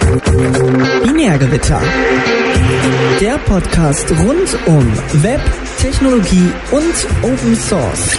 Binärgewitter. Der Podcast rund um Web, Technologie und Open Source.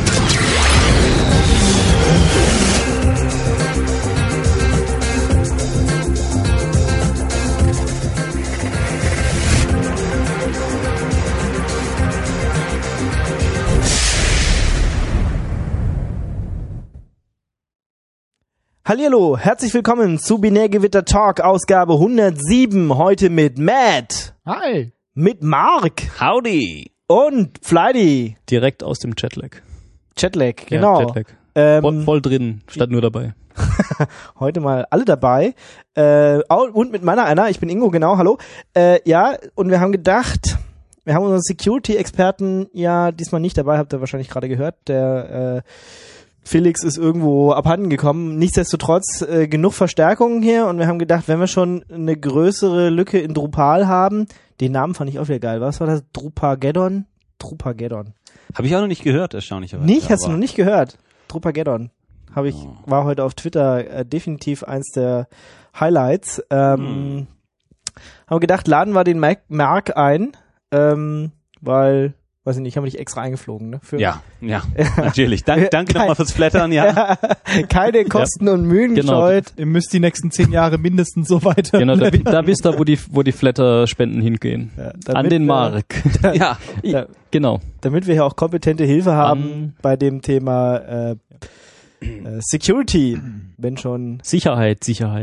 Hallihallo, herzlich willkommen zu Binärgewitter Talk, Ausgabe 107, heute mit Matt. Hi. Mit Mark. Howdy. Und Flighty. Direkt aus dem Chatlag. Chatlag, genau. Ja, Chatlag. Voll drin, statt nur dabei. Heute mal alle dabei. Und mit meiner einer, ich bin Ingo, genau, hallo. Ja, und wir haben gedacht, wir haben unseren Security-Experten ja diesmal nicht dabei, habt ihr wahrscheinlich gerade gehört, der Felix ist irgendwo abhanden gekommen. Nichtsdestotrotz genug Verstärkungen hier und wir haben gedacht, wenn wir schon eine größere Lücke in Drupal haben, den Namen fand ich auch wieder geil. Was war das? Drupageddon? Habe ich auch noch nicht gehört, erstaunlicherweise. Nicht? Hast du noch nicht gehört? Drupageddon. War heute auf Twitter definitiv eins der Highlights. Haben wir gedacht, laden wir den Mark ein, weil... Weiß ich nicht, haben wir nicht extra eingeflogen, ne? Ja, natürlich. Danke nochmal fürs Flattern, ja. Keine Kosten und Mühen gescheut. Ihr müsst die nächsten 10 Jahre mindestens so weiter. Genau, da wisst ihr, wo die Flatter-Spenden hingehen. Ja, an den Mark. Genau. Damit wir hier auch kompetente Hilfe haben bei dem Thema Security, wenn schon... Sicherheit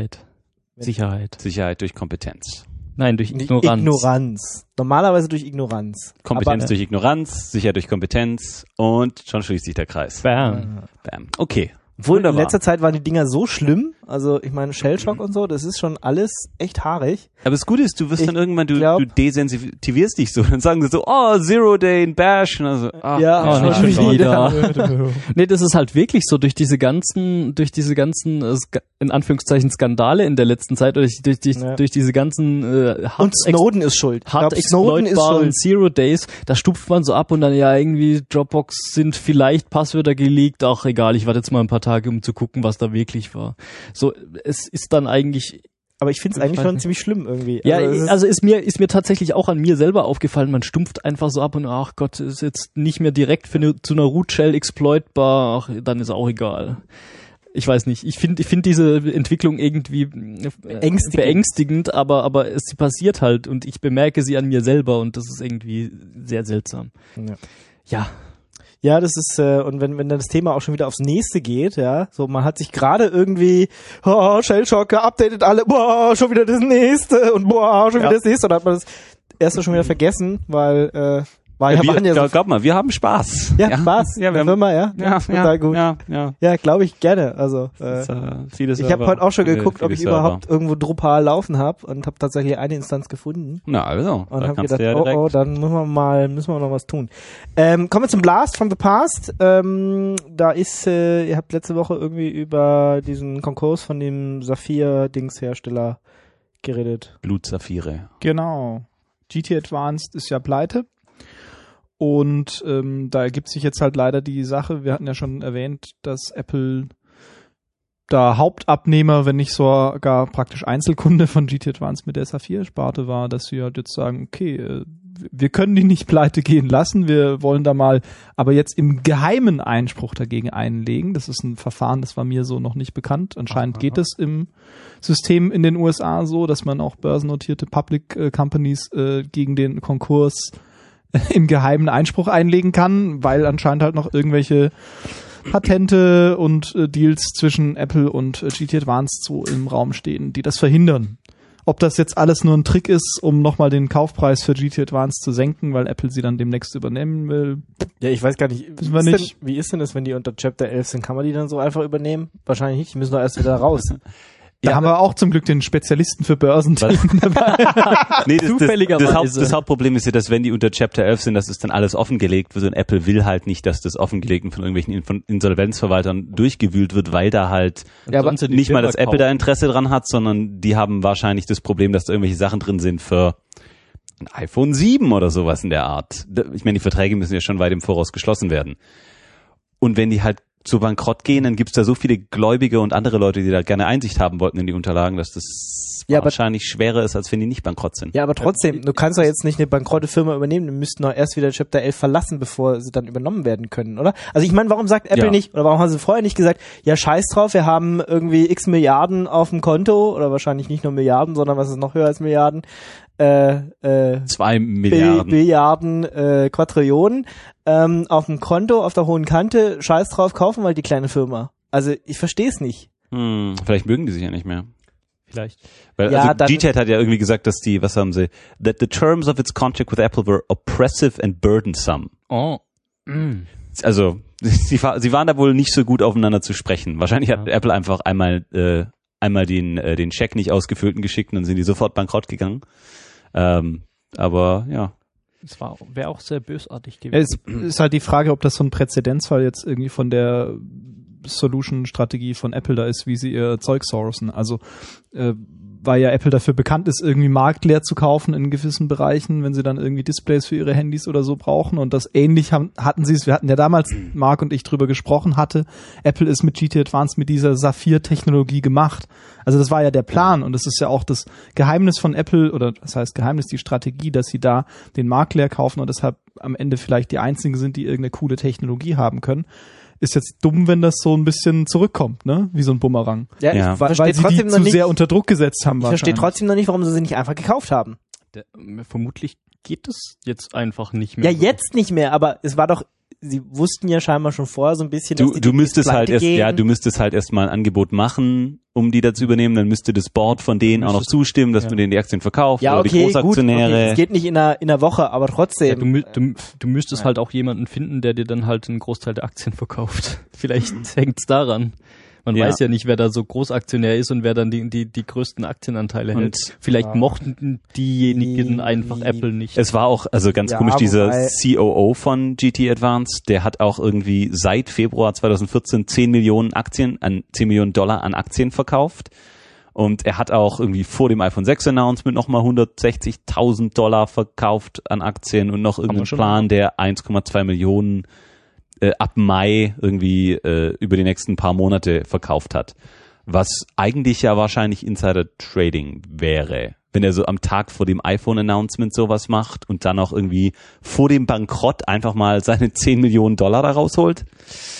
durch Kompetenz. Nein, durch Ignoranz. Normalerweise durch Ignoranz. Kompetenz durch Ignoranz, sicher durch Kompetenz und schon schließt sich der Kreis. Bam. Okay, wunderbar. In letzter Zeit waren die Dinger so schlimm, also ich meine Shellshock und so, das ist schon alles echt haarig. Aber das Gute ist, du wirst dann irgendwann, du desensitivierst dich so, dann sagen sie so, Zero Day in Bash. Und also, nicht schon wieder. Nee, das ist halt wirklich so, durch diese ganzen in Anführungszeichen Skandale in der letzten Zeit, durch diese ganzen und Snowden ist schuld. Hart exploitbaren Zero Days, da stupft man so ab und dann irgendwie Dropbox sind vielleicht Passwörter geleakt, ach egal, ich warte jetzt mal ein paar Tage, um zu gucken, was da wirklich war. So, es ist dann eigentlich... Aber ich finde es eigentlich schon ziemlich schlimm irgendwie. Ja, also ist mir tatsächlich auch an mir selber aufgefallen, man stumpft einfach so ab und ach Gott, ist jetzt nicht mehr direkt zu einer Root Shell exploitbar, ach, dann ist auch egal. Ich weiß nicht, ich finde diese Entwicklung irgendwie beängstigend, aber es passiert halt und ich bemerke sie an mir selber und das ist irgendwie sehr seltsam. Ja, das ist, und wenn dann das Thema auch schon wieder aufs nächste geht, ja, so man hat sich gerade irgendwie, Shellshock geupdatet alle, schon wieder das nächste und schon wieder das nächste, und dann hat man das erste schon wieder vergessen, weil, glaub mal, wir haben Spaß. Ja, Spaß. Ja, wir haben immer, ja. Total gut. Ja, glaube ich gerne. Also, ich habe heute auch schon geguckt, ob ich überhaupt irgendwo Drupal laufen habe und habe tatsächlich eine Instanz gefunden. Na, also. Und habe gedacht, dann müssen wir noch was tun. Kommen wir zum Blast from the Past. Da ist, ihr habt letzte Woche irgendwie über diesen Konkurs von dem Saphir-Dings-Hersteller geredet. Blutsaphire. Genau. GT Advanced ist ja pleite. Und da ergibt sich jetzt halt leider die Sache, wir hatten ja schon erwähnt, dass Apple da Hauptabnehmer, wenn nicht sogar praktisch Einzelkunde von GT Advanced mit der Saphir-Sparte war, dass sie halt jetzt sagen, okay, wir können die nicht pleite gehen lassen, wir wollen da mal aber jetzt im Geheimen Einspruch dagegen einlegen. Das ist ein Verfahren, das war mir so noch nicht bekannt. Anscheinend geht es im System in den USA so, dass man auch börsennotierte Public Companies gegen den Konkurs im Geheimen Einspruch einlegen kann, weil anscheinend halt noch irgendwelche Patente und Deals zwischen Apple und GT Advanced so im Raum stehen, die das verhindern. Ob das jetzt alles nur ein Trick ist, um nochmal den Kaufpreis für GT Advanced zu senken, weil Apple sie dann demnächst übernehmen will. Ja, ich weiß gar nicht. Wie ist denn das, wenn die unter Chapter 11 sind? Kann man die dann so einfach übernehmen? Wahrscheinlich nicht, die müssen doch erst wieder raus. Da haben wir auch zum Glück den Spezialisten für Börsenthemen dabei. Nee, das Hauptproblem ist ja, dass wenn die unter Chapter 11 sind, dass es dann alles offengelegt wird und Apple will halt nicht, dass das Offengelegten von irgendwelchen Insolvenzverwaltern durchgewühlt wird, weil da halt nicht mal das Apple da Interesse dran hat, sondern die haben wahrscheinlich das Problem, dass da irgendwelche Sachen drin sind für ein iPhone 7 oder sowas in der Art. Ich meine, die Verträge müssen ja schon weit im Voraus geschlossen werden. Und wenn die halt zu bankrott gehen, dann gibt's da so viele Gläubige und andere Leute, die da gerne Einsicht haben wollten in die Unterlagen, dass das wahrscheinlich schwerer ist, als wenn die nicht bankrott sind. Ja, aber trotzdem, du kannst doch jetzt nicht eine bankrotte Firma übernehmen, die müssten doch erst wieder Chapter 11 verlassen, bevor sie dann übernommen werden können, oder? Also ich meine, warum sagt Apple nicht, oder warum haben sie vorher nicht gesagt, ja scheiß drauf, wir haben irgendwie x Milliarden auf dem Konto, oder wahrscheinlich nicht nur Milliarden, sondern was ist noch höher als Milliarden? 2 Milliarden. Billiarden, Quadrillionen auf dem Konto, auf der hohen Kante, scheiß drauf, kaufen wir die kleine Firma. Also ich verstehe es nicht. Vielleicht mögen die sich ja nicht mehr. Vielleicht. Weil, Ja, also GTAT hat ja irgendwie gesagt, dass die, was haben sie? That the terms of its contract with Apple were oppressive and burdensome. Oh. Also, sie waren da wohl nicht so gut aufeinander zu sprechen. Wahrscheinlich hat Apple einfach einmal den Scheck nicht ausgefüllten geschickt und dann sind die sofort bankrott gegangen. Aber ja. Es wäre auch sehr bösartig gewesen. Es ist halt die Frage, ob das so ein Präzedenzfall jetzt irgendwie von der Solution-Strategie von Apple da ist, wie sie ihr Zeug sourcen. Also weil ja Apple dafür bekannt ist, irgendwie marktleer zu kaufen in gewissen Bereichen, wenn sie dann irgendwie Displays für ihre Handys oder so brauchen. Und das ähnlich hatten sie es. Wir hatten ja damals, Marc und ich, drüber gesprochen, Apple ist mit GT Advanced mit dieser Saphir-Technologie gemacht. Also das war ja der Plan und das ist ja auch das Geheimnis von Apple, oder das heißt Geheimnis, die Strategie, dass sie da den Markt leer kaufen und deshalb am Ende vielleicht die einzigen sind, die irgendeine coole Technologie haben können. Ist jetzt dumm, wenn das so ein bisschen zurückkommt, ne? Wie so ein Bumerang. Ja. Weil sie die zu sehr unter Druck gesetzt haben. Ich verstehe trotzdem noch nicht, warum sie sie nicht einfach gekauft haben. Vermutlich geht es jetzt einfach nicht mehr. Ja, jetzt nicht mehr, aber es war doch, sie wussten ja scheinbar schon vorher so ein bisschen, dass du müsstest halt erst mal ein Angebot machen, um die da zu übernehmen, dann müsste das Board von denen auch noch zustimmen, dass man denen die Aktien verkauft, ja, oder okay, die Großaktionäre. Gut, es geht nicht in einer Woche, aber trotzdem. Ja, du müsstest halt auch jemanden finden, der dir dann halt einen Großteil der Aktien verkauft. Vielleicht hängt's daran. Man weiß ja nicht, wer da so Großaktionär ist und wer dann die größten Aktienanteile hält. Vielleicht mochten diejenigen einfach Apple nicht. Es war auch, also ganz komisch, dieser COO von GT Advanced, der hat auch irgendwie seit Februar 2014 $10 Millionen an Aktien verkauft. Und er hat auch irgendwie vor dem iPhone 6 Announcement nochmal $160.000 verkauft an Aktien und noch irgendeinen Plan, der 1,2 Millionen ab Mai irgendwie über die nächsten paar Monate verkauft hat. Was eigentlich ja wahrscheinlich Insider-Trading wäre, wenn er so am Tag vor dem iPhone-Announcement sowas macht und dann auch irgendwie vor dem Bankrott einfach mal seine $10 Millionen da rausholt.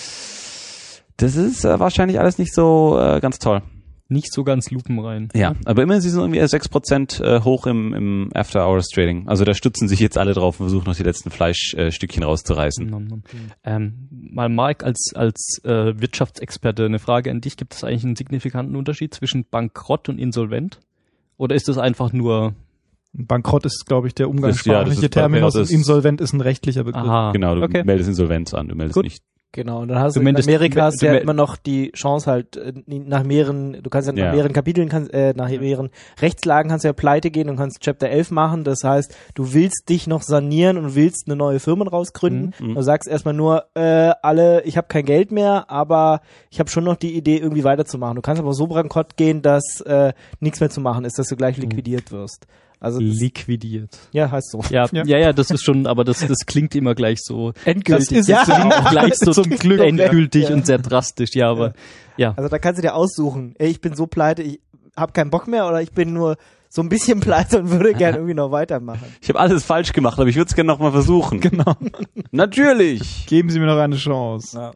Das ist wahrscheinlich alles nicht so ganz toll. Nicht so ganz lupenrein. Ja, aber immerhin, sie sind irgendwie 6% hoch im After-Hours-Trading. Also da stützen sich jetzt alle drauf und versuchen noch die letzten Fleischstückchen rauszureißen. Mal Mark als Wirtschaftsexperte eine Frage an dich. Gibt es eigentlich einen signifikanten Unterschied zwischen Bankrott und Insolvent? Oder ist das einfach nur... Bankrott ist, glaube ich, der umgangssprachliche Terminus und Insolvent ist ein rechtlicher Begriff. Aha, genau, du meldest Insolvenz an, du meldest nicht. Genau, und dann hast du in Amerika hast du ja immer noch die Chance halt nach mehreren Kapiteln, nach mehreren Rechtslagen kannst du ja pleite gehen und kannst Chapter 11 machen, das heißt, du willst dich noch sanieren und willst eine neue Firma rausgründen. Du sagst erstmal nur, ich habe kein Geld mehr, aber ich habe schon noch die Idee, irgendwie weiterzumachen. Du kannst aber so bankrott gehen, dass nichts mehr zu machen ist, dass du gleich liquidiert wirst. Also liquidiert. Ja, heißt so. Ja, das ist schon, aber das klingt immer gleich so endgültig. Das ist auch gleich so zum Glück endgültig und sehr drastisch, aber ja. Also da kannst du dir aussuchen, ich bin so pleite, ich habe keinen Bock mehr oder ich bin nur so ein bisschen pleite und würde gerne irgendwie noch weitermachen. Ich habe alles falsch gemacht, aber ich würde es gerne noch mal versuchen. Genau. Natürlich. Geben Sie mir noch eine Chance. Ja.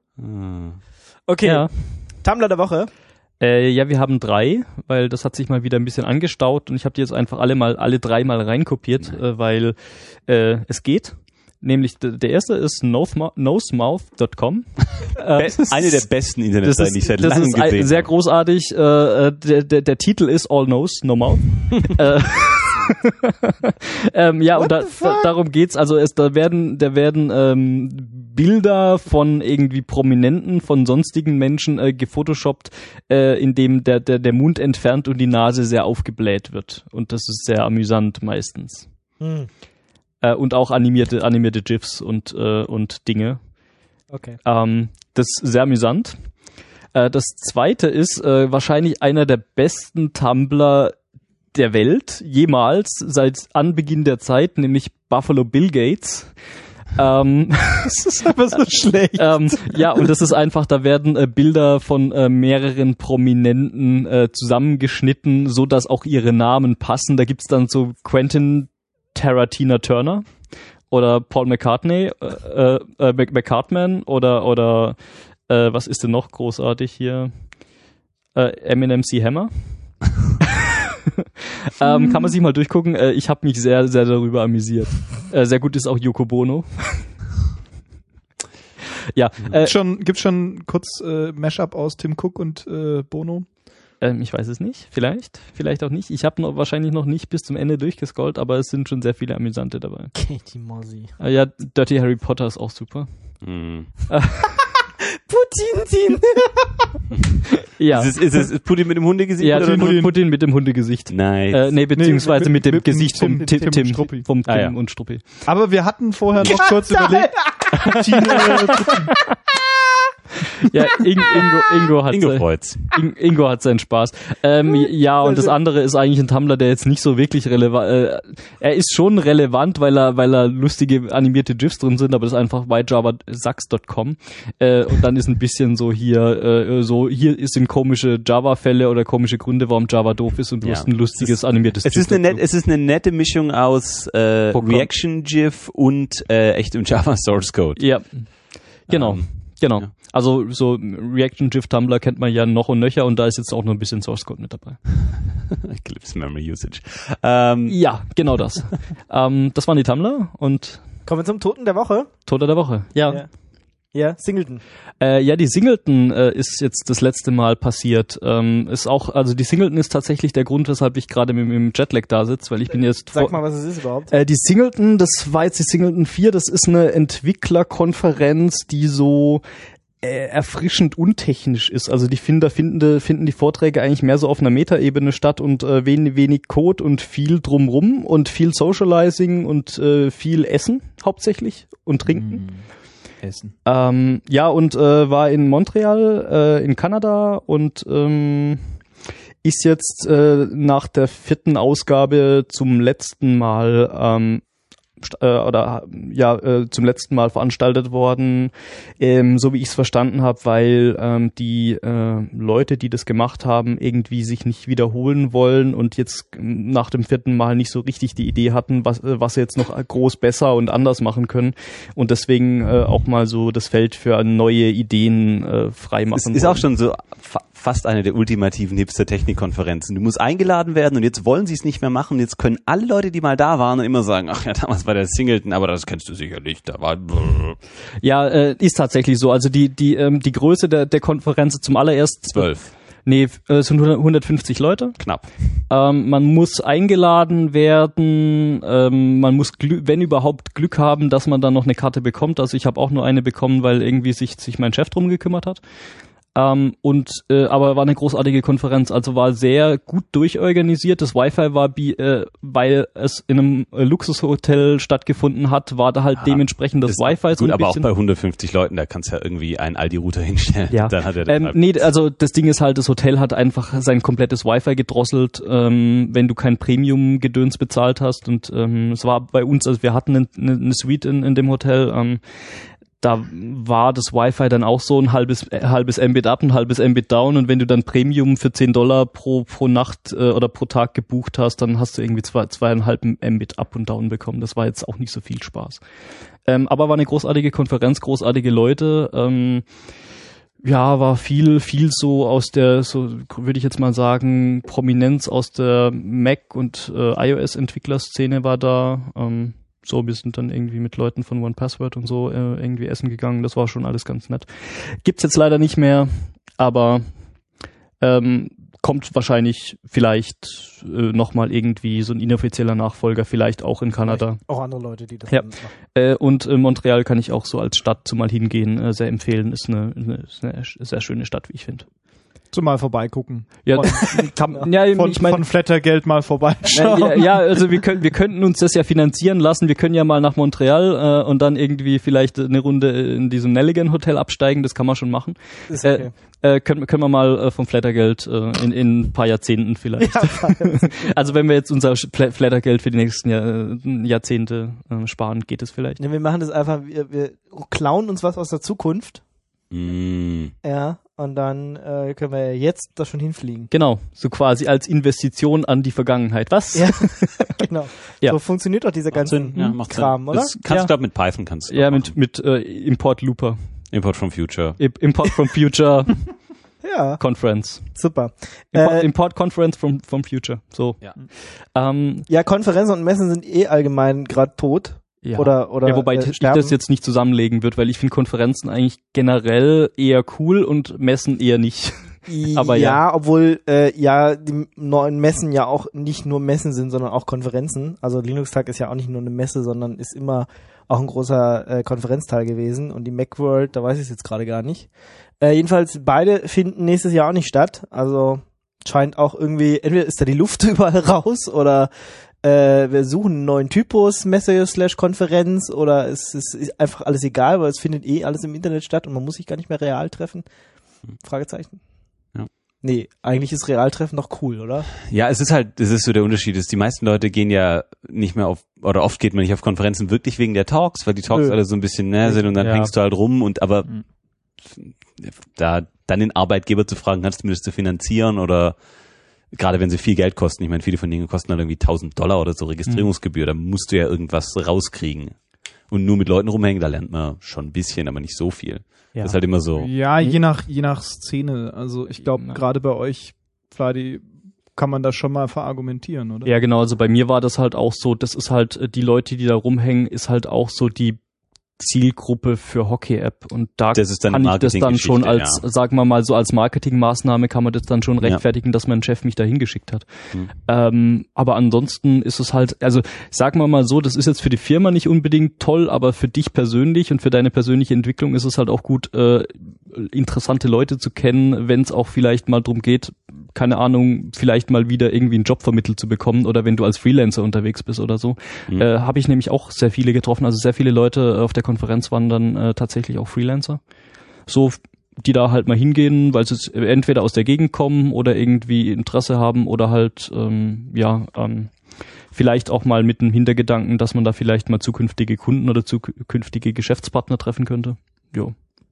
Okay. Tumblr der Woche. Ja, wir haben 3, weil das hat sich mal wieder ein bisschen angestaut und ich habe die jetzt einfach alle 3 mal reinkopiert, weil es geht. Nämlich der erste ist nosemouth.com. Eine der besten Internetseiten, die ich seit langem gesehen habe. Das ist sehr großartig. Der Titel ist All Nose, No Mouth. Ja, und darum geht's. Also da werden Bilder von irgendwie Prominenten, von sonstigen Menschen gefotoshoppt, in dem der Mund entfernt und die Nase sehr aufgebläht wird. Und das ist sehr amüsant meistens. Und auch animierte GIFs und Dinge. Okay. Das ist sehr amüsant. Das zweite ist wahrscheinlich einer der besten Tumblr der Welt jemals seit Anbeginn der Zeit, nämlich Buffalo Bill Gates. Das ist aber so schlecht. Ja, und das ist einfach, da werden Bilder von mehreren Prominenten zusammengeschnitten, so dass auch ihre Namen passen. Da gibt's dann so Quentin Tarantino oder Paul McCartney, McCartman oder was ist denn noch großartig hier? Eminem C. Hammer. Kann man sich mal durchgucken. Ich habe mich sehr, sehr darüber amüsiert. Sehr gut ist auch Yoko Bono. Ja. Gibt's schon kurz Mashup aus Tim Cook und Bono? Ich weiß es nicht. Vielleicht auch nicht. Ich habe wahrscheinlich noch nicht bis zum Ende durchgescrollt, aber es sind schon sehr viele amüsante dabei. Katie Mozzie. Ja, Dirty Harry Potter ist auch super. Putin. Ja. Ist es Putin mit dem Hundegesicht? Ja, oder Putin mit dem Hundegesicht. Nice. Beziehungsweise mit dem Gesicht vom Tim ja. und Struppi. Aber wir hatten vorher noch kurz überlegt. Ja, Ingo hat seinen Spaß. Ja, und das andere ist eigentlich ein Tumblr, der jetzt nicht so wirklich relevant. Er ist schon relevant, weil er lustige animierte GIFs drin sind, aber das ist einfach whyjavasax.com. Und dann ist ein bisschen so hier sind komische Java-Fälle oder komische Gründe, warum Java doof ist, und du hast ein lustiges animiertes GIF. Es ist eine nette Mischung aus Reaction-GIF und echtem Java Source Code. Ja, genau. Genau. Ja. Also so Reaction GIF Tumblr kennt man ja noch und nöcher, und da ist jetzt auch noch ein bisschen Source Code mit dabei. Eclipse Memory Usage. Ja, genau das. Das waren die Tumblr, und kommen wir zum Toten der Woche. Toter der Woche, ja. Ja, Singleton. Ja, die Singleton ist jetzt das letzte Mal passiert. Ist auch, also die Singleton ist tatsächlich der Grund, weshalb ich gerade mit dem Jetlag da sitze, weil ich bin jetzt... Sag mal, was es ist überhaupt. Die Singleton, das war jetzt die Singleton 4, das ist eine Entwicklerkonferenz, die so erfrischend untechnisch ist. Also die finden die Vorträge eigentlich mehr so auf einer Metaebene statt, und wenig Code und viel drumrum und viel Socializing und viel Essen hauptsächlich und Trinken. Essen. Ja, und war in Montreal in Kanada und ist jetzt nach der 4. Ausgabe zum letzten Mal zum letzten Mal veranstaltet worden, so wie ich es verstanden habe, weil die Leute, die das gemacht haben, irgendwie sich nicht wiederholen wollen und jetzt nach dem 4. Mal nicht so richtig die Idee hatten, was sie jetzt noch groß besser und anders machen können, und deswegen auch mal so das Feld für neue Ideen freimachen wollen. Ist auch schon so fast eine der ultimativen Hipster-Technik-Konferenzen. Du musst eingeladen werden, und jetzt wollen sie es nicht mehr machen. Jetzt können alle Leute, die mal da waren, immer sagen, ach ja, damals war der Singleton, aber das kennst du sicherlich. Da war ja, ist tatsächlich so. Also die Größe der Konferenz zum allererst 12. Nee, es sind 150 Leute. Knapp. Man muss eingeladen werden, man muss, wenn überhaupt, Glück haben, dass man dann noch eine Karte bekommt. Also ich habe auch nur eine bekommen, weil irgendwie sich mein Chef drum gekümmert hat. Aber war eine großartige Konferenz, also war sehr gut durchorganisiert. Das Wi-Fi war, weil es in einem Luxushotel stattgefunden hat, war da halt dementsprechend das Wi-Fi so gut, ein aber bisschen. auch bei 150 Leuten, da kannst du ja irgendwie einen Aldi-Router hinstellen. Ja. Dann hat er nee, also das Ding ist halt, das Hotel hat einfach sein komplettes Wi-Fi gedrosselt, wenn du kein Premium-Gedöns bezahlt hast, und es war bei uns, also wir hatten eine Suite in dem Hotel, da war das Wi-Fi dann auch so ein halbes Mbit up, ein halbes Mbit down, und wenn du dann Premium für $10 pro Nacht oder pro Tag gebucht hast, dann hast du irgendwie 2,5 Mbit up und down bekommen. Das war jetzt auch nicht so viel Spaß. Aber war eine großartige Konferenz, großartige Leute. Ja, war viel so aus der, so würde ich jetzt mal sagen, Prominenz aus der Mac- und iOS-Entwicklerszene war da. So, wir sind dann irgendwie mit Leuten von 1Password und so irgendwie essen gegangen. Das war schon alles ganz nett. Gibt's jetzt leider nicht mehr, aber kommt wahrscheinlich vielleicht nochmal irgendwie so ein inoffizieller Nachfolger, vielleicht auch in Kanada. Vielleicht auch andere Leute, die das ja. machen. Und Montreal kann ich auch so als Stadt zumal hingehen sehr empfehlen. Ist eine sehr schöne Stadt, wie ich finde. Mal vorbeigucken. Ja, von Flattergeld mal vorbeischauen. Ja, also wir könnten uns das ja finanzieren lassen. Wir können ja mal nach Montreal und dann irgendwie vielleicht eine Runde in diesem Nelligan Hotel absteigen. Das kann man schon machen. Ist okay. Können wir mal vom Flattergeld in ein paar Jahrzehnten vielleicht. Ja, also wenn wir jetzt unser Flattergeld für die nächsten Jahrzehnte sparen, geht es vielleicht. Ja, wir machen das einfach, wir klauen uns was aus der Zukunft. Ja, und dann können wir jetzt da schon hinfliegen. Genau, so quasi als Investition an die Vergangenheit. Was? Ja, genau. Ja. So funktioniert doch dieser ganze Kram, oder? Das kannst du, glaube mit Python kannst du. Ja, mit Import Looper. Import from Future. Import from Future. Ja. Conference. Super. Import Conference from Future. So. Ja. Konferenzen und Messen sind allgemein gerade tot. Ja. Oder wobei ich das jetzt nicht zusammenlegen würde, weil ich finde Konferenzen eigentlich generell eher cool und Messen eher nicht. Aber obwohl die neuen Messen ja auch nicht nur Messen sind, sondern auch Konferenzen. Also Linux-Tag ist ja auch nicht nur eine Messe, sondern ist immer auch ein großer Konferenzteil gewesen. Und die Macworld, da weiß ich es jetzt gerade gar nicht. Jedenfalls beide finden nächstes Jahr auch nicht statt. Also scheint auch irgendwie, entweder ist da die Luft überall raus oder wir suchen einen neuen Typus, Messe/Konferenz oder es ist einfach alles egal, weil es findet alles im Internet statt und man muss sich gar nicht mehr real treffen. Fragezeichen. Ja. Nee, eigentlich ist Realtreffen doch cool, oder? Ja, es ist so der Unterschied, die meisten Leute gehen ja nicht mehr oder oft geht man nicht auf Konferenzen wirklich wegen der Talks, weil die Talks alle so ein bisschen näher sind und dann hängst du halt rum aber da dann den Arbeitgeber zu fragen, kannst du mir das zu finanzieren oder gerade wenn sie viel Geld kosten, ich meine, viele von denen kosten dann irgendwie $1.000 oder so Registrierungsgebühr, da musst du ja irgendwas rauskriegen. Und nur mit Leuten rumhängen, da lernt man schon ein bisschen, aber nicht so viel. Ja. Das ist halt immer so. Ja, je nach Szene. Also ich glaube, gerade bei euch, Vladi, kann man das schon mal verargumentieren, oder? Ja, genau. Also bei mir war das halt auch so, das ist halt, die Leute, die da rumhängen, ist halt auch so die Zielgruppe für Hockey-App und da kann ich das dann schon als, sagen wir mal so als Marketingmaßnahme kann man das dann schon rechtfertigen, dass mein Chef mich da hingeschickt hat. Aber ansonsten ist es halt, also sagen wir mal so, das ist jetzt für die Firma nicht unbedingt toll, aber für dich persönlich und für deine persönliche Entwicklung ist es halt auch gut, interessante Leute zu kennen, wenn es auch vielleicht mal drum geht, keine Ahnung, vielleicht mal wieder irgendwie einen Job vermittelt zu bekommen oder wenn du als Freelancer unterwegs bist oder so. Habe ich nämlich auch sehr viele getroffen, also sehr viele Leute auf der Konferenz waren dann tatsächlich auch Freelancer. So, die da halt mal hingehen, weil sie entweder aus der Gegend kommen oder irgendwie Interesse haben oder halt, vielleicht auch mal mit dem Hintergedanken, dass man da vielleicht mal zukünftige Kunden oder zukünftige Geschäftspartner treffen könnte. Jo.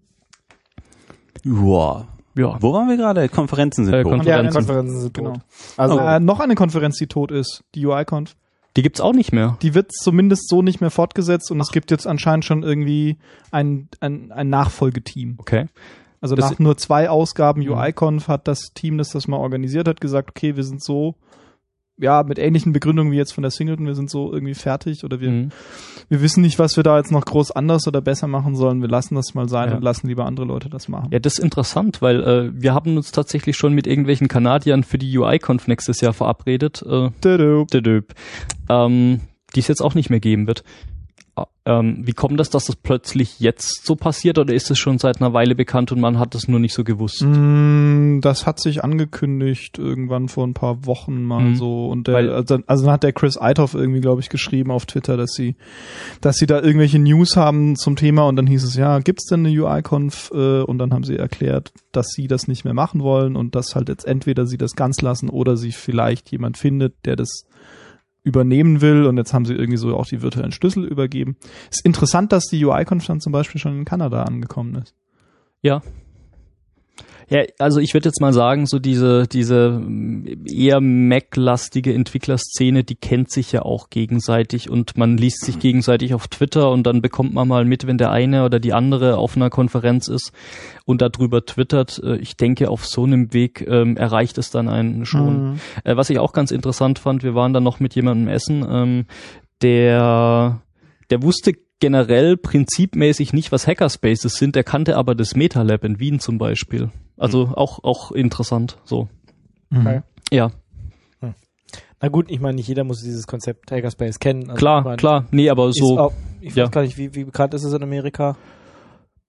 Ja. Wo waren wir gerade? Konferenzen sind tot. Konferenzen sind tot. Genau. Also noch eine Konferenz, die tot ist, die UIConf. Die gibt's auch nicht mehr. Die wird zumindest so nicht mehr fortgesetzt und es gibt jetzt anscheinend schon irgendwie ein Nachfolgeteam. Okay. Also nach nur 2 Ausgaben UIConf hat das Team, das mal organisiert hat, gesagt, okay, wir sind so, mit ähnlichen Begründungen wie jetzt von der Singleton, wir sind so irgendwie fertig oder wir wissen nicht, was wir da jetzt noch groß anders oder besser machen sollen. Wir lassen das mal sein und lassen lieber andere Leute das machen. Ja, das ist interessant, weil wir haben uns tatsächlich schon mit irgendwelchen Kanadiern für die UIConf nächstes Jahr verabredet, die es jetzt auch nicht mehr geben wird. Wie kommt das, dass das plötzlich jetzt so passiert oder ist es schon seit einer Weile bekannt und man hat es nur nicht so gewusst? Das hat sich angekündigt irgendwann vor ein paar Wochen mal so und dann hat der Chris Eitoff irgendwie, glaube ich, geschrieben auf Twitter, dass sie da irgendwelche News haben zum Thema und dann hieß es, gibt's denn eine UIConf? Und dann haben sie erklärt, dass sie das nicht mehr machen wollen und dass halt jetzt entweder sie das ganz lassen oder sie vielleicht jemand findet, der das übernehmen will und jetzt haben sie irgendwie so auch die virtuellen Schlüssel übergeben. Es ist interessant, dass die UIConf dann zum Beispiel schon in Kanada angekommen ist. Ja. Ja, also ich würde jetzt mal sagen, so diese eher Mac-lastige Entwicklerszene, die kennt sich ja auch gegenseitig und man liest sich gegenseitig auf Twitter und dann bekommt man mal mit, wenn der eine oder die andere auf einer Konferenz ist und darüber twittert. Ich denke, auf so einem Weg erreicht es dann einen schon. Was ich auch ganz interessant fand, wir waren dann noch mit jemandem essen, der wusste generell prinzipmäßig nicht, was Hackerspaces sind, der kannte aber das MetaLab in Wien zum Beispiel. Also auch interessant, so. Okay. Ja. Na gut, ich meine, nicht jeder muss dieses Konzept Hackerspace kennen. Also klar, nee, aber so. Ich weiß gar nicht, wie bekannt ist es in Amerika?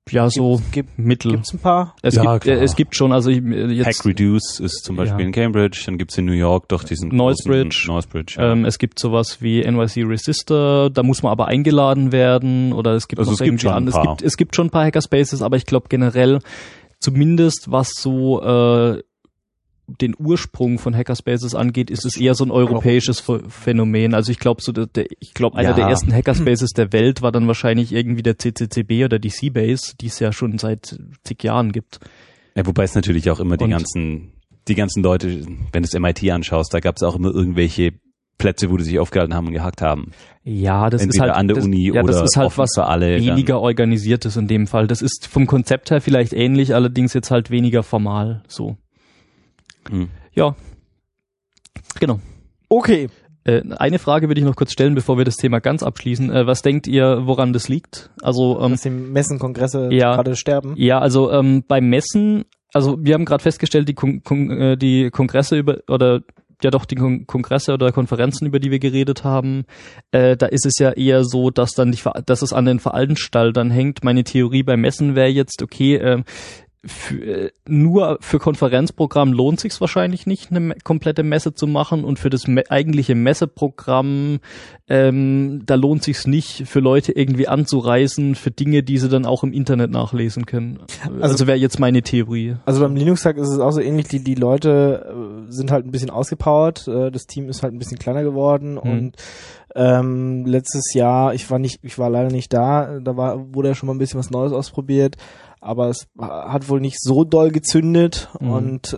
Ja, so Mittel. Gibt's ein paar? Es gibt schon, also jetzt HackReduce ist zum Beispiel in Cambridge, dann gibt's in New York doch diesen Noisebridge. Ja. Es gibt sowas wie NYC Resistor, da muss man aber eingeladen werden, oder es gibt also noch irgendwie andere. Es gibt schon ein paar Hackerspaces, aber ich glaube generell, zumindest was so den Ursprung von Hackerspaces angeht, ist es eher so ein europäisches Phänomen. Also ich glaube, einer der ersten Hackerspaces der Welt war dann wahrscheinlich irgendwie der CCCB oder die Seabase, die es ja schon seit zig Jahren gibt. Ja, wobei es natürlich auch immer die ganzen Leute, wenn du das MIT anschaust, da gab es auch immer irgendwelche Plätze, wo die sich aufgehalten haben und gehackt haben. Ja, das entweder ist halt an der Uni oder das ist halt was für alle weniger Organisiertes in dem Fall. Das ist vom Konzept her vielleicht ähnlich, allerdings jetzt halt weniger formal so. Ja, genau. Okay. Eine Frage würde ich noch kurz stellen, bevor wir das Thema ganz abschließen. Was denkt ihr, woran das liegt? Also dass die Messen-Kongresse gerade sterben? Ja, also beim Messen, also wir haben gerade festgestellt, die Kongresse die Kongresse oder Konferenzen, über die wir geredet haben, da ist es ja eher so, dass es an den Veranstaltern hängt. Meine Theorie beim Messen wäre jetzt, okay, nur für Konferenzprogramm lohnt sich's wahrscheinlich nicht, eine komplette Messe zu machen, und für das eigentliche Messeprogramm da lohnt sich's nicht, für Leute irgendwie anzureisen für Dinge, die sie dann auch im Internet nachlesen können. Also wäre jetzt meine Theorie. Also beim Linux-Tag ist es auch so ähnlich, die Leute sind halt ein bisschen ausgepowert, das Team ist halt ein bisschen kleiner geworden und letztes Jahr, ich war leider nicht da, wurde ja schon mal ein bisschen was Neues ausprobiert, aber es hat wohl nicht so doll gezündet und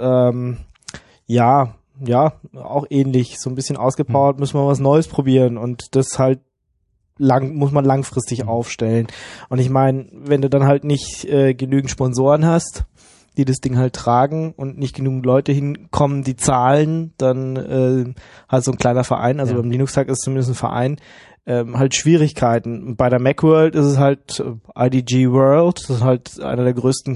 auch ähnlich, so ein bisschen ausgepowert, müssen wir was Neues probieren, und das halt muss man langfristig aufstellen. Und ich meine, wenn du dann halt nicht genügend Sponsoren hast, die das Ding halt tragen, und nicht genügend Leute hinkommen, die zahlen, dann halt so ein kleiner Verein, also beim Linux-Tag ist zumindest ein Verein, halt Schwierigkeiten. Bei der Macworld ist es halt IDG World, das ist halt einer der größten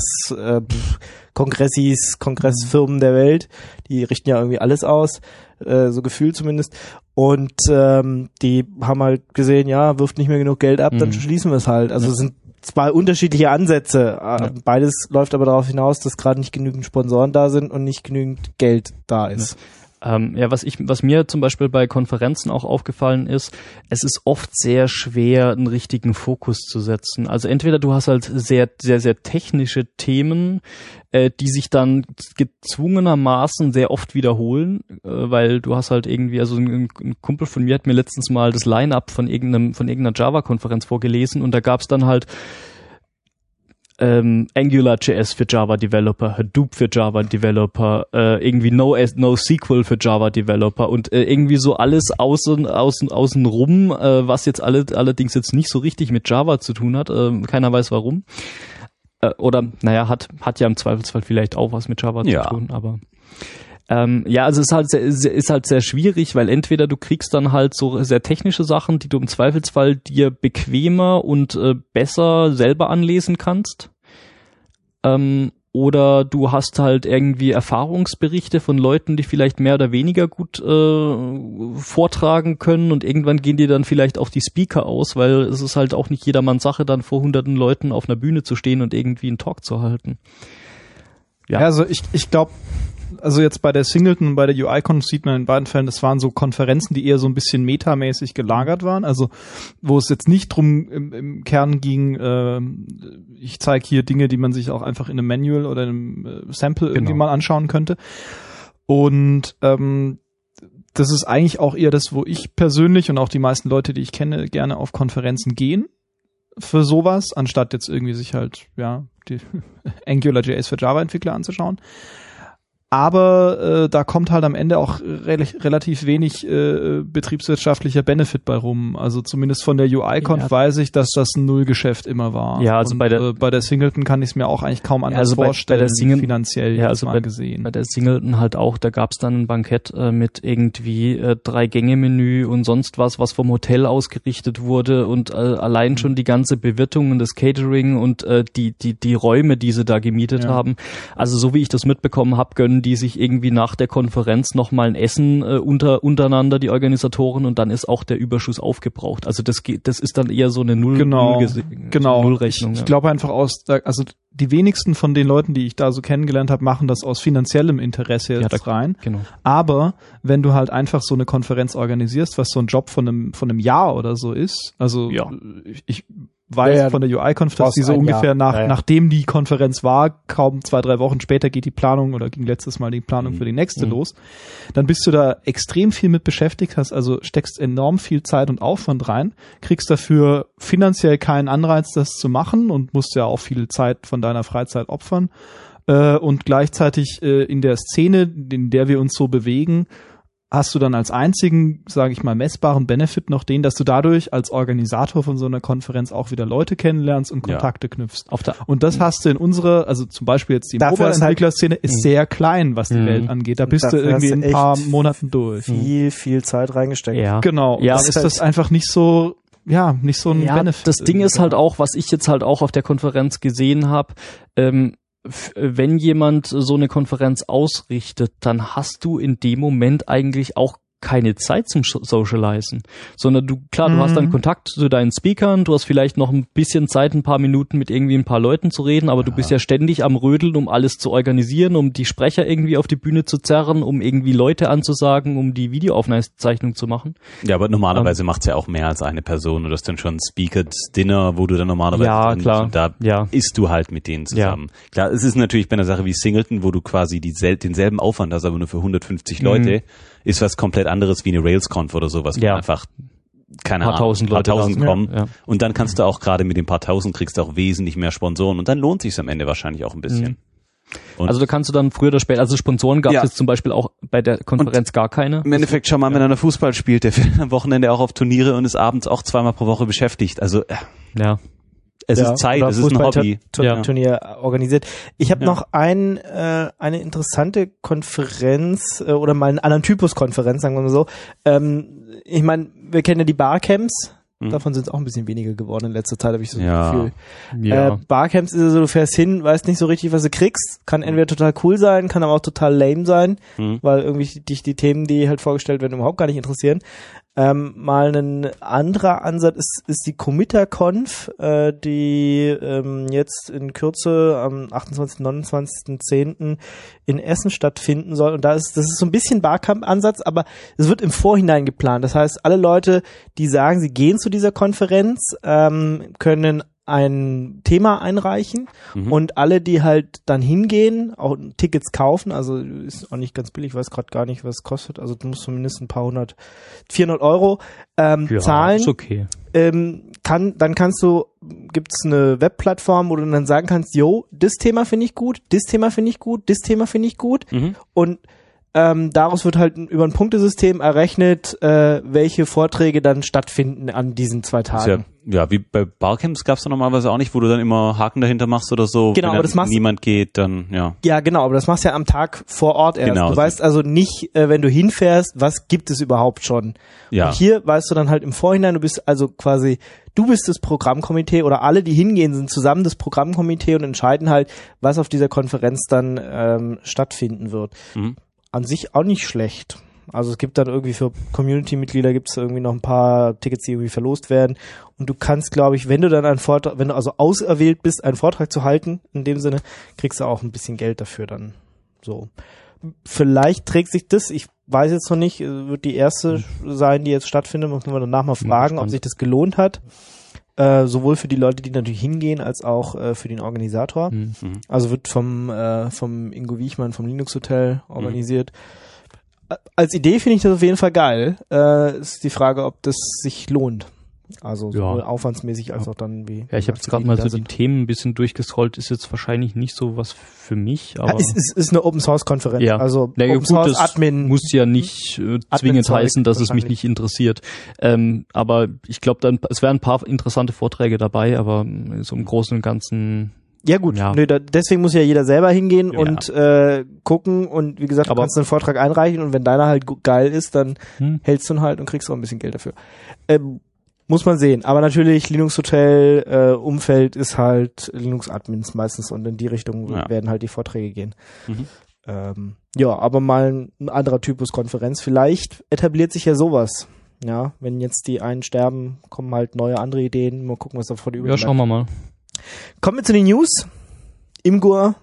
Kongressfirmen der Welt. Die richten ja irgendwie alles aus, so gefühlt zumindest. Und die haben halt gesehen, ja, wirft nicht mehr genug Geld ab, dann schließen wir es halt. Also es sind zwei unterschiedliche Ansätze. Beides läuft aber darauf hinaus, dass gerade nicht genügend Sponsoren da sind und nicht genügend Geld da ist. Was mir zum Beispiel bei Konferenzen auch aufgefallen ist, es ist oft sehr schwer, einen richtigen Fokus zu setzen. Also entweder du hast halt sehr, sehr, sehr technische Themen, die sich dann gezwungenermaßen sehr oft wiederholen, weil du hast halt irgendwie, also ein Kumpel von mir hat mir letztens mal das Line-Up von irgendeiner Java-Konferenz vorgelesen, und da gab's dann halt AngularJS für Java Developer, Hadoop für Java Developer, irgendwie NoSQL für Java Developer und irgendwie so alles außen rum, was jetzt allerdings jetzt nicht so richtig mit Java zu tun hat. Keiner weiß warum. Oder, naja, hat ja im Zweifelsfall vielleicht auch was mit Java zu tun, aber also es ist halt sehr schwierig, weil entweder du kriegst dann halt so sehr technische Sachen, die du im Zweifelsfall dir bequemer und besser selber anlesen kannst, oder du hast halt irgendwie Erfahrungsberichte von Leuten, die vielleicht mehr oder weniger gut vortragen können, und irgendwann gehen dir dann vielleicht auch die Speaker aus, weil es ist halt auch nicht jedermanns Sache, dann vor hunderten Leuten auf einer Bühne zu stehen und irgendwie einen Talk zu halten. Ja, also ich glaube, also jetzt bei der Singleton und bei der UICon sieht man in beiden Fällen, das waren so Konferenzen, die eher so ein bisschen metamäßig gelagert waren, also wo es jetzt nicht drum im Kern ging, ich zeige hier Dinge, die man sich auch einfach in einem Manual oder in einem Sample irgendwie mal anschauen könnte. Und das ist eigentlich auch eher das, wo ich persönlich und auch die meisten Leute, die ich kenne, gerne auf Konferenzen gehen für sowas, anstatt jetzt irgendwie sich halt, die AngularJS für Java-Entwickler anzuschauen. Aber da kommt halt am Ende auch relativ wenig betriebswirtschaftlicher Benefit bei rum. Also zumindest von der UI-Conf weiß ich, dass das ein Nullgeschäft immer war. Ja, also und bei der Singleton kann ich es mir auch eigentlich kaum anders vorstellen, finanziell mal gesehen. Bei der Singleton halt auch, da gab es dann ein Bankett mit irgendwie 3-Gänge-Menü und sonst was vom Hotel ausgerichtet wurde, und allein schon die ganze Bewirtung und das Catering und die Räume, die sie da gemietet haben. Also so wie ich das mitbekommen habe, gönnen die sich irgendwie nach der Konferenz nochmal ein Essen untereinander, die Organisatoren, und dann ist auch der Überschuss aufgebraucht. Also das ist dann eher so eine Nullrechnung. Ich glaube einfach also die wenigsten von den Leuten, die ich da so kennengelernt habe, machen das aus finanziellem Interesse jetzt rein. Genau. Aber wenn du halt einfach so eine Konferenz organisierst, was so ein Job von einem Jahr oder so ist, also ich weiß von der UI-Conf, dass die so ungefähr nachdem die Konferenz war, kaum 2-3 Wochen später geht die Planung oder ging letztes Mal die Planung für die nächste los, dann bist du da extrem viel mit beschäftigt, steckst enorm viel Zeit und Aufwand rein, kriegst dafür finanziell keinen Anreiz, das zu machen und musst ja auch viel Zeit von deiner Freizeit opfern und gleichzeitig in der Szene, in der wir uns so bewegen, hast du dann als einzigen, sage ich mal, messbaren Benefit noch den, dass du dadurch als Organisator von so einer Konferenz auch wieder Leute kennenlernst und Kontakte knüpfst. Und das hast du in unserer, also zum Beispiel jetzt die Mobile-Entwickler-Szene ist sehr klein, was die Welt angeht. Da bist du irgendwie in ein paar Monaten durch. Viel Zeit reingesteckt. Ja. Genau. Ja, dann ist das einfach nicht so ein Benefit. Das Ding ist halt auch, was ich jetzt halt auch auf der Konferenz gesehen habe, wenn jemand so eine Konferenz ausrichtet, dann hast du in dem Moment eigentlich auch keine Zeit zum Socialisen, sondern du hast dann Kontakt zu deinen Speakern, du hast vielleicht noch ein bisschen Zeit, ein paar Minuten mit irgendwie ein paar Leuten zu reden, aber du bist ja ständig am Rödeln, um alles zu organisieren, um die Sprecher irgendwie auf die Bühne zu zerren, um irgendwie Leute anzusagen, um die Videoaufzeichnung zu machen. Ja, aber normalerweise macht's ja auch mehr als eine Person. Du hast dann schon Speakers Dinner, wo du dann normalerweise und da isst du halt mit denen zusammen. Ja. Klar, es ist natürlich bei einer Sache wie Singleton, wo du quasi denselben Aufwand hast, aber nur für 150 Leute, ist was komplett anderes wie eine RailsConf oder sowas, wo einfach keine Ahnung, tausend Leute kommen. Ja. Und dann kannst du auch gerade mit den paar tausend kriegst du auch wesentlich mehr Sponsoren und dann lohnt sich's am Ende wahrscheinlich auch ein bisschen. Also da kannst du dann früher oder später, also Sponsoren gab es jetzt zum Beispiel auch bei der Konferenz und gar keine. Im Endeffekt, schau mal, wenn einer Fußball spielt, der fährt am Wochenende auch auf Turniere und ist abends auch 2-mal pro Woche beschäftigt. Also es ist Zeit, es ist ein Hobby. Turnier organisiert. Ich habe noch eine interessante Konferenz oder mal einen anderen Typus Konferenz, sagen wir mal so. Ich meine, wir kennen ja die Barcamps. Davon sind es auch ein bisschen weniger geworden in letzter Zeit, habe ich so das Gefühl. Ja. Barcamps ist ja so, du fährst hin, weißt nicht so richtig, was du kriegst. Kann entweder total cool sein, kann aber auch total lame sein, weil irgendwie dich die Themen, die halt vorgestellt werden, überhaupt gar nicht interessieren. Mal ein anderer Ansatz ist die Committer-Conf, die jetzt in Kürze am 28., 29.10. in Essen stattfinden soll. Und das ist so ein bisschen Barcamp-Ansatz, aber es wird im Vorhinein geplant. Das heißt, alle Leute, die sagen, sie gehen zu dieser Konferenz, können ein Thema einreichen und alle, die halt dann hingehen, auch Tickets kaufen, also ist auch nicht ganz billig, ich weiß gerade gar nicht, was es kostet, also du musst zumindest ein paar 400 Euro zahlen. Ist okay. Dann gibt's eine Webplattform, wo du dann sagen kannst, das Thema finde ich gut, das Thema finde ich gut, das Thema finde ich gut und daraus wird halt über ein Punktesystem errechnet, welche Vorträge dann stattfinden an diesen 2 Tagen. Ja, wie bei Barcamps gab's da normalerweise auch nicht, wo du dann immer Haken dahinter machst oder so. Genau, wenn aber das machst niemand geht, dann Ja, genau, aber das machst du ja am Tag vor Ort erst. Genau, du weißt also nicht, wenn du hinfährst, was gibt es überhaupt schon. Ja. Und hier weißt du dann halt im Vorhinein, du bist das Programmkomitee oder alle, die hingehen, sind zusammen das Programmkomitee und entscheiden halt, was auf dieser Konferenz dann stattfinden wird. An sich auch nicht schlecht. Also es gibt dann irgendwie für Community-Mitglieder gibt's irgendwie noch ein paar Tickets, die irgendwie verlost werden. Und du kannst, glaube ich, wenn du also auserwählt bist, einen Vortrag zu halten, in dem Sinne, kriegst du auch ein bisschen Geld dafür dann so. Vielleicht trägt sich das, ich weiß jetzt noch nicht, wird die erste sein, die jetzt stattfindet, müssen wir danach mal fragen, ob sich das gelohnt hat. Sowohl für die Leute, die natürlich hingehen, als auch für den Organisator. Also wird vom Ingo Wiechmann vom Linux Hotel organisiert. Als Idee finde ich das auf jeden Fall geil. Ist die Frage, ob das sich lohnt. Also sowohl aufwandsmäßig als auch dann wie. Ja, ich habe jetzt gerade mal so die Themen ein bisschen durchgescrollt. Ist jetzt wahrscheinlich nicht so was für mich, aber es ist eine Open Source Konferenz. Ja. Also Open Source Admin muss ja nicht zwingend heißen, dass es mich nicht interessiert. Aber ich glaube, es wären ein paar interessante Vorträge dabei, aber so im Großen und Ganzen. Ja gut, deswegen muss ja jeder selber hingehen und gucken und wie gesagt, du kannst einen Vortrag einreichen und wenn deiner halt geil ist, dann hältst du ihn halt und kriegst auch ein bisschen Geld dafür. Muss man sehen. Aber natürlich, Linux Hotel Umfeld ist halt Linux Admins meistens und in die Richtung werden halt die Vorträge gehen. Ja, aber mal ein anderer Typus Konferenz. Vielleicht etabliert sich ja sowas. Ja, wenn jetzt die einen sterben, kommen halt neue andere Ideen. Mal gucken, was da vor die Ja, schauen wir mal. Kommen wir zu den News. Imgur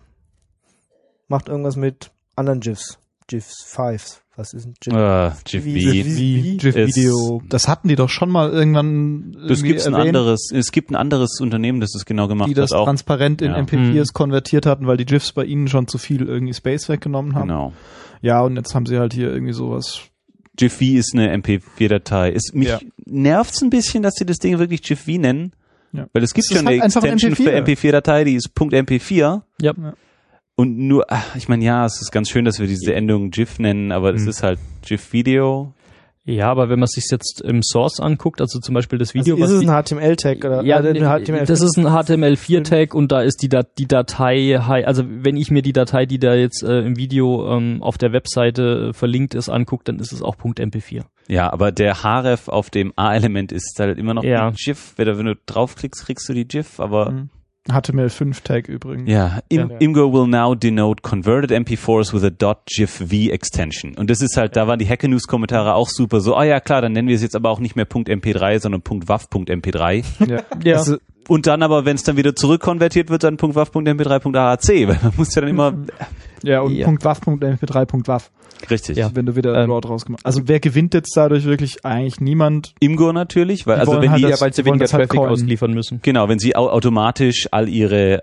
macht irgendwas mit anderen GIFs. GIFs 5. Was ist ein GIF? GIF Video. Das hatten die doch schon mal irgendwann es gibt ein anderes Unternehmen, das genau gemacht hat. Die das transparent in MP4s konvertiert hatten, weil die GIFs bei ihnen schon zu viel irgendwie Space weggenommen haben. Genau. Ja, und jetzt haben sie halt hier irgendwie sowas. GIF-V ist eine MP4-Datei. Mich nervt's ein bisschen, dass sie das Ding wirklich GIF-V nennen. Ja. Weil es gibt schon eine Extension für MP4-Datei, die ist .mp4. Ja. Und nur, ich meine, ja, es ist ganz schön, dass wir diese Endung GIF nennen, aber es ist halt GIF-Video. Ja, aber wenn man sich jetzt im Source anguckt, also zum Beispiel das Video, also ist es ein HTML-Tag oder? Ja, das ist ein HTML4-Tag und da ist die Datei, also wenn ich mir die Datei, die da jetzt im Video auf der Webseite verlinkt ist, angucke, dann ist es auch .mp4. Ja, aber der href auf dem A-Element ist halt immer noch die GIF. Wenn du draufklickst, kriegst du die GIF, aber HTML5-Tag übrigens. Ja, Imgur will now denote converted MP4s with a .gif-v extension. Und das ist halt, da waren die Hacker News Kommentare auch super. So, ja klar, dann nennen wir es jetzt aber auch nicht mehr .mp3, sondern .wav.mp3. Ja. Und dann aber, wenn es dann wieder zurückkonvertiert wird, dann .wav.mp3.aac, weil man muss ja dann immer... Ja, und .wav.mp3.wav. Richtig. Ja, wenn du wieder Draw draus gemacht. Also wer gewinnt jetzt dadurch wirklich? Eigentlich niemand. Imgur natürlich, weil also wenn weil sie weniger Traffic halt ausliefern müssen. Genau, wenn sie automatisch all ihre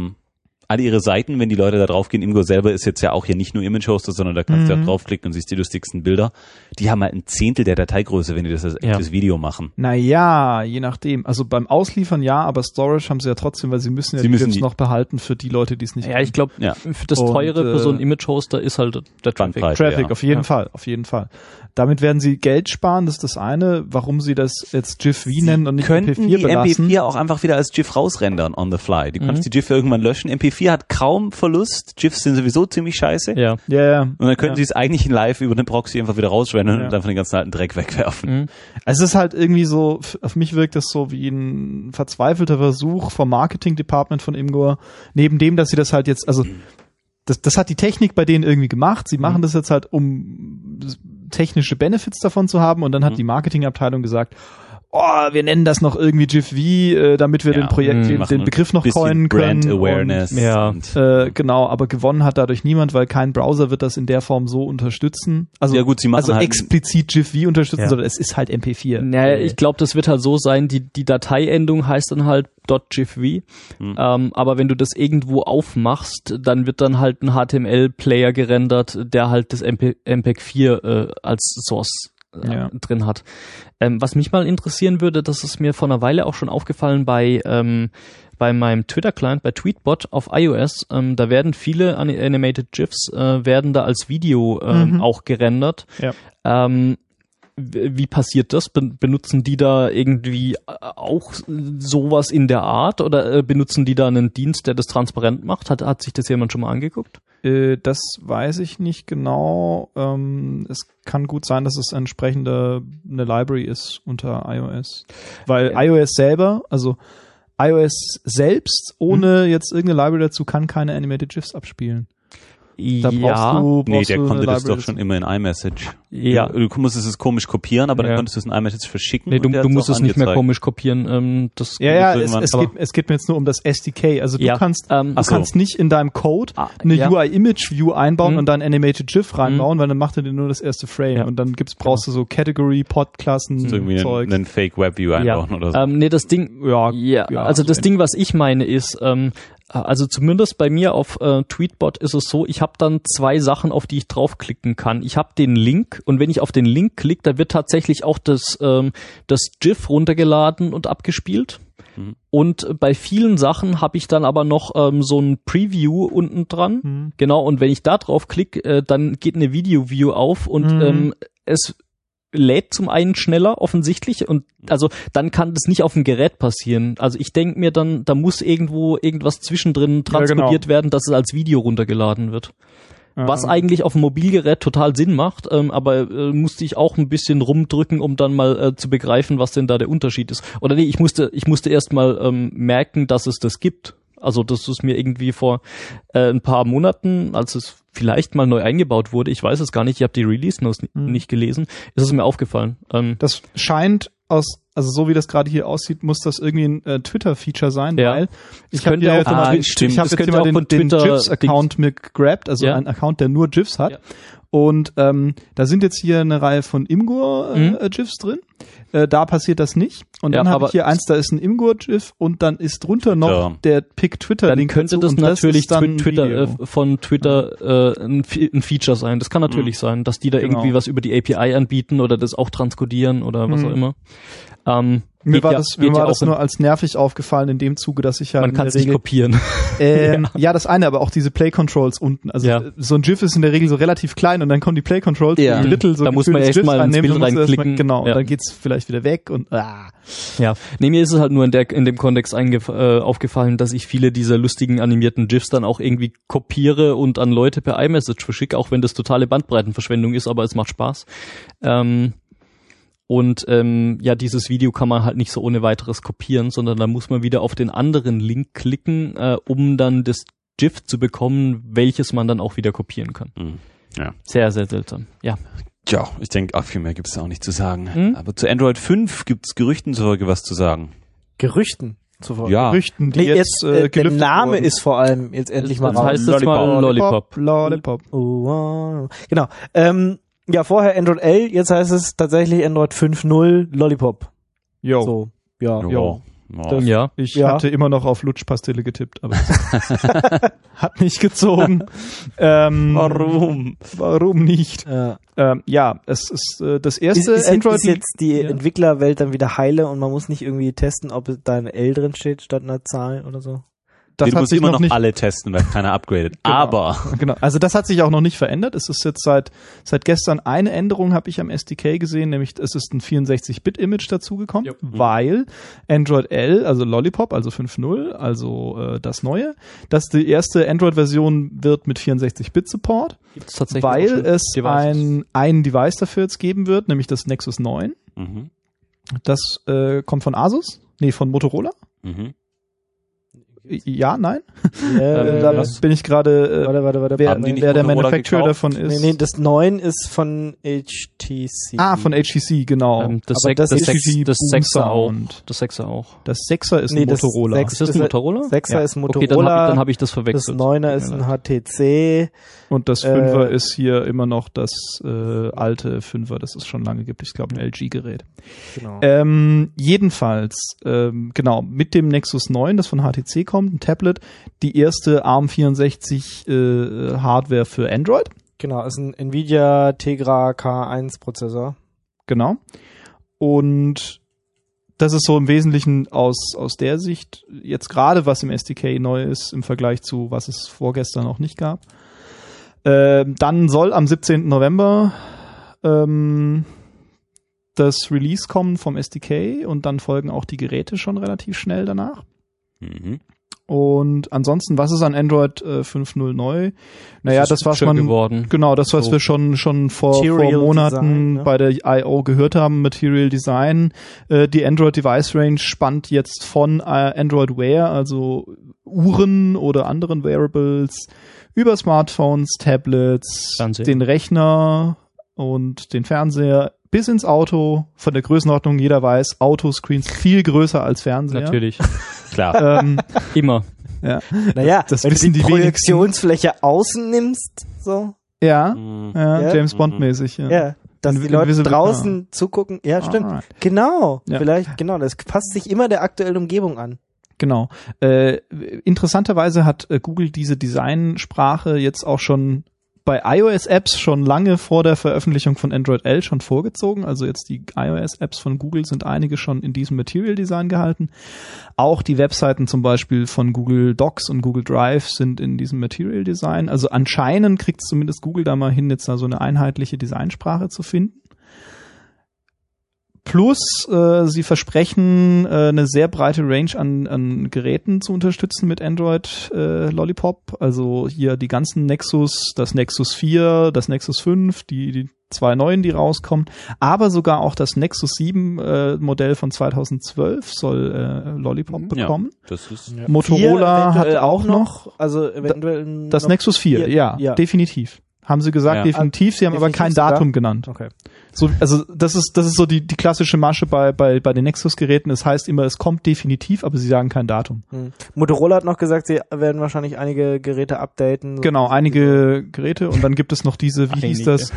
Seiten, wenn die Leute da draufgehen, Imgur selber ist jetzt ja auch hier nicht nur Image-Hoster, sondern da kannst du ja draufklicken und siehst die lustigsten Bilder. Die haben halt ein Zehntel der Dateigröße, wenn die das als echtes Video machen. Naja, je nachdem. Also beim Ausliefern ja, aber Storage haben sie ja trotzdem, weil sie müssen ja die GIFs noch behalten für die Leute, die es nicht haben. Ja, ich glaube, für das teure für so ein Image-Hoster ist halt der Traffic, auf jeden Fall, auf jeden Fall. Damit werden sie Geld sparen, das ist das eine. Warum sie das jetzt GIF-V nennen und nicht MP4 belassen. MP4 auch einfach wieder als GIF rausrendern on the fly. Du kannst die GIF irgendwann löschen. MP4 hat kaum Verlust. GIFs sind sowieso ziemlich scheiße. Ja. Und dann können sie es eigentlich in live über den Proxy einfach wieder rausrendern und einfach den ganzen alten Dreck wegwerfen. Also es ist halt irgendwie so, auf mich wirkt das so wie ein verzweifelter Versuch vom Marketing-Department von Imgur. Neben dem, dass sie das halt jetzt, also das hat die Technik bei denen irgendwie gemacht. Sie machen das jetzt halt, um technische Benefits davon zu haben, und dann hat die Marketingabteilung gesagt, wir nennen das noch irgendwie GIF-V, damit wir den Begriff noch coinen können. Brand Awareness. Genau, aber gewonnen hat dadurch niemand, weil kein Browser wird das in der Form so unterstützen. Also, ja gut, sie machen also halt explizit GIF-V unterstützen, sondern es ist halt MP4. Naja, ich glaube, das wird halt so sein, die Dateiendung heißt dann halt .gif-v, aber wenn du das irgendwo aufmachst, dann wird dann halt ein HTML-Player gerendert, der halt das MPEG-4 als Source drin hat. Was mich mal interessieren würde, das ist mir vor einer Weile auch schon aufgefallen bei meinem Twitter-Client, bei Tweetbot auf iOS, da werden viele Animated GIFs, werden da als Video auch gerendert. Ja. Wie passiert das? Benutzen die da irgendwie auch sowas in der Art oder benutzen die da einen Dienst, der das transparent macht? Hat sich das jemand schon mal angeguckt? Das weiß ich nicht genau. Es kann gut sein, dass es eine Library ist unter iOS. Weil iOS selber, also iOS selbst, ohne jetzt irgendeine Library dazu, kann keine Animated GIFs abspielen. Da brauchst der konnte das doch schon immer in iMessage. Ja. Du musstest es komisch kopieren, aber dann konntest du es in iMessage verschicken. Nee, du musst es nicht mehr komisch kopieren. Es geht mir jetzt nur um das SDK. Also du kannst nicht in deinem Code eine UI-Image-View einbauen und dann Animated GIF reinbauen, weil dann macht er dir nur das erste Frame. Ja. Und dann brauchst du so Category, Pod-Klassen, irgendwie Zeug. Einen Fake-Web-View einbauen oder so. Nee, das Ding, das Ding, was ich meine, ist, also zumindest bei mir auf Tweetbot ist es so, ich habe dann 2 Sachen, auf die ich draufklicken kann. Ich habe den Link, und wenn ich auf den Link klicke, da wird tatsächlich auch das GIF runtergeladen und abgespielt. Und bei vielen Sachen habe ich dann aber noch so ein Preview unten dran. Genau, und wenn ich da drauf klicke, dann geht eine Video-View auf und es lädt zum einen schneller offensichtlich, und also dann kann das nicht auf dem Gerät passieren. Also ich denke mir dann, da muss irgendwas zwischendrin transkribiert werden, dass es als Video runtergeladen wird. Was eigentlich auf dem Mobilgerät total Sinn macht, aber musste ich auch ein bisschen rumdrücken, um dann mal zu begreifen, was denn da der Unterschied ist. Oder nee, ich musste erst mal merken, dass es das gibt. Also das ist mir irgendwie vor ein paar Monaten, als es vielleicht mal neu eingebaut wurde, ich weiß es gar nicht, ich habe die Release-Notes nicht gelesen, ist es mir aufgefallen. Das scheint also so wie das gerade hier aussieht, muss das irgendwie ein Twitter-Feature sein, weil ich habe jetzt mal den GIFs-Account mir gegrabt, also ein Account, der nur GIFs hat. Ja. Und da sind jetzt hier eine Reihe von Imgur-GIFs drin. Da passiert das nicht. Und dann habe ich hier eins, da ist ein Imgur-GIF und dann ist drunter noch der Pick Twitter-Link. Dann könnte das natürlich von Twitter ein Feature sein. Das kann natürlich sein, dass die da irgendwie was über die API anbieten oder das auch transkodieren oder was auch immer. Mir war das nur als nervig aufgefallen in dem Zuge, dass ich ja man kann es nicht kopieren. Ja, das eine, aber auch diese Play-Controls unten. Also so ein GIF ist in der Regel so relativ klein und dann kommen die Play-Controls ein Drittel so. Da muss man erst mal ins Bild reinklicken. Genau, dann geht's vielleicht wieder weg und Ja, mir ist es halt nur in dem Kontext aufgefallen, dass ich viele dieser lustigen animierten GIFs dann auch irgendwie kopiere und an Leute per iMessage verschicke, auch wenn das totale Bandbreitenverschwendung ist, aber es macht Spaß. Und dieses Video kann man halt nicht so ohne weiteres kopieren, sondern da muss man wieder auf den anderen Link klicken, um dann das GIF zu bekommen, welches man dann auch wieder kopieren kann. Ja. Sehr, sehr seltsam. Ja. Tja, ich denke, viel mehr gibt es auch nicht zu sagen. Aber zu Android 5 gibt es Gerüchten zufolge was zu sagen. Gerüchten zufolge? Ja. Gerüchten, die jetzt der Name wurden. Ist vor allem jetzt endlich mal raus. Das heißt jetzt mal Lollipop. Genau. Ja, vorher Android L, jetzt heißt es tatsächlich Android 5.0 Lollipop. Jo. So, ja. Ich hatte immer noch auf Lutschpastille getippt, aber hat nicht gezogen. Warum nicht? Es ist das erste Android. Ist jetzt die Entwicklerwelt dann wieder heile und man muss nicht irgendwie testen, ob da ein L drin steht statt einer Zahl oder so? Das hat sich immer noch alle testen, weil keiner upgradet. Genau, aber also das hat sich auch noch nicht verändert. Es ist jetzt seit gestern eine Änderung, habe ich am SDK gesehen, nämlich es ist ein 64-Bit-Image dazugekommen, weil Android L, also Lollipop, also 5.0, also das neue, das die erste Android-Version wird mit 64-Bit-Support, weil es ein Device dafür jetzt geben wird, nämlich das Nexus 9. Das kommt von Asus, von Motorola. Ja, nein? Da bin ich gerade, warte. Wer der Manufacturer davon ist. Nee, das 9 ist von HTC. Von HTC, genau. Das 6er auch. Das 6er auch. Das 6er ist ein Motorola. Ist das ein Motorola? 6er ist Motorola. Okay, dann hab ich das verwechselt. Das 9er ist ein HTC. Und das 5er ist hier immer noch das alte 5er, das es schon lange gibt. Ich glaube, ein LG-Gerät. Genau. Jedenfalls, mit dem Nexus 9, das von HTC kommt, ein Tablet, die erste ARM64 Hardware für Android. Genau, ist ein Nvidia Tegra K1 Prozessor. Genau. Und das ist so im Wesentlichen aus der Sicht jetzt gerade, was im SDK neu ist im Vergleich zu, was es vorgestern auch nicht gab. Dann soll am 17. November das Release kommen vom SDK und dann folgen auch die Geräte schon relativ schnell danach. Und ansonsten, was ist an Android 5.0 neu? Naja, das was man geworden. Genau, das was wir schon vor Monaten Design, bei der I.O. gehört haben, Material Design. Die Android Device Range spannt jetzt von Android Wear, also Uhren oder anderen Wearables, über Smartphones, Tablets, den Rechner und den Fernseher bis ins Auto, von der Größenordnung, jeder weiß, Autoscreens viel größer als Fernseher. Natürlich. Klar. Immer. Ja. Naja, das wenn wissen du die Projektionsfläche außen nimmst, so. Ja, James Bond-mäßig. Ja, dass die Leute draußen zugucken. Ja, stimmt. Alright. Genau. Ja. Vielleicht, das passt sich immer der aktuellen Umgebung an. Genau. Interessanterweise hat Google diese Designsprache jetzt auch schon bei iOS-Apps schon lange vor der Veröffentlichung von Android L schon vorgezogen. Also jetzt die iOS-Apps von Google sind einige schon in diesem Material Design gehalten. Auch die Webseiten zum Beispiel von Google Docs und Google Drive sind in diesem Material Design. Also anscheinend kriegt zumindest Google da mal hin, jetzt da so eine einheitliche Designsprache zu finden. Plus, sie versprechen, eine sehr breite Range an Geräten zu unterstützen mit Android Lollipop. Also hier die ganzen Nexus, das Nexus 4, das Nexus 5, die 2 neuen, die rauskommen, aber sogar auch das Nexus 7 Modell von 2012 soll Lollipop bekommen. Ja, das ist Motorola hat auch noch, also eventuell das Nexus 4, ja, definitiv. Haben sie gesagt, definitiv, sie haben aber kein Datum genannt. Okay. So, also das ist so die klassische Masche bei den Nexus-Geräten. Das heißt immer, es kommt definitiv, aber sie sagen kein Datum. Motorola hat noch gesagt, sie werden wahrscheinlich einige Geräte updaten. Genau, einige Geräte und dann gibt es noch diese, wie hieß das?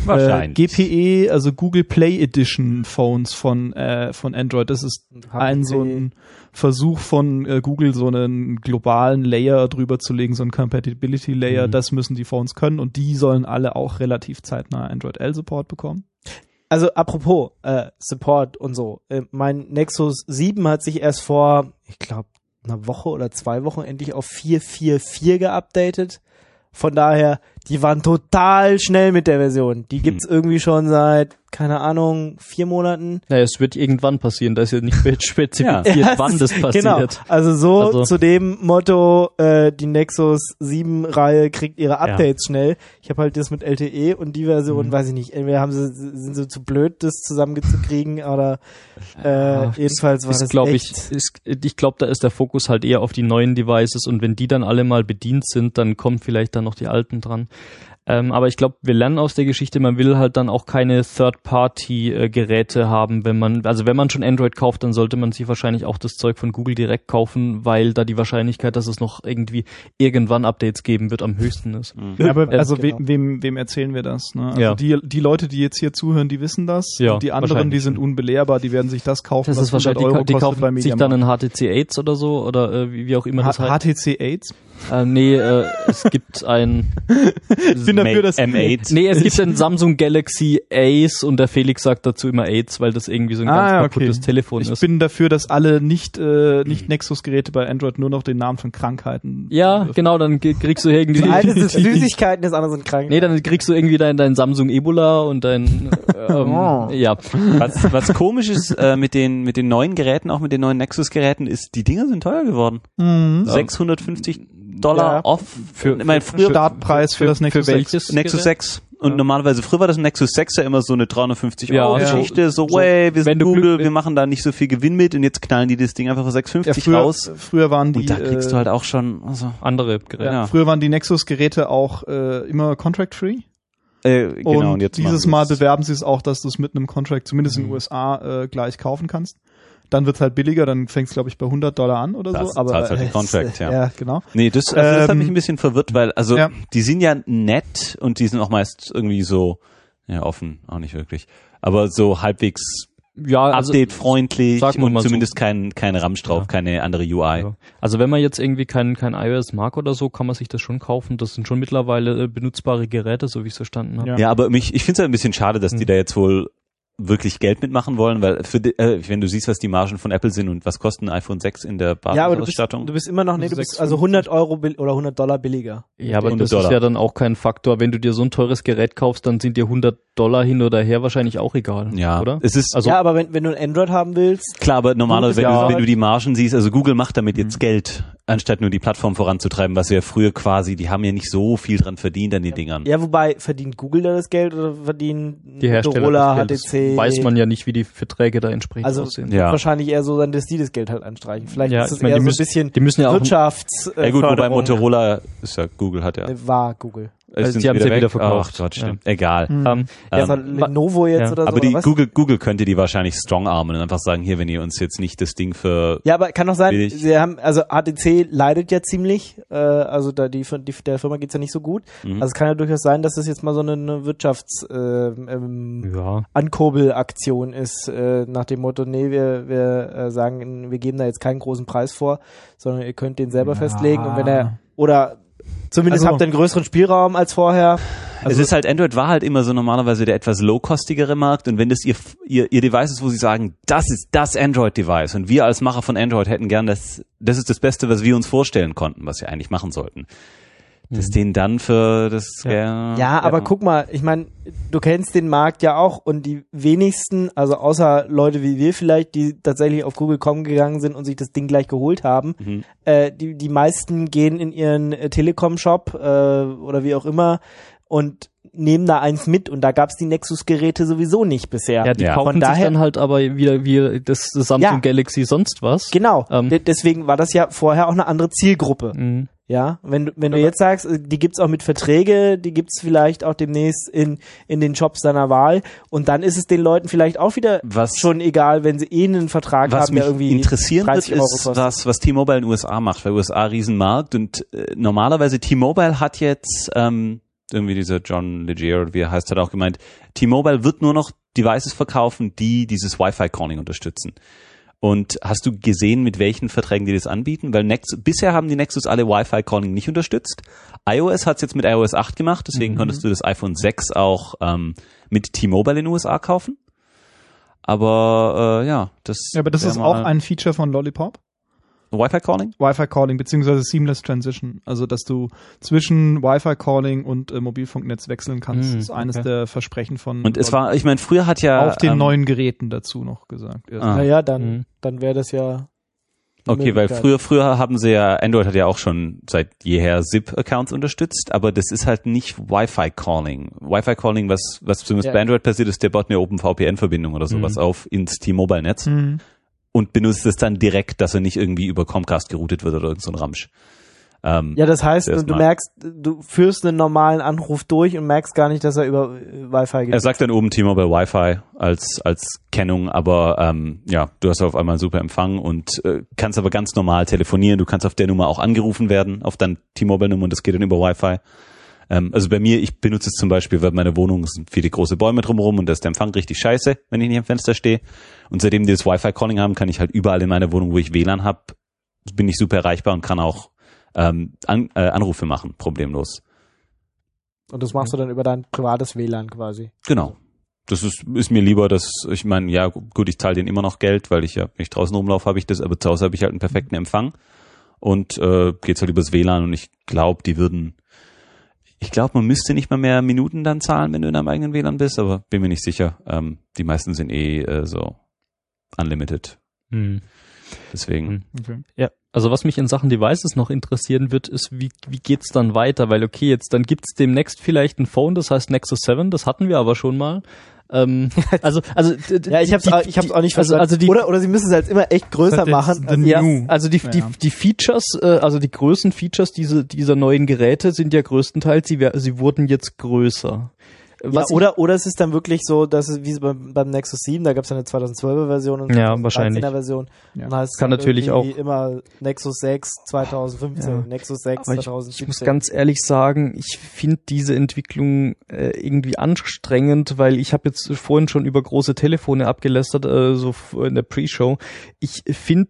GPE, also Google Play Edition Phones von Android. Das ist so ein Versuch von Google, so einen globalen Layer drüber zu legen, so einen Compatibility Layer. Das müssen die Phones können und die sollen alle auch relativ zeitnah Android L Support bekommen. Also apropos Support und so. Mein Nexus 7 hat sich erst vor, ich glaube, einer Woche oder 2 Wochen endlich auf 4.4.4 geupdatet. Von daher, die waren total schnell mit der Version. Die gibt's irgendwie schon seit, keine Ahnung, 4 Monaten. Naja, es wird irgendwann passieren, da ist ja nicht spezifiziert, wann das passiert. Genau, also zu dem Motto, die Nexus 7 Reihe kriegt ihre Updates schnell. Ich habe halt das mit LTE und die Version, weiß ich nicht, entweder sind sie zu blöd, das zusammenzukriegen, oder jedenfalls war das ich glaube, da ist der Fokus halt eher auf die neuen Devices und wenn die dann alle mal bedient sind, dann kommen vielleicht dann noch die alten dran. Aber ich glaube, wir lernen aus der Geschichte, man will halt dann auch keine Third-Party-Geräte haben, wenn man schon Android kauft, dann sollte man sich wahrscheinlich auch das Zeug von Google direkt kaufen, weil da die Wahrscheinlichkeit, dass es noch irgendwie irgendwann Updates geben wird, am höchsten ist. Ja, aber wem erzählen wir das? Ne? Also die Leute, die jetzt hier zuhören, die wissen das. Ja, und die anderen, die sind unbelehrbar, die werden sich das kaufen, das was ist wahrscheinlich, die kaufen sich dann ein HTC 8 oder so, oder wie auch immer das heißt. HTC 8? Es gibt ein ich bin dafür, dass M8. Nee, es gibt ein Samsung Galaxy Ace und der Felix sagt dazu immer 8, weil das irgendwie so ein ganz kaputtes Telefon ist. Ich bin dafür, dass alle nicht Nexus-Geräte bei Android nur noch den Namen von Krankheiten. Ja, genau, dann kriegst du irgendwie das eine sind Süßigkeiten, das andere sind Krankheiten. Nee, dann kriegst du irgendwie dein Samsung Ebola und dein ja. Was komisch ist mit den neuen Geräten, auch mit den neuen Nexus-Geräten, ist, die Dinger sind teuer geworden. $650 off. Früher Startpreis für das Nexus 6. Nexus 6. Und normalerweise, früher war das Nexus 6 ja immer so eine 350 € Geschichte, wir sind Google, wir machen da nicht so viel Gewinn mit und jetzt knallen die das Ding einfach für 650 raus. Früher waren die, und da kriegst du halt auch schon andere Geräte. Ja. Früher waren die Nexus-Geräte auch immer contract-free. Genau, und jetzt dieses Mal bewerben sie es auch, dass du es mit einem Contract, zumindest in den USA, gleich kaufen kannst. Dann wird's halt billiger, dann fängt's, glaube ich, bei $100 an oder so. Aber zahlst halt den Contract, ja, genau. Nee, das hat mich ein bisschen verwirrt, weil, die sind ja nett und die sind auch meist irgendwie so, offen, auch nicht wirklich, aber so halbwegs update-freundlich und zumindest kein Ramsch drauf, keine andere UI. Ja. Also wenn man jetzt irgendwie kein iOS mag oder so, kann man sich das schon kaufen. Das sind schon mittlerweile benutzbare Geräte, so wie ich es verstanden habe. Ja, aber ich finde es halt ein bisschen schade, dass die da jetzt wohl wirklich Geld mitmachen wollen, weil wenn du siehst, was die Margen von Apple sind und was kostet ein iPhone 6 in der Basisausstattung. Ja, aber du bist immer noch, du bist also $100 oder $100 billiger. Ja, aber das ist ja dann auch kein Faktor. Wenn du dir so ein teures Gerät kaufst, dann sind dir $100 hin oder her wahrscheinlich auch egal. Ja, oder? Es ist, ja, aber wenn du ein Android haben willst. Klar, aber normalerweise, wenn du die Margen siehst, also Google macht damit jetzt Geld, anstatt nur die Plattform voranzutreiben, was ja früher quasi, die haben ja nicht so viel dran verdient an den Dingern. Ja, wobei, verdient Google da das Geld oder verdienen die Hersteller Motorola, das HTC? Weiß man ja nicht, wie die Verträge da entsprechend aussehen. Also wahrscheinlich eher so sein, dass die das Geld halt anstreichen. Vielleicht ist es eher so ein bisschen die müssen ja Wirtschafts. Ja gut, wobei Motorola ist ja Google hat ja. War Google. Also die haben es ja wieder verkauft. Ach Gott, stimmt. Egal. Lenovo jetzt oder so. Aber oder was? Google könnte die wahrscheinlich strong armen und einfach sagen, hier, wenn ihr uns jetzt nicht das Ding für... Ja, aber kann doch sein, sie haben, also HTC leidet ja ziemlich, also der Firma geht's ja nicht so gut. Also es kann ja durchaus sein, dass das jetzt mal so eine Wirtschafts-Ankurbelaktion ist, nach dem Motto, nee, wir sagen, wir geben da jetzt keinen großen Preis vor, sondern ihr könnt den selber festlegen und wenn zumindest habt ihr einen größeren Spielraum als vorher. Also es ist halt, Android war halt immer so normalerweise der etwas low-costigere Markt und wenn das ihr Device ist, wo sie sagen, das ist das Android-Device und wir als Macher von Android hätten gern das ist das Beste, was wir uns vorstellen konnten, was wir eigentlich machen sollten. Das denen dann für das... aber guck mal, ich meine, du kennst den Markt ja auch und die wenigsten, also außer Leute wie wir vielleicht, die tatsächlich auf Google.com gegangen sind und sich das Ding gleich geholt haben, die meisten gehen in ihren Telekom-Shop oder wie auch immer und nehmen da eins mit und da gab's die Nexus-Geräte sowieso nicht bisher. Ja, die kaufen sich dann halt aber wieder wie das Samsung Galaxy sonst was. Genau, deswegen war das ja vorher auch eine andere Zielgruppe. Mhm. Ja, wenn du jetzt sagst, die gibt's auch mit Verträge, die gibt's vielleicht auch demnächst in den Shops deiner Wahl und dann ist es den Leuten vielleicht auch wieder schon egal, wenn sie einen Vertrag haben, der irgendwie interessieren wird, ist, was T-Mobile in den USA macht, weil USA Riesenmarkt und normalerweise T-Mobile hat jetzt irgendwie dieser John Legere, wie er heißt, hat auch gemeint, T-Mobile wird nur noch Devices verkaufen, die dieses Wi-Fi-Calling unterstützen. Und hast du gesehen, mit welchen Verträgen die das anbieten? Weil bisher haben die Nexus alle Wi-Fi-Calling nicht unterstützt. iOS hat es jetzt mit iOS 8 gemacht, deswegen konntest du das iPhone 6 auch mit T-Mobile in den USA kaufen. Aber das ist auch ein Feature von Lollipop. Wi-Fi-Calling? Wi-Fi-Calling, beziehungsweise Seamless Transition. Also, dass du zwischen Wi-Fi-Calling und Mobilfunknetz wechseln kannst, ist eines der Versprechen von Und es war, ich meine, früher hat ja... Auf den neuen Geräten dazu noch gesagt. Naja, dann wäre das ja... Okay, weil früher haben sie ja, Android hat ja auch schon seit jeher SIP-Accounts unterstützt, aber das ist halt nicht Wi-Fi-Calling. Wi-Fi-Calling, was zumindest bei Android passiert ist, der baut eine OpenVPN-Verbindung oder sowas auf ins T-Mobile-Netz. Und benutzt es dann direkt, dass er nicht irgendwie über Comcast geroutet wird oder irgend so ein Ramsch. Ja, das heißt, du merkst, du führst einen normalen Anruf durch und merkst gar nicht, dass er über Wi-Fi geht. Er sagt dann oben T-Mobile Wi-Fi als Kennung, aber du hast auf einmal einen super Empfang und kannst aber ganz normal telefonieren. Du kannst auf der Nummer auch angerufen werden, auf deine T-Mobile-Nummer und das geht dann über Wi-Fi. Also bei mir, ich benutze es zum Beispiel, weil meine Wohnung sind viele große Bäume drumherum und da ist der Empfang richtig scheiße, wenn ich nicht am Fenster stehe. Und seitdem die das Wi-Fi-Calling haben, kann ich halt überall in meiner Wohnung, wo ich WLAN habe, bin ich super erreichbar und kann auch Anrufe machen, problemlos. Und das machst du dann über dein privates WLAN quasi? Genau. Das ist mir lieber, ich meine, ja gut, ich zahle denen immer noch Geld, weil wenn ich draußen rumlaufe, habe ich das, aber zu Hause habe ich halt einen perfekten Empfang und geht's halt übers WLAN und ich glaube, man müsste nicht mal mehr Minuten dann zahlen, wenn du in deinem eigenen WLAN bist, aber bin mir nicht sicher. Die meisten sind so unlimited. Deswegen. Okay. Ja, also was mich in Sachen Devices noch interessieren wird, ist, wie geht's dann weiter? Weil dann gibt's demnächst vielleicht ein Phone, das heißt Nexus 7, das hatten wir aber schon mal. Ja, ich hab's auch nicht verstanden. Oder sie müssen es halt immer echt größer machen. Die Features, also die größten Features dieser neuen Geräte sind ja größtenteils, sie wurden jetzt größer. Oder es ist dann wirklich so, dass es wie beim Nexus 7, da gab es ja eine 2012er Version und eine 2013er Version. Ja. Und heißt kann natürlich auch immer Nexus 6 2015, Nexus 6 aber 2017. Ich muss ganz ehrlich sagen, ich finde diese Entwicklung irgendwie anstrengend, weil ich habe jetzt vorhin schon über große Telefone abgelästert, so in der Pre-Show. Ich finde,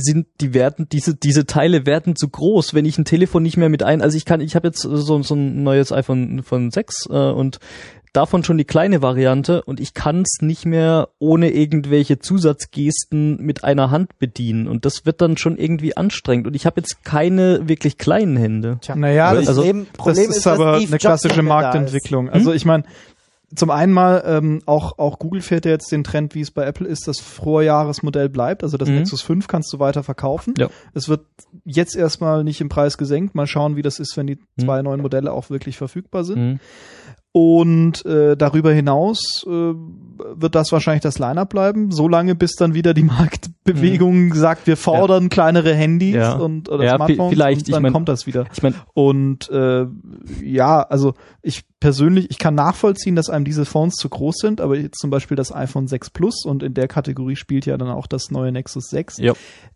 diese Teile werden zu groß, wenn ich ein Telefon nicht mehr also ich habe jetzt so ein neues iPhone von 6 und davon schon die kleine Variante und ich kann es nicht mehr ohne irgendwelche Zusatzgesten mit einer Hand bedienen und das wird dann schon irgendwie anstrengend und ich habe jetzt keine wirklich kleinen Hände. Naja, das ist aber eine klassische Marktentwicklung. Also ich meine, zum einen mal, auch Google fährt ja jetzt den Trend, wie es bei Apple ist, das Vorjahresmodell bleibt. Also das Nexus 5 kannst du weiter verkaufen. Ja. Es wird jetzt erstmal nicht im Preis gesenkt. Mal schauen, wie das ist, wenn die zwei neuen Modelle auch wirklich verfügbar sind. Und darüber hinaus wird das wahrscheinlich das Line-Up bleiben, solange bis dann wieder die Marktbewegung sagt, wir fordern kleinere Handys oder Smartphones vielleicht, und dann kommt das wieder. Und also ich persönlich, ich kann nachvollziehen, dass einem diese Phones zu groß sind, aber jetzt zum Beispiel das iPhone 6 Plus und in der Kategorie spielt ja dann auch das neue Nexus 6. Ja.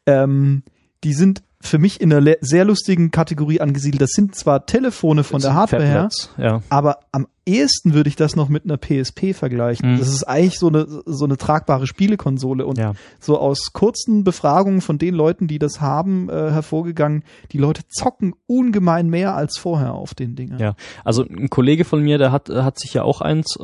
Die sind für mich in einer sehr lustigen Kategorie angesiedelt. Das sind zwar Telefone von der Hardware her, aber am ehesten würde ich das noch mit einer PSP vergleichen. Das ist eigentlich so eine tragbare Spielekonsole und so aus kurzen Befragungen von den Leuten, die das haben, hervorgegangen, die Leute zocken ungemein mehr als vorher auf den Dingern. Ja, also ein Kollege von mir, der hat sich ja auch eins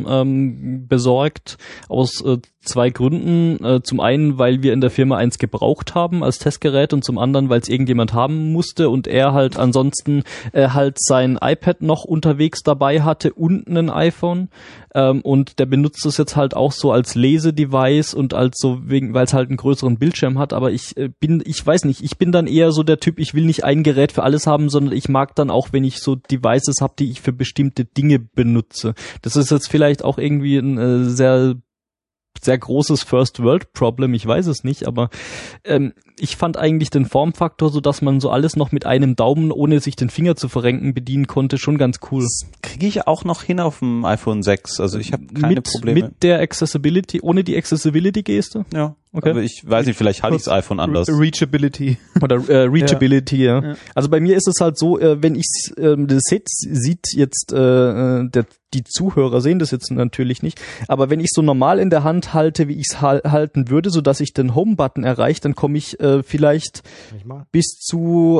besorgt aus zwei Gründen. Zum einen, weil wir in der Firma eins gebraucht haben als Testgerät und zum anderen, weil es irgendjemand haben musste und er halt ansonsten halt sein iPad noch unterwegs dabei hatte unten ein iPhone und der benutzt das jetzt halt auch so als Lesedevice und als so weil es halt einen größeren Bildschirm hat, aber ich weiß nicht, ich bin dann eher so der Typ, ich will nicht ein Gerät für alles haben, sondern ich mag dann auch, wenn ich so Devices habe, die ich für bestimmte Dinge benutze. Das ist jetzt vielleicht auch irgendwie ein sehr großes First-World-Problem, ich weiß es nicht, aber ich fand eigentlich den Formfaktor, so dass man so alles noch mit einem Daumen, ohne sich den Finger zu verrenken, bedienen konnte, schon ganz cool. Das kriege ich auch noch hin auf dem iPhone 6, also ich habe keine Probleme. Mit der Accessibility, ohne die Accessibility-Geste? Ja, okay. Aber ich weiß nicht, vielleicht hatte ich das iPhone anders. Reachability. Oder Reachability, ja. Also bei mir ist es halt so, wenn ich das sieht jetzt die Zuhörer sehen das jetzt natürlich nicht, aber wenn ich so normal in der Hand halte, wie ich es halten würde, so dass ich den Home-Button erreiche, dann komme ich vielleicht bis zu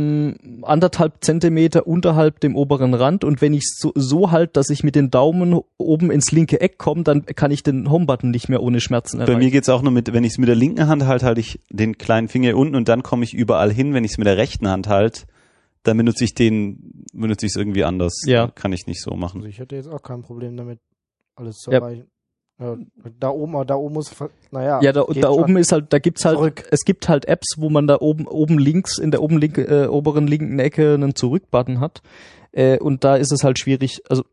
1,5 Zentimeter unterhalb dem oberen Rand, und wenn ich es so halte, dass ich mit den Daumen oben ins linke Eck komme, dann kann ich den Home-Button nicht mehr ohne Schmerzen erreichen. Bei mir geht's auch nur wenn ich es mit der linken Hand halte, halte ich den kleinen Finger unten und dann komme ich überall hin. Wenn ich es mit der rechten Hand halte, dann benutze ich es irgendwie anders. Ja. Kann ich nicht so machen. Also ich hätte jetzt auch kein Problem damit, alles zu erreichen. Da oben muss, naja. Ja, da oben ist halt, es gibt halt Apps, wo man da oben links in der oberen linken Ecke einen Zurück-Button hat. Und da ist es halt schwierig, also,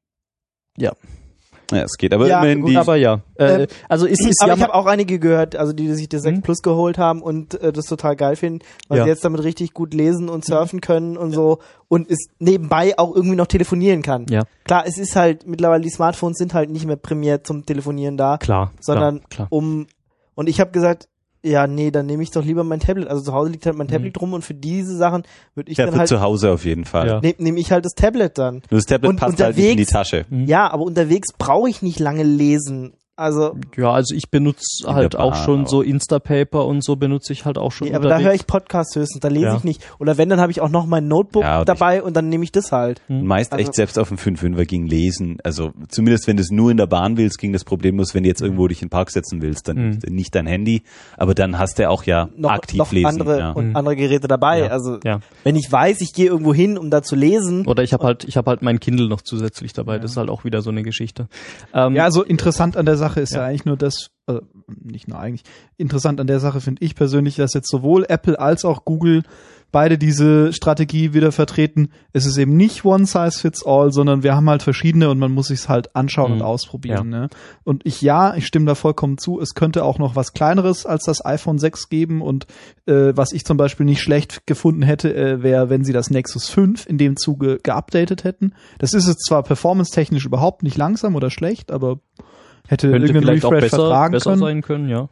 ja. Ja, es geht, aber ja, immerhin gut, aber ja. Also ist aber ich habe auch einige gehört, also die sich das 6 Plus geholt haben und das total geil finden, weil sie jetzt damit richtig gut lesen und surfen können und so, und es nebenbei auch irgendwie noch telefonieren kann. Ja. Klar, es ist halt mittlerweile, die Smartphones sind halt nicht mehr primär zum Telefonieren da, sondern klar. und ich habe gesagt, ja, nee, dann nehme ich doch lieber mein Tablet. Also zu Hause liegt halt mein Tablet rum, und für diese Sachen würde ich dann halt zu Hause auf jeden Fall. Ja. Nehme ich halt das Tablet dann. Nur das Tablet passt halt nicht in die Tasche. Ja, aber unterwegs brauche ich nicht lange lesen. Also ja, also ich benutze halt auch schon so Instapaper und so benutze ich halt auch schon. Nee, aber da höre ich Podcasts höchstens, da lese ich nicht. Oder wenn, dann habe ich auch noch mein Notebook dabei und dann nehme ich das halt. Meist echt selbst auf dem 5.5er ging lesen. Also zumindest wenn du es nur in der Bahn willst, ging das problemlos. Wenn du jetzt irgendwo dich in den Park setzen willst, dann nicht dein Handy. Aber dann hast du auch noch aktiv lesen. Andere Geräte dabei. Ja. Also wenn ich weiß, ich gehe irgendwo hin, um da zu lesen. Oder ich habe halt mein Kindle noch zusätzlich dabei. Das ist halt auch wieder so eine Geschichte. Ja, also interessant an der Sache ist ja eigentlich nur das, nicht nur eigentlich, interessant an der Sache finde ich persönlich, dass jetzt sowohl Apple als auch Google beide diese Strategie wieder vertreten. Es ist eben nicht one size fits all, sondern wir haben halt verschiedene und man muss sich's halt anschauen und ausprobieren. Ja. Ne? Und ich stimme da vollkommen zu. Es könnte auch noch was Kleineres als das iPhone 6 geben, und was ich zum Beispiel nicht schlecht gefunden hätte, wäre, wenn sie das Nexus 5 in dem Zuge geupdatet hätten. Das ist jetzt zwar performance-technisch überhaupt nicht langsam oder schlecht, aber hätte irgendeinen Refresh vertragen besser sein können, ja.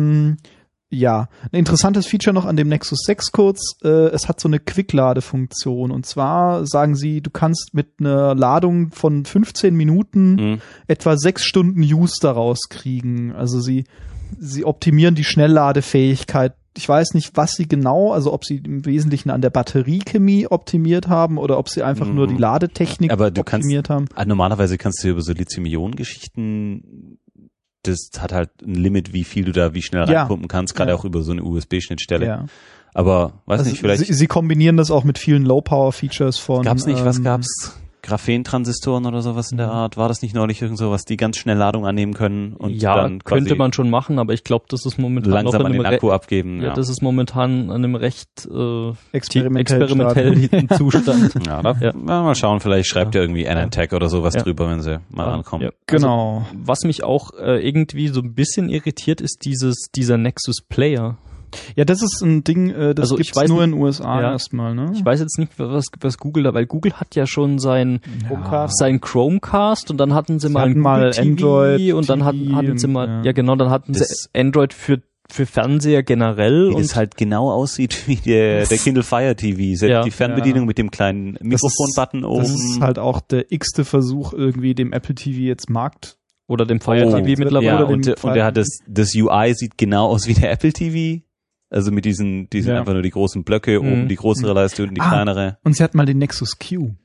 Ja, ein interessantes Feature noch an dem Nexus 6 kurz, es hat so eine Quick-Ladefunktion, und zwar sagen sie, du kannst mit einer Ladung von 15 Minuten etwa 6 Stunden Use daraus kriegen. Also sie optimieren die Schnellladefähigkeit. Ich weiß nicht, was sie genau, also ob sie im Wesentlichen an der Batteriechemie optimiert haben oder ob sie einfach nur die Ladetechnik optimiert haben. Normalerweise kannst du über so Lithium-Ionen-Geschichten, das hat halt ein Limit, wie viel du da wie schnell reinpumpen kannst, gerade auch über so eine USB-Schnittstelle. Ja. Aber weiß nicht, vielleicht. Sie kombinieren das auch mit vielen Low-Power-Features von. Was gab's? Graphen-Transistoren oder sowas in der Art? War das nicht neulich irgend so, was die ganz schnell Ladung annehmen können? Und dann könnte man schon machen, aber ich glaube, das ist momentan langsam noch an den Akku abgeben. Ja, das ist momentan an einem recht experimentellen Zustand. Mal schauen, vielleicht schreibt ja irgendwie AnandTech oder sowas drüber, wenn sie mal ankommen. Ja. Genau. Also, was mich auch irgendwie so ein bisschen irritiert, ist dieser Nexus Player. Ja, das ist ein Ding, das gibt's nur in den USA erstmal, ne? Ich weiß jetzt nicht, was Google da, weil Google hat ja schon sein Chromecast, und dann hatten sie mal Android und dann hatten sie mal, dann hatten sie Android für Fernseher generell. Wie das halt genau aussieht wie der Kindle Fire TV. Die Fernbedienung mit dem kleinen Mikrofon-Button oben. Das ist halt auch der x-te Versuch, irgendwie dem Apple TV jetzt oder dem Fire TV mittlerweile. Ja, und der hat das UI sieht genau aus wie der Apple TV. Also mit diesen einfach nur die großen Blöcke, oben die größere Leiste und die kleinere. Und sie hat mal den Nexus Q.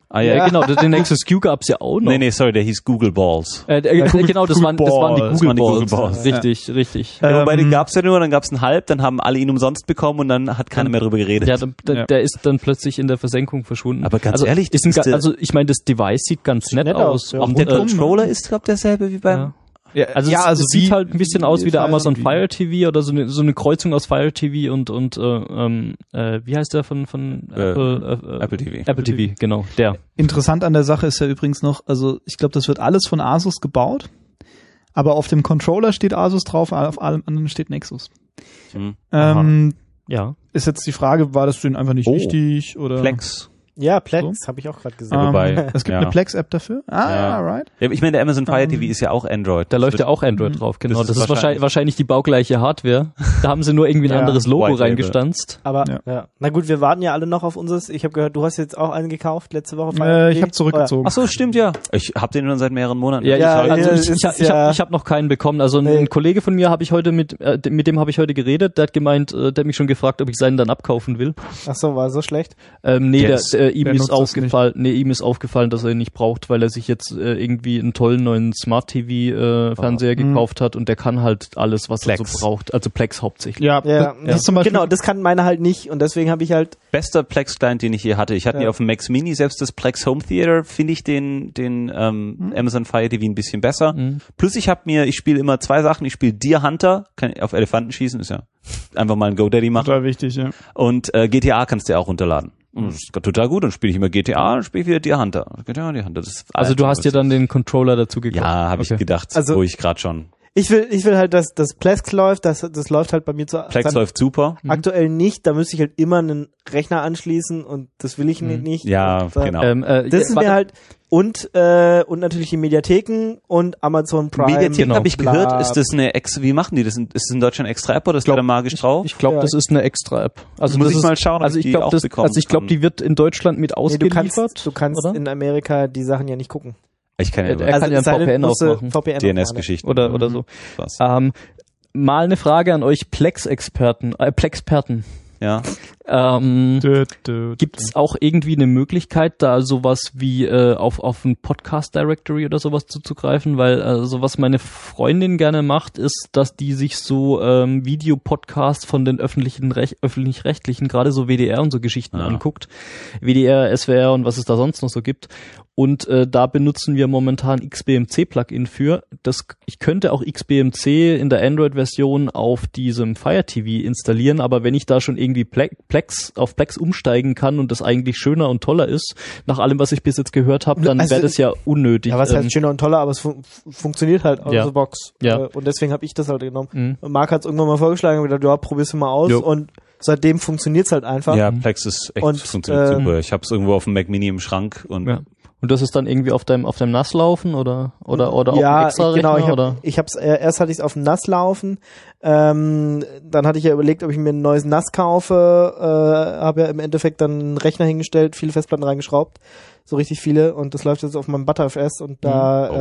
Ah ja, genau, den Nexus Q gab's ja auch noch. Nee, sorry, der hieß Google Balls. Genau, das waren die Google Balls. Richtig. Ja, wobei den gab's ja nur, dann gab's einen halb, dann haben alle ihn umsonst bekommen und dann hat keiner mehr drüber geredet. Ja, der ist dann plötzlich in der Versenkung verschwunden. Aber ganz ehrlich, ich meine, das Device sieht ganz nett aus. Auch der Controller ist, glaube ich, derselbe wie beim... Ja, also es sieht halt ein bisschen aus wie der Amazon Fire TV oder so eine Kreuzung aus Fire TV und wie heißt der von Apple TV. Apple TV, genau, der. Interessant an der Sache ist ja übrigens noch, also ich glaube, das wird alles von Asus gebaut, aber auf dem Controller steht Asus drauf, auf allem anderen steht Nexus. Ja. Ist jetzt die Frage, war das denen einfach nicht wichtig oder? Plex. Ja, Plex, habe ich auch gerade gesehen. Wobei, es gibt eine Plex-App dafür? Right. Ja, ich meine, der Amazon Fire TV ist ja auch Android. Da läuft ja auch Android drauf, genau. Das ist wahrscheinlich die baugleiche Hardware. Da haben sie nur irgendwie ein anderes Logo reingestanzt. Aber, na gut, wir warten ja alle noch auf unseres. Ich habe gehört, du hast jetzt auch einen gekauft, letzte Woche. Ich habe zurückgezogen. Ach so, stimmt, ja. Ich habe den schon seit mehreren Monaten. Ich habe noch keinen bekommen. Also ein Kollege von mir habe ich heute mit dem habe ich heute geredet. Der hat gemeint, der hat mich schon gefragt, ob ich seinen dann abkaufen will. Ach so, war so schlecht? Ihm ist aufgefallen, dass er ihn nicht braucht, weil er sich jetzt irgendwie einen tollen neuen Smart TV Fernseher gekauft hat und der kann halt alles, was er so braucht. Also Plex hauptsächlich. Ja. Das zum Beispiel, genau, das kann meiner halt nicht und deswegen habe ich halt... Bester Plex-Client, den ich je hatte. Ich hatte ihn auf dem Max Mini, selbst das Plex Home Theater finde ich den Amazon Fire TV ein bisschen besser. Plus ich spiele immer zwei Sachen. Ich spiele Deer Hunter, kann auf Elefanten schießen, ist ja einfach mal ein GoDaddy machen. Total wichtig, ja. Und GTA kannst du ja auch runterladen. Das ist total gut, dann spiele ich immer GTA und spiele wieder Deer Hunter. GTA, das ist also du hast dir dann den Controller dazu gekauft? Ja, habe ich gedacht, also, wo ich gerade schon. Ich will halt, dass das Plex läuft, das läuft halt bei mir Plex läuft super. Aktuell nicht, da müsste ich halt immer einen Rechner anschließen und das will ich nicht. Ja, genau. Das ist mir halt und natürlich die Mediatheken und Amazon Prime. Mediatheken habe ich gehört, ist das eine wie machen die das? Ist das in Deutschland eine extra App oder ist da magisch drauf? Ich glaube, das ist eine extra App. Also muss ich mal schauen, ich glaube, die wird in Deutschland mit ausgeliefert. Du kannst in Amerika die Sachen ja nicht gucken. Ich kann ja er kann ja ein VPN aufmachen. DNS-Geschichten. Oder so. Mal eine Frage an euch Plex-Experten. Ja. Gibt es auch irgendwie eine Möglichkeit, da sowas wie auf ein Podcast Directory oder sowas zuzugreifen? Weil so was meine Freundin gerne macht, ist, dass die sich so Videopodcasts von den öffentlich-rechtlichen, gerade so WDR und so Geschichten anguckt. WDR, SWR und was es da sonst noch so gibt. Und da benutzen wir momentan XBMC-Plugin für. Ich könnte auch XBMC in der Android-Version auf diesem Fire TV installieren, aber wenn ich da schon irgendwie auf Plex umsteigen kann und das eigentlich schöner und toller ist, nach allem, was ich bis jetzt gehört habe, dann wäre das ja unnötig. Ja, was heißt schöner und toller, aber es funktioniert halt out of the box. Ja. Und deswegen habe ich das halt genommen. Marc hat es irgendwann mal vorgeschlagen und gedacht, ja, probier's mal aus. Und seitdem funktioniert's halt einfach. Ja, Plex ist echt funktioniert super. Ich habe es irgendwo auf dem Mac Mini im Schrank und Und das ist dann irgendwie auf deinem NAS laufen oder auf einem extra Rechner? Genau, erst hatte ich es auf dem NAS laufen, dann hatte ich ja überlegt, ob ich mir ein neues NAS kaufe, habe ja im Endeffekt dann einen Rechner hingestellt, viele Festplatten reingeschraubt, so richtig viele und das läuft jetzt auf meinem ButterFS und da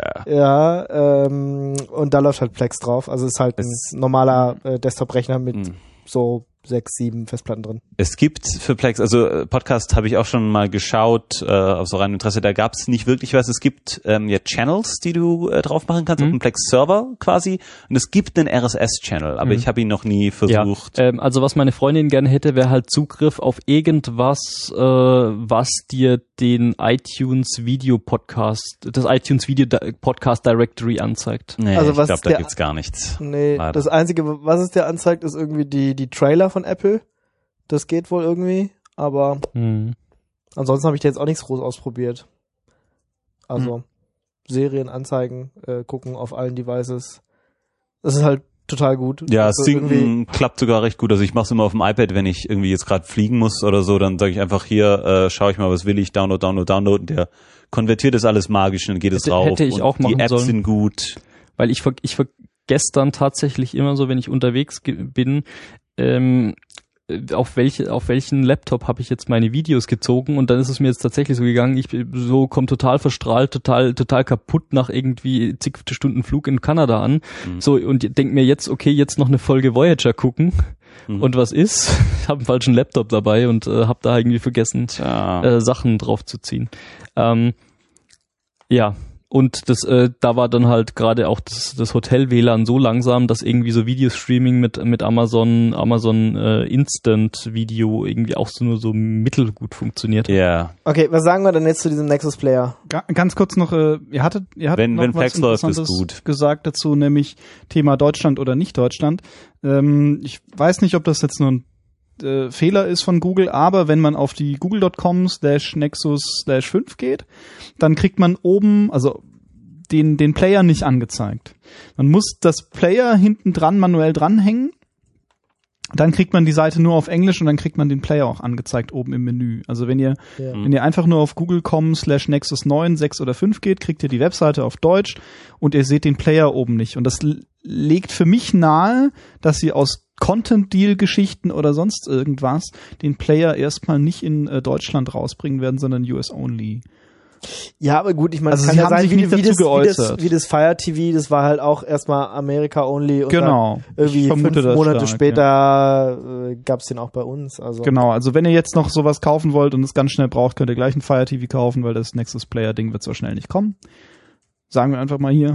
und da läuft halt Plex drauf, also ist halt ein normaler Desktop-Rechner mit so 6, 7 Festplatten drin. Es gibt für Plex, also Podcast habe ich auch schon mal geschaut, auf so rein Interesse, da gab es nicht wirklich was. Es gibt Channels, die du drauf machen kannst, auf dem Plex-Server quasi. Und es gibt einen RSS-Channel, aber ich habe ihn noch nie versucht. Ja, also was meine Freundin gerne hätte, wäre halt Zugriff auf irgendwas, was dir den iTunes Video Podcast Directory anzeigt. Nee, also ich glaube, da gibt's gar nichts. Nee, leider. Das Einzige, was es dir anzeigt, ist irgendwie die Trailer von Apple. Das geht wohl irgendwie, aber ansonsten habe ich da jetzt auch nichts groß ausprobiert. Also Serienanzeigen gucken auf allen Devices. Das ist halt total gut. Ja, Synken klappt sogar recht gut. Also ich mache es immer auf dem iPad, wenn ich irgendwie jetzt gerade fliegen muss oder so, dann sage ich einfach hier, schaue ich mal, was will ich, download. Und der konvertiert das alles magisch und dann geht es rauf. Hätte ich auch machen sollen. Die Apps sind gut. Weil ich vergesse dann tatsächlich immer so, wenn ich unterwegs bin, auf welchen Laptop habe ich jetzt meine Videos gezogen und dann ist es mir jetzt tatsächlich so gegangen, ich komme total verstrahlt, total kaputt nach irgendwie zig Stunden Flug in Kanada an, so und denk mir jetzt, okay, jetzt noch eine Folge Voyager gucken Und was ist? Ich habe einen falschen Laptop dabei und habe da irgendwie vergessen, Sachen drauf zu ziehen. Ja. Und das, da war dann halt gerade auch das Hotel-WLAN so langsam, dass irgendwie so Videostreaming mit Amazon Instant Video irgendwie auch nur so mittelgut funktioniert. Ja. Yeah. Okay, was sagen wir denn jetzt zu diesem Nexus Player? Ganz kurz noch, ihr hattet wenn noch Flex was läuft, ist gut gesagt dazu, nämlich Thema Deutschland oder nicht Deutschland. Ich weiß nicht, ob das jetzt nur ein Fehler ist von Google, aber wenn man auf die google.com/nexus/5 geht, dann kriegt man oben, also den Player nicht angezeigt. Man muss das Player hinten dran manuell dranhängen, dann kriegt man die Seite nur auf Englisch und dann kriegt man den Player auch angezeigt oben im Menü. Also wenn ihr einfach nur auf google.com/nexus9, 6 oder 5 geht, kriegt ihr die Webseite auf Deutsch und ihr seht den Player oben nicht. Und das legt für mich nahe, dass sie aus Content-Deal-Geschichten oder sonst irgendwas den Player erstmal nicht in Deutschland rausbringen werden, sondern US-only. Ja, aber gut, ich meine, also kann ja sein, wie das Fire TV, das war halt auch erstmal America-only und genau. irgendwie 5 Monate später gab's den auch bei uns. Also genau, also wenn ihr jetzt noch sowas kaufen wollt und es ganz schnell braucht, könnt ihr gleich ein Fire TV kaufen, weil das Nexus Player-Ding wird so schnell nicht kommen. Sagen wir einfach mal hier.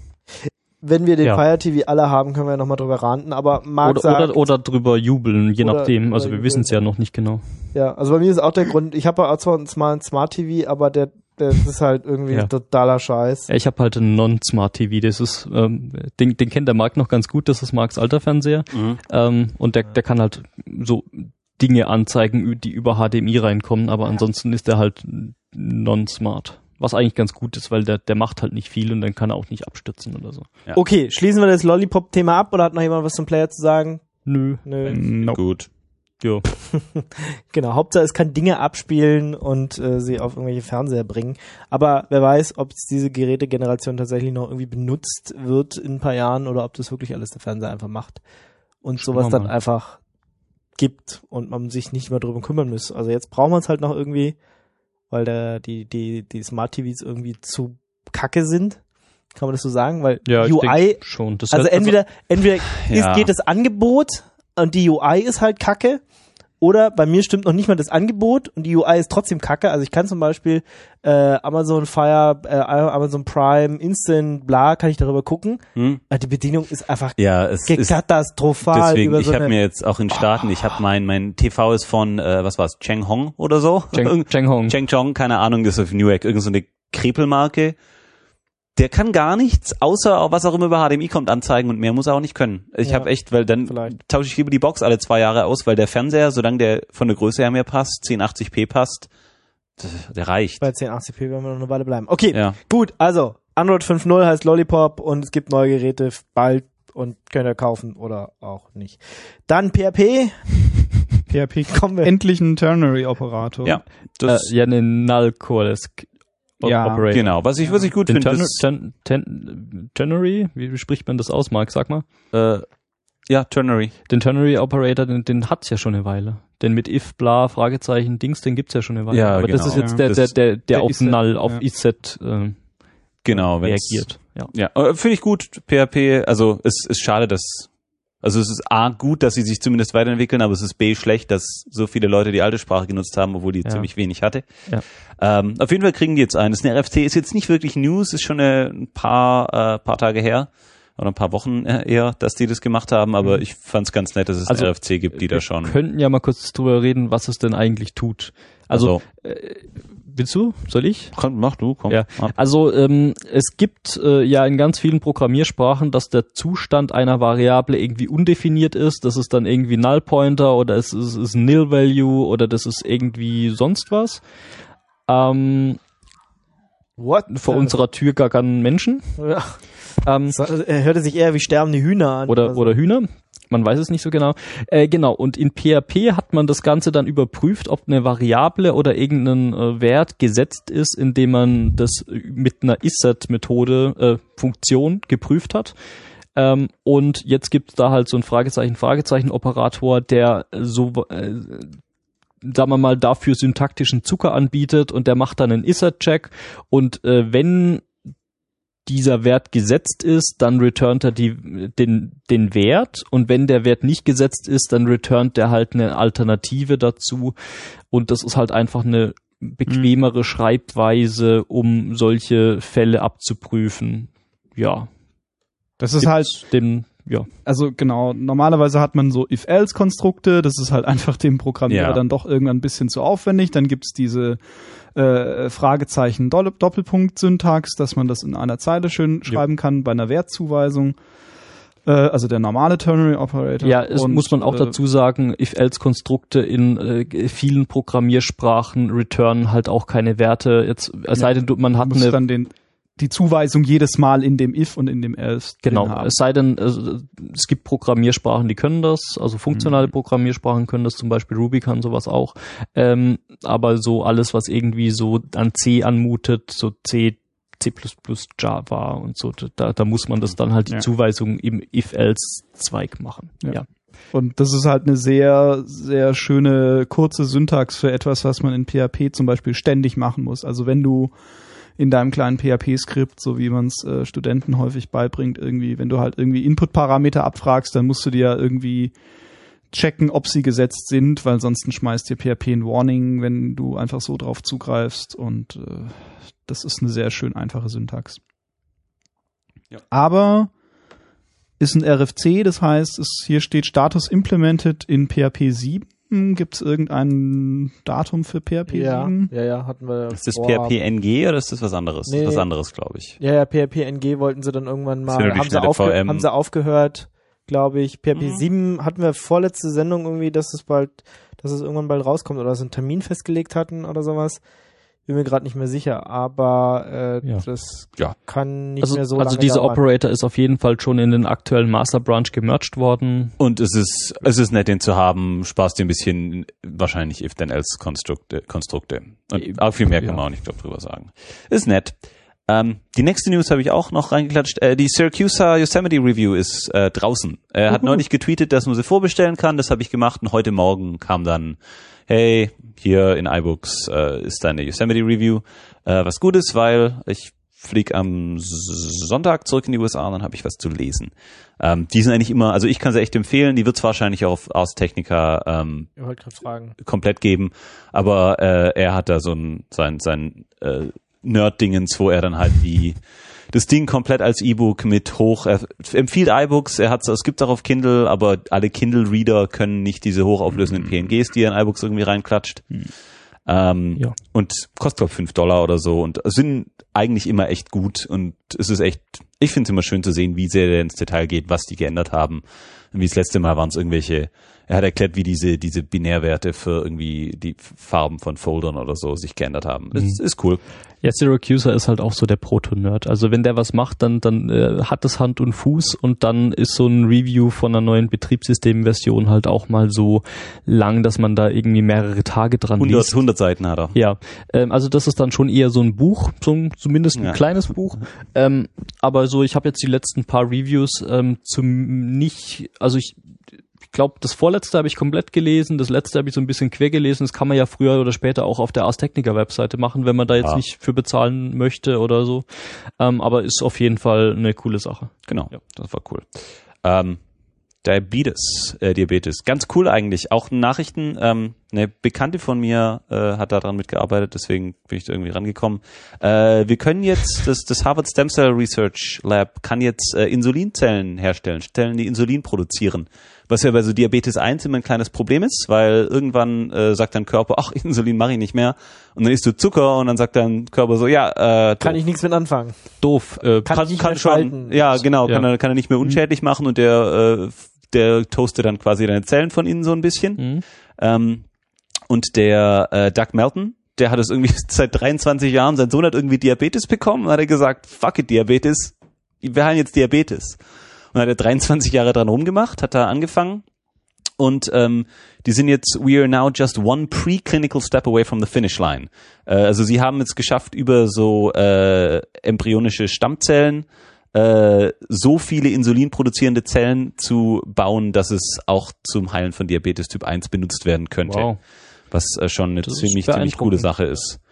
Wenn wir den Fire TV alle haben, können wir ja nochmal drüber ranten, aber oder drüber jubeln, je nachdem. Also wir wissen es ja noch nicht genau. Ja, also bei mir ist auch der Grund, ich habe auch zwar ein Smart TV, aber der ist halt irgendwie totaler Scheiß. Ja, ich habe halt einen Non-Smart TV, das ist, den kennt der Marc noch ganz gut, das ist Marcs alter Fernseher. Und der kann halt so Dinge anzeigen, die über HDMI reinkommen, aber ansonsten ist der halt Non-Smart. Was eigentlich ganz gut ist, weil der macht halt nicht viel und dann kann er auch nicht abstürzen oder so. Ja. Okay, schließen wir das Lollipop-Thema ab oder hat noch jemand was zum Player zu sagen? Nö. Nope. Gut. Jo. Genau, Hauptsache es kann Dinge abspielen und sie auf irgendwelche Fernseher bringen. Aber wer weiß, ob diese Gerätegeneration tatsächlich noch irgendwie benutzt wird in ein paar Jahren oder ob das wirklich alles der Fernseher einfach macht und sowas dann einfach gibt und man sich nicht mehr drum kümmern muss. Also jetzt braucht man es halt noch irgendwie, weil die Smart TVs irgendwie zu kacke sind. Kann man das so sagen? Weil UI schon. Das also entweder geht das Angebot und die UI ist halt kacke, oder bei mir stimmt noch nicht mal das Angebot und die UI ist trotzdem kacke. Also ich kann zum Beispiel Amazon Fire, Amazon Prime, Instant, bla, kann ich darüber gucken. Die Bedienung ist einfach katastrophal. Deswegen, ich habe mir jetzt auch in Staaten, ich habe mein TV ist von, was war's, Cheng Hong oder so? Cheng Chong, keine Ahnung, das ist auf Newark, irgend so eine Krepelmarke. Der kann gar nichts, außer was auch immer über HDMI kommt, anzeigen und mehr muss er auch nicht können. Ich habe echt, weil dann tausche ich lieber die Box alle 2 Jahre aus, weil der Fernseher, solange der von der Größe her mir passt, 1080p passt, der reicht. Bei 1080p werden wir noch eine Weile bleiben. Okay, gut, also Android 5.0 heißt Lollipop und es gibt neue Geräte bald und könnt ihr kaufen oder auch nicht. Dann PHP kommen wir. Endlich ein Ternary-Operator. Ja, eine Null-Core Operator. Genau, was ich gut finde, Ternary, wie spricht man das aus, Marc, sag mal? Ternary. Den Ternary Operator, den hat's ja schon eine Weile. Den mit if, bla, Fragezeichen, Dings, den gibt's ja schon eine Weile. Ja, aber genau. Das ist jetzt der auf Null, auf IZ reagiert. Ja, finde ich gut, PHP, also es ist schade, also es ist A, gut, dass sie sich zumindest weiterentwickeln, aber es ist B, schlecht, dass so viele Leute die alte Sprache genutzt haben, obwohl die ziemlich wenig hatte. Ja. Auf jeden Fall kriegen die jetzt einen. Das ist eine RFC, ist jetzt nicht wirklich News, ist schon ein paar Tage her oder ein paar Wochen eher, dass die das gemacht haben, aber ich fand es ganz nett, dass es eine RFC gibt, die da schon... Wir könnten ja mal kurz drüber reden, was es denn eigentlich tut. Also willst du? Soll ich? Mach du, komm. Ja. Also es gibt in ganz vielen Programmiersprachen, dass der Zustand einer Variable irgendwie undefiniert ist. Das ist dann irgendwie Null Pointer oder es ist Nil Value oder das ist irgendwie sonst was. Vor unserer Tür gar keinen Menschen. Ja. Er hörte sich eher wie sterbende Hühner an. Oder Hühner. Man weiß es nicht so genau. Genau, und in PHP hat man das Ganze dann überprüft, ob eine Variable oder irgendein Wert gesetzt ist, indem man das mit einer isset-Methode Funktion geprüft hat. Und jetzt gibt es da halt so ein Fragezeichen-Operator, der so, sagen wir mal, dafür syntaktischen Zucker anbietet und der macht dann einen isset-Check und wenn dieser Wert gesetzt ist, dann returnt er den Wert, und wenn der Wert nicht gesetzt ist, dann returnt der halt eine Alternative dazu, und das ist halt einfach eine bequemere Schreibweise, um solche Fälle abzuprüfen. Ja. Das ist halt also genau, normalerweise hat man so If-Else-Konstrukte, das ist halt einfach dem Programmierer dann doch irgendwann ein bisschen zu aufwendig, dann gibt's diese Fragezeichen Doppelpunkt-Syntax, dass man das in einer Zeile schön schreiben kann bei einer Wertzuweisung. Also der normale Ternary Operator. Ja, es muss man auch dazu sagen, If-Else-Konstrukte in vielen Programmiersprachen returnen halt auch keine Werte. Jetzt, es sei denn, man hat die Zuweisung jedes Mal in dem If und in dem Else. Genau, es sei denn, es gibt Programmiersprachen, die können das, also funktionale Programmiersprachen können das, zum Beispiel Ruby kann sowas auch, aber so alles, was irgendwie so an C anmutet, so C++, Java und so, da muss man das dann halt die Zuweisung im If-Else-Zweig machen. Ja. Und das ist halt eine sehr, sehr schöne, kurze Syntax für etwas, was man in PHP zum Beispiel ständig machen muss. Also wenn du in deinem kleinen PHP-Skript, so wie man es Studenten häufig beibringt, irgendwie, wenn du halt irgendwie Input-Parameter abfragst, dann musst du dir ja irgendwie checken, ob sie gesetzt sind, weil sonst schmeißt dir PHP ein Warning, wenn du einfach so drauf zugreifst, und das ist eine sehr schön einfache Syntax. Ja. Aber ist ein RFC, das heißt, hier steht Status implemented in PHP 7. Gibt es irgendein Datum für PHP 7? Ja, hatten wir. Ist das PHP NG oder ist das was anderes? Nee. Was anderes, glaube ich. Ja, PHP NG wollten sie dann irgendwann mal, haben sie aufgehört, glaube ich. PHP 7 hatten wir vorletzte Sendung irgendwie, dass es irgendwann bald rauskommt, oder dass sie einen Termin festgelegt hatten oder sowas. Bin mir gerade nicht mehr sicher, aber das kann nicht mehr so lange Also dieser dauern. Operator ist auf jeden Fall schon in den aktuellen Master Branch gemerged worden. Und es ist nett, den zu haben, spaßt dir ein bisschen wahrscheinlich If-Then-Else-Konstrukte. Und auch viel mehr kann man auch nicht drüber sagen. Ist nett. Die nächste News habe ich auch noch reingeklatscht. Die Siracusa Yosemite Review ist draußen. Er hat neulich getweetet, dass man sie vorbestellen kann. Das habe ich gemacht, und heute Morgen kam dann, hey, hier in iBooks ist deine Yosemite Review. Was gut ist, weil ich fliege am Sonntag zurück in die USA, und dann habe ich was zu lesen. Die sind eigentlich immer, also ich kann sie echt empfehlen, die wird es wahrscheinlich auch auf Ars Technica komplett geben, aber er hat da so sein Nerd-Dingens, wo er dann halt das Ding komplett als E-Book mit er empfiehlt iBooks, es gibt auch auf Kindle, aber alle Kindle-Reader können nicht diese hochauflösenden PNGs, die er in iBooks irgendwie reinklatscht. Und kostet, glaube ich, $5 oder so, und sind eigentlich immer echt gut, und es ist echt, ich finde es immer schön zu sehen, wie sehr der ins Detail geht, was die geändert haben. Wie das letzte Mal waren es irgendwelche, er hat erklärt, wie diese Binärwerte für irgendwie die Farben von Foldern oder so sich geändert haben. Das ist cool. Ja, Siracusa ist halt auch so der Proto-Nerd. Also wenn der was macht, dann hat das Hand und Fuß, und dann ist so ein Review von einer neuen Betriebssystemversion halt auch mal so lang, dass man da irgendwie mehrere Tage dran liest. 100 Seiten hat er. Ja, also das ist dann schon eher so ein Buch, zumindest ein kleines Buch. Aber so, ich habe jetzt die letzten paar Reviews ich glaube, das vorletzte habe ich komplett gelesen, das letzte habe ich so ein bisschen quer gelesen. Das kann man ja früher oder später auch auf der Ars Technica Webseite machen, wenn man da jetzt nicht für bezahlen möchte oder so. Aber ist auf jeden Fall eine coole Sache. Genau, das war cool. Diabetes. Ganz cool eigentlich. Auch Nachrichten. Eine Bekannte von mir hat da dran mitgearbeitet, deswegen bin ich da irgendwie rangekommen. Wir können jetzt, das Harvard Stem Cell Research Lab kann jetzt Insulinzellen herstellen, Zellen, die Insulin produzieren. Was ja bei so Diabetes 1 immer ein kleines Problem ist, weil irgendwann sagt dein Körper, ach, Insulin mache ich nicht mehr. Und dann isst du Zucker, und dann sagt dein Körper so, kann ich nichts mit anfangen. Doof. Kann schon schalten. Ja, genau, kann er nicht mehr unschädlich machen, und der toastet dann quasi deine Zellen von innen so ein bisschen. Und der Doug Melton, der hat es irgendwie seit 23 Jahren, sein Sohn hat irgendwie Diabetes bekommen, und hat er gesagt, fuck it, Diabetes, wir heilen jetzt Diabetes. Und hat er 23 Jahre dran rumgemacht, hat da angefangen, und die sind jetzt, we are now just one preclinical step away from the finish line. Also sie haben es geschafft, über so embryonische Stammzellen so viele insulinproduzierende Zellen zu bauen, dass es auch zum Heilen von Diabetes Typ 1 benutzt werden könnte. Wow. Was schon eine ziemlich coole Sache ist.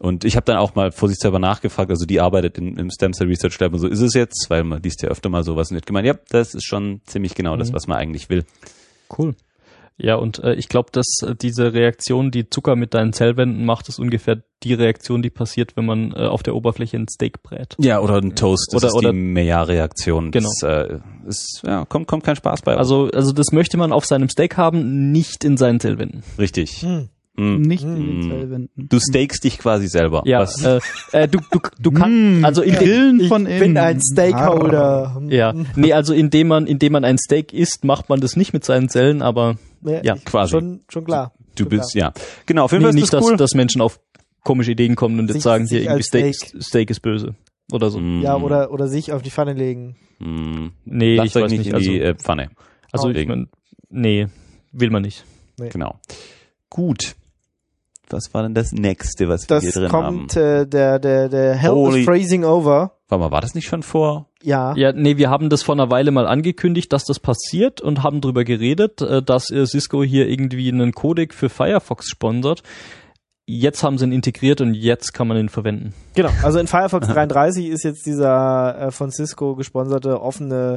Und ich habe dann auch mal vorsichtshalber nachgefragt, also die arbeitet im Stem Cell Research Lab und so, ist es jetzt? Weil man liest ja öfter mal sowas und hat gemeint, ja, das ist schon ziemlich genau das, was man eigentlich will. Cool. Ja, und ich glaube, dass diese Reaktion, die Zucker mit deinen Zellwänden macht, ist ungefähr die Reaktion, die passiert, wenn man auf der Oberfläche ein Steak brät. Ja, oder ein Toast, das ist die Maillard-Reaktion. Genau. Das kommt kein Spaß bei. Also das möchte man auf seinem Steak haben, nicht in seinen Zellwänden. Richtig. Nicht in den Zellwänden. Du steakst dich quasi selber. Ja, du kannst, also in Grillen von Ich bin ein Steakholder. Ja, nee, also indem man ein Steak isst, macht man das nicht mit seinen Zellen, aber ja, quasi. Schon klar. Du bist, ja. Genau, auf jeden Fall ist nicht, das cool. dass Menschen auf komische Ideen kommen und jetzt sagen, hier irgendwie als Steak ist böse oder so. Ja, oder sich auf die Pfanne legen. Nee, Lasst ich euch weiß nicht in die Pfanne. Also ich mein, nee, will man nicht. Nee. Genau. Gut. Was war denn das nächste, was wir hier drin haben? Das kommt der Hell is Freezing Over. Warte mal, war das nicht schon vor? Ja. Ja, nee, wir haben das vor einer Weile mal angekündigt, dass das passiert und haben drüber geredet, dass Cisco hier irgendwie einen Codec für Firefox sponsert. Jetzt haben sie ihn integriert und jetzt kann man ihn verwenden. Genau, also in Firefox 33 ist jetzt dieser von Cisco gesponserte offene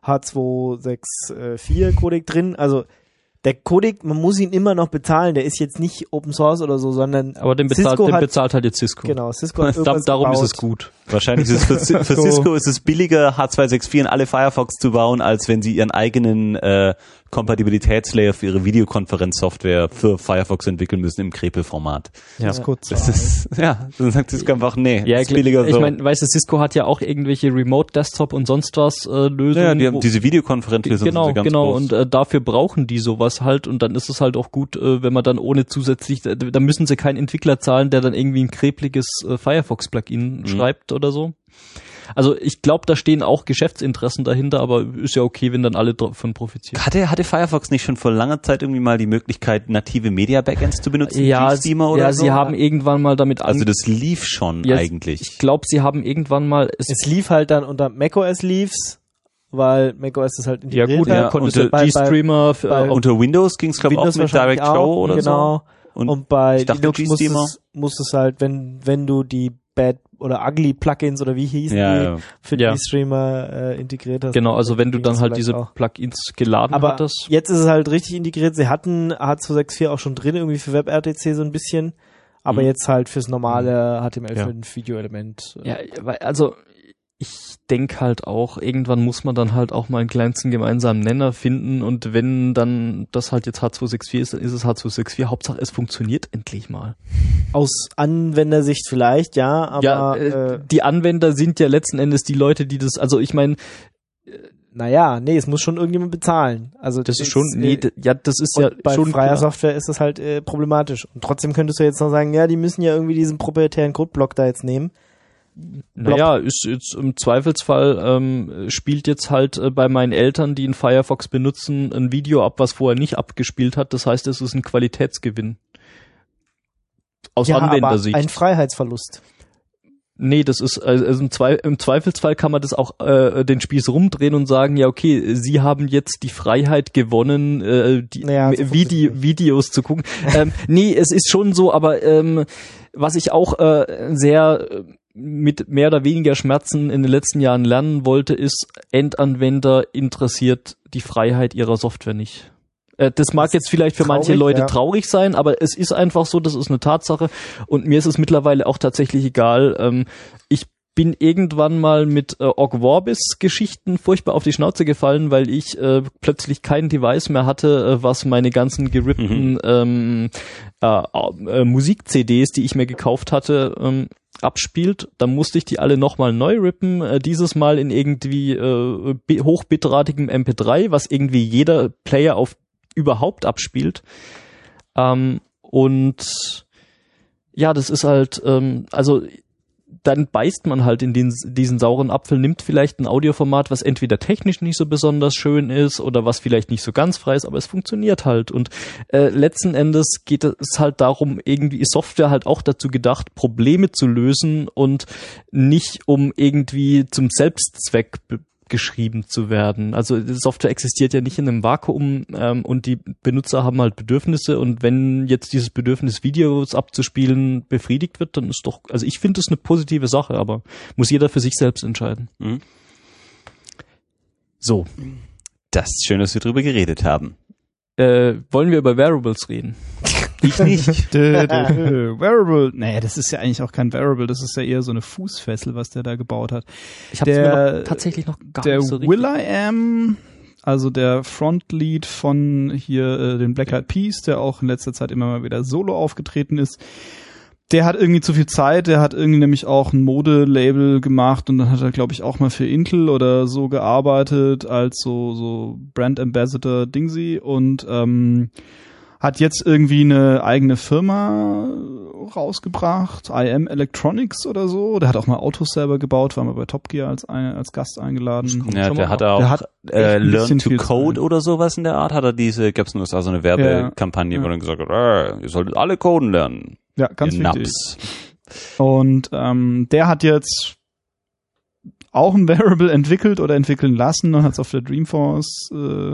H264 Codec drin. Also der Codec, man muss ihn immer noch bezahlen, der ist jetzt nicht Open Source oder so, sondern aber den bezahlt halt jetzt Cisco. Genau, Cisco hat irgendwas darum gebaut. ist es gut. Wahrscheinlich ist es für Cisco ist es billiger, H264 in alle Firefox zu bauen, als wenn sie ihren eigenen Kompatibilitätslayer für ihre Videokonferenzsoftware für Firefox entwickeln müssen im Crepel-Format. Ja. Das ist, dann sagt Cisco einfach, nee, ja, ist billiger so. Ich meine, weißt du, Cisco hat ja auch irgendwelche Remote-Desktop und sonst was Lösungen. Ja, die haben diese Videokonferenzlösungen genau, ganz genau, groß. und dafür brauchen die sowas halt und dann ist es halt auch gut, wenn man dann ohne zusätzlich, da müssen sie keinen Entwickler zahlen, der dann irgendwie ein krepliges Firefox-Plugin schreibt oder so. Also ich glaube, da stehen auch Geschäftsinteressen dahinter, aber ist ja okay, wenn dann alle davon profitieren. Hatte Firefox nicht schon vor langer Zeit irgendwie mal die Möglichkeit, native Media-Backends zu benutzen? Ja, Steamer oder so? Sie haben irgendwann mal damit also das lief schon eigentlich. Ich glaube, sie haben irgendwann mal... Es lief halt dann unter macOS lief's, weil macOS das halt integriert ja gut, hat. ja, konntest du G-Streamer... unter Windows ging es, glaube ich, auch mit Direct Show oder genau. so. Und bei Linux G-Steamer musst es halt, wenn du die Bad oder Ugly Plugins oder wie hieß die für die Streamer integriert hast. Genau, also wenn du dann halt diese Plugins geladen hattest. Aber jetzt ist es halt richtig integriert. Sie hatten H264 auch schon drin, irgendwie für WebRTC so ein bisschen, aber jetzt halt fürs normale HTML5 Video-Element. Ja, also ich denke halt auch, irgendwann muss man dann halt auch mal einen kleinsten gemeinsamen Nenner finden und wenn dann das halt jetzt H264 ist, dann ist es H264. Hauptsache es funktioniert endlich mal. Aus Anwendersicht vielleicht, ja, aber... die Anwender sind ja letzten Endes die Leute, die das, also ich meine... Naja, nee, es muss schon irgendjemand bezahlen. Also das ist schon, das ist ja bei schon freier Software ist das halt problematisch. Und trotzdem könntest du jetzt noch sagen, ja, die müssen ja irgendwie diesen proprietären Codeblock da jetzt nehmen. Naja, ist jetzt im Zweifelsfall spielt jetzt halt bei meinen Eltern, die einen Firefox benutzen, ein Video ab, was vorher nicht abgespielt hat. Das heißt, es ist ein Qualitätsgewinn. Aus Anwendersicht. Aber ein Freiheitsverlust. Nee, das ist also im Zweifelsfall kann man das auch den Spieß rumdrehen und sagen, ja okay, sie haben jetzt die Freiheit gewonnen, Videos zu gucken. Nee, es ist schon so, aber was ich auch sehr mit mehr oder weniger Schmerzen in den letzten Jahren lernen wollte, ist, Endanwender interessiert die Freiheit ihrer Software nicht. Das mag jetzt vielleicht für manche Leute traurig sein, aber es ist einfach so, das ist eine Tatsache und mir ist es mittlerweile auch tatsächlich egal. Ich bin irgendwann mal mit Ogg Vorbis Geschichten furchtbar auf die Schnauze gefallen, weil ich plötzlich kein Device mehr hatte, was meine ganzen gerippten Musik-CDs, die ich mir gekauft hatte, abspielt. Dann musste ich die alle nochmal neu rippen, dieses Mal in irgendwie hochbitratigem MP3, was irgendwie jeder Player auf überhaupt abspielt. Und ja, das ist halt, also dann beißt man halt in diesen sauren Apfel, nimmt vielleicht ein Audioformat, was entweder technisch nicht so besonders schön ist oder was vielleicht nicht so ganz frei ist, aber es funktioniert halt. Und letzten Endes geht es halt darum, irgendwie ist Software halt auch dazu gedacht, Probleme zu lösen und nicht um irgendwie zum Selbstzweck geschrieben zu werden. Also die Software existiert ja nicht in einem Vakuum und die Benutzer haben halt Bedürfnisse und wenn jetzt dieses Bedürfnis, Videos abzuspielen, befriedigt wird, dann ist doch, also ich finde das eine positive Sache, aber muss jeder für sich selbst entscheiden. Mhm. So. Das ist schön, dass wir drüber geredet haben. Wollen wir über Wearables reden? Ich nicht. Wearable. Naja, das ist ja eigentlich auch kein Wearable, das ist ja eher so eine Fußfessel, was der da gebaut hat. Ich habe mir tatsächlich noch gar nicht so richtig... Der will.i.am, also der Frontlead von hier den Black Eyed Peas, der auch in letzter Zeit immer mal wieder solo aufgetreten ist, der hat irgendwie zu viel Zeit, der hat irgendwie nämlich auch ein Modelabel gemacht und dann hat er, glaube ich, auch mal für Intel oder so gearbeitet als so Brand Ambassador Dingsy und hat jetzt irgendwie eine eigene Firma rausgebracht, IM Electronics oder so. Der hat auch mal Autos selber gebaut, war mal bei Top Gear als Gast eingeladen. Ja, der hat auch Learn to Code oder sowas in der Art. Gab's nur so eine Werbekampagne, wo er gesagt hat, ihr solltet alle coden lernen. Ja, ganz wichtig. Naps. Und der hat jetzt auch ein Wearable entwickelt oder entwickeln lassen und hat es auf der Dreamforce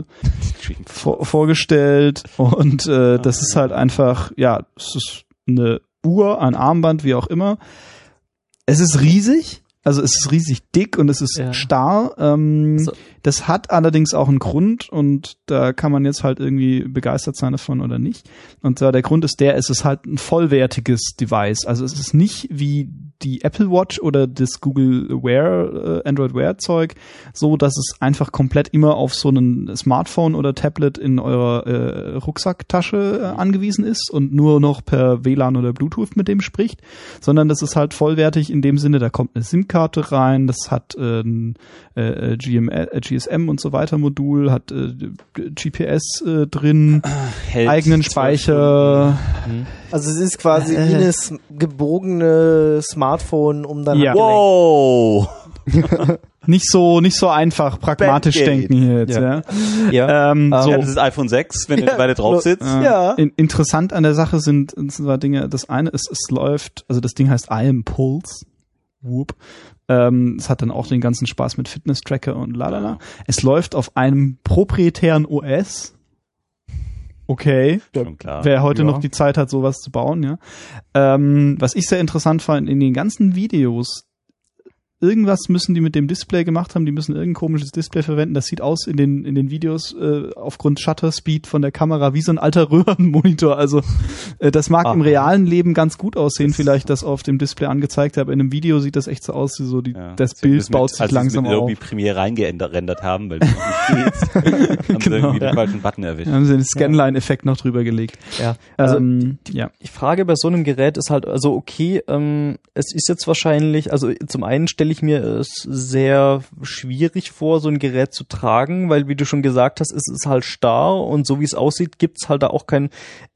vorgestellt und das ist halt einfach, ja, es ist eine Uhr, ein Armband, wie auch immer. Es ist riesig, also es ist riesig dick und es ist starr. Das hat allerdings auch einen Grund und da kann man jetzt halt irgendwie begeistert sein davon oder nicht. Und der Grund ist es ist halt ein vollwertiges Device. Also es ist nicht wie die Apple Watch oder das Google Wear, Android Wear Zeug, so dass es einfach komplett immer auf so ein Smartphone oder Tablet in eurer Rucksacktasche angewiesen ist und nur noch per WLAN oder Bluetooth mit dem spricht, sondern das ist halt vollwertig in dem Sinne, da kommt eine SIM-Karte rein, das hat ein GSM und so weiter Modul, hat GPS drin, eigenen Speicher. Also es ist quasi wie eine gebogene Smartphone, um dann wow. Nicht so einfach pragmatisch denken hier jetzt, das ist iPhone 6, wenn du weiter drauf sitzt. Interessant an der Sache sind zwei Dinge. Das eine ist, es läuft, also das Ding heißt IM Pulse. Whoop. Es hat dann auch den ganzen Spaß mit Fitness-Tracker und lalala. Es läuft auf einem proprietären OS. Okay. Schon klar. Wer heute noch die Zeit hat, sowas zu bauen, ja. Was ich sehr interessant fand, in den ganzen Videos, irgendwas müssen die mit dem Display gemacht haben, die müssen irgendein komisches Display verwenden. Das sieht aus in den Videos aufgrund Shutter Speed von der Kamera wie so ein alter Röhrenmonitor. Also das mag im realen Leben ganz gut aussehen, vielleicht das auf dem Display angezeigt, aber in einem Video sieht das echt so aus, wie so das Bild baut sich langsam auf. Als sie Premiere reingerendert haben, weil das nicht geht, haben sie irgendwie den falschen Button erwischt. Haben sie den Scanline-Effekt noch drüber gelegt. Ja, also die Frage bei so einem Gerät ist halt, also okay, es ist jetzt wahrscheinlich, also zum einen stelle ich mir es sehr schwierig vor, so ein Gerät zu tragen, weil, wie du schon gesagt hast, es ist halt starr und so wie es aussieht, gibt's halt da auch kein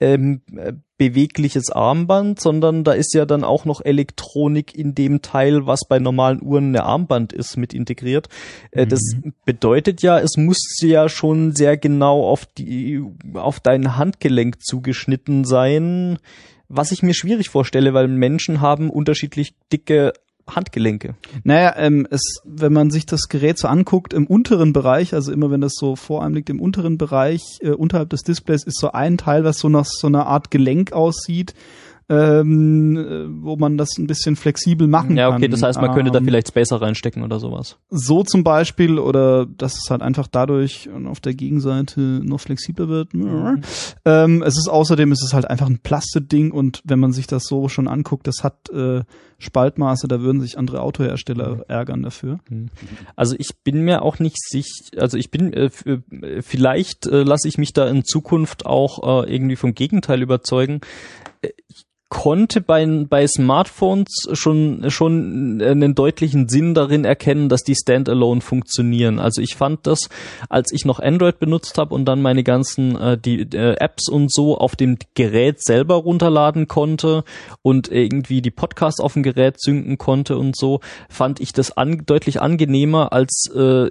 bewegliches Armband, sondern da ist ja dann auch noch Elektronik in dem Teil, was bei normalen Uhren eine Armband ist, mit integriert. Das bedeutet ja, es muss ja schon sehr genau auf dein Handgelenk zugeschnitten sein, was ich mir schwierig vorstelle, weil Menschen haben unterschiedlich dicke Handgelenke. Naja, wenn man sich das Gerät so anguckt, im unteren Bereich, also immer wenn das so vor einem liegt, im unteren Bereich, unterhalb des Displays ist so ein Teil, was so nach so einer Art Gelenk aussieht, wo man das ein bisschen flexibel machen kann. Ja, okay, das heißt, man könnte da vielleicht Spacer reinstecken oder sowas. So zum Beispiel, oder dass es halt einfach dadurch auf der Gegenseite noch flexibler wird. Es ist halt einfach ein Plastikding und wenn man sich das so schon anguckt, das hat Spaltmaße, da würden sich andere Autohersteller ärgern dafür. Also ich bin mir auch nicht sicher, also ich bin, vielleicht lasse ich mich da in Zukunft auch irgendwie vom Gegenteil überzeugen. Ich konnte bei Smartphones schon einen deutlichen Sinn darin erkennen, dass die Standalone funktionieren. Also ich fand das, als ich noch Android benutzt habe und dann meine ganzen Apps und so auf dem Gerät selber runterladen konnte und irgendwie die Podcasts auf dem Gerät synken konnte und so, fand ich das deutlich angenehmer, als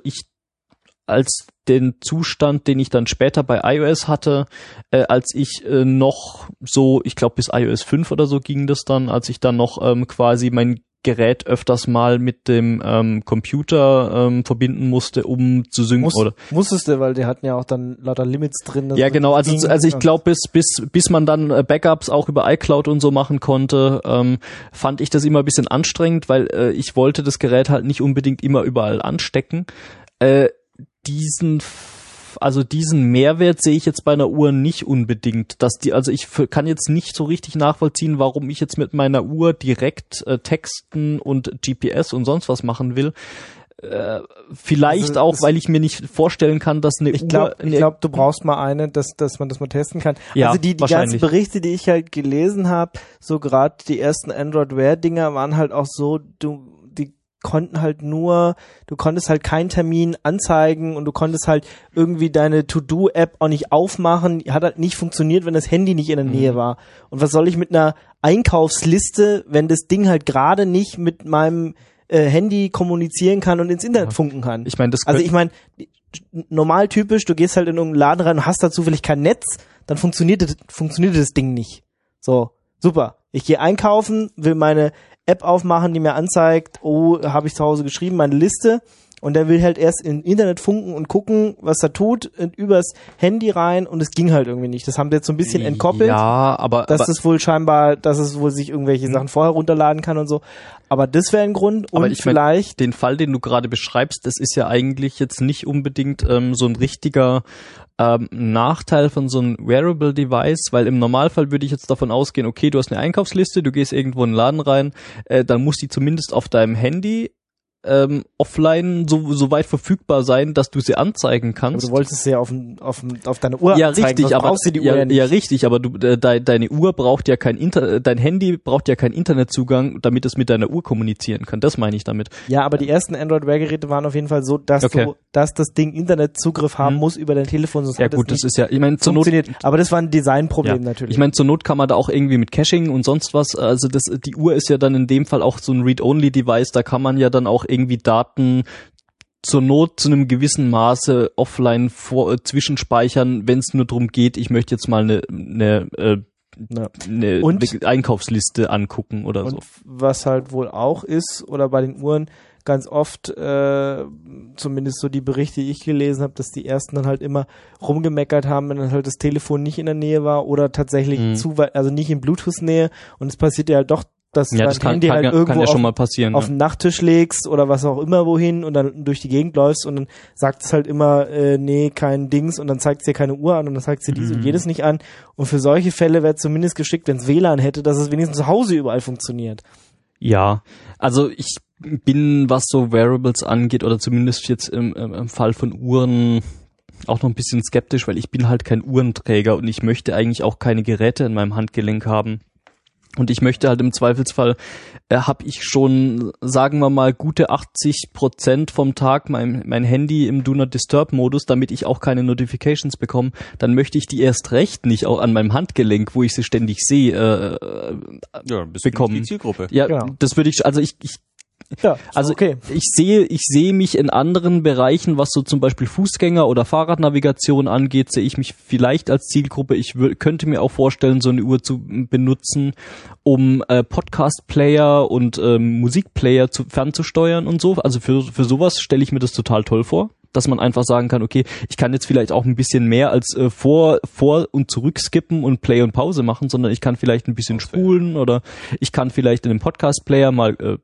den Zustand, den ich dann später bei iOS hatte, als ich noch so, ich glaube bis iOS 5 oder so ging das dann, als ich dann noch quasi mein Gerät öfters mal mit dem Computer verbinden musste, um zu synken. Musstest du, weil die hatten ja auch dann lauter Limits drin. Ja, genau. Also ich glaube, bis man dann Backups auch über iCloud und so machen konnte, fand ich das immer ein bisschen anstrengend, weil ich wollte das Gerät halt nicht unbedingt immer überall anstecken. Diesen Mehrwert sehe ich jetzt bei einer Uhr nicht unbedingt, ich kann jetzt nicht so richtig nachvollziehen, warum ich jetzt mit meiner Uhr direkt Texten und GPS und sonst was machen will. Vielleicht also auch, weil ich mir nicht vorstellen kann, dass eine Uhr... Ich glaube, du brauchst mal eine, dass man das mal testen kann. Ja, also die ganzen Berichte, die ich halt gelesen habe, so gerade die ersten Android-Wear-Dinger waren halt auch so, du konntest halt keinen Termin anzeigen und du konntest halt irgendwie deine To-Do-App auch nicht aufmachen. Hat halt nicht funktioniert, wenn das Handy nicht in der Nähe war. Und was soll ich mit einer Einkaufsliste, wenn das Ding halt gerade nicht mit meinem Handy kommunizieren kann und ins Internet funken kann? Ich meine, normal typisch, du gehst halt in irgendeinen Laden rein und hast da zufällig kein Netz, dann funktioniert das Ding nicht. So, super. Ich gehe einkaufen, will meine App aufmachen, die mir anzeigt, habe ich zu Hause geschrieben, meine Liste, und der will halt erst im Internet funken und gucken, was er tut, übers Handy rein, und es ging halt irgendwie nicht. Das haben sie jetzt so ein bisschen entkoppelt. Ja, dass es wohl sich irgendwelche Sachen vorher runterladen kann und so. Aber das wäre ein Grund. Und ich vielleicht den Fall, den du gerade beschreibst, das ist ja eigentlich jetzt nicht unbedingt so ein richtiger Nachteil von so einem Wearable Device, weil im Normalfall würde ich jetzt davon ausgehen, okay, du hast eine Einkaufsliste, du gehst irgendwo in den Laden rein, dann muss die zumindest auf deinem Handy offline so weit verfügbar sein, dass du sie anzeigen kannst. Aber du wolltest sie ja auf deine Uhr ja, anzeigen, richtig, aber brauchst du die Uhr ja nicht. Ja, richtig, aber deine Uhr braucht ja dein Handy braucht ja keinen Internetzugang, damit es mit deiner Uhr kommunizieren kann. Das meine ich damit. Ja, aber die ersten Android-Wear-Geräte waren auf jeden Fall so, dass das Ding Internetzugriff haben muss über dein Telefon. Sonst ja gut, das ist ja, ich meine, zur Not, aber das war ein Designproblem natürlich. Ich meine, zur Not kann man da auch irgendwie mit Caching und sonst was, also die Uhr ist ja dann in dem Fall auch so ein Read-Only-Device, da kann man ja dann auch irgendwie Daten zur Not zu einem gewissen Maße offline zwischenspeichern, wenn es nur darum geht, ich möchte jetzt mal eine Einkaufsliste angucken oder so. Was halt wohl auch ist, oder bei den Uhren ganz oft, zumindest so die Berichte, die ich gelesen habe, dass die ersten dann halt immer rumgemeckert haben, wenn dann halt das Telefon nicht in der Nähe war oder tatsächlich zu weit, also nicht in Bluetooth-Nähe, und es passiert ja halt doch, dass du dein Handy halt irgendwo schon mal passieren, auf den Nachttisch legst oder was auch immer wohin und dann durch die Gegend läufst und dann sagt es halt immer, nee, kein Dings, und dann zeigt es dir keine Uhr an und dann zeigt es dir dies und jedes nicht an. Und für solche Fälle wäre zumindest geschickt, wenn es WLAN hätte, dass es wenigstens zu Hause überall funktioniert. Ja, also ich bin, was so Wearables angeht, oder zumindest jetzt im Fall von Uhren, auch noch ein bisschen skeptisch, weil ich bin halt kein Uhrenträger und ich möchte eigentlich auch keine Geräte in meinem Handgelenk haben. Und ich möchte halt im Zweifelsfall, habe ich schon, sagen wir mal, gute 80% vom Tag mein Handy im Do-Not-Disturb-Modus, damit ich auch keine Notifications bekomme. Dann möchte ich die erst recht nicht auch an meinem Handgelenk, wo ich sie ständig sehe, bekommen. Die Zielgruppe. Ja, genau. Das würde ich, also okay. Ich sehe mich in anderen Bereichen, was so zum Beispiel Fußgänger- oder Fahrradnavigation angeht, sehe ich mich vielleicht als Zielgruppe. Ich könnte mir auch vorstellen, so eine Uhr zu benutzen, um Podcast-Player und Musikplayer fernzusteuern und so. Also für sowas stelle ich mir das total toll vor, dass man einfach sagen kann, okay, ich kann jetzt vielleicht auch ein bisschen mehr als vor und zurück skippen und Play und Pause machen, sondern ich kann vielleicht ein bisschen spulen, oder ich kann vielleicht in einem Podcast-Player mal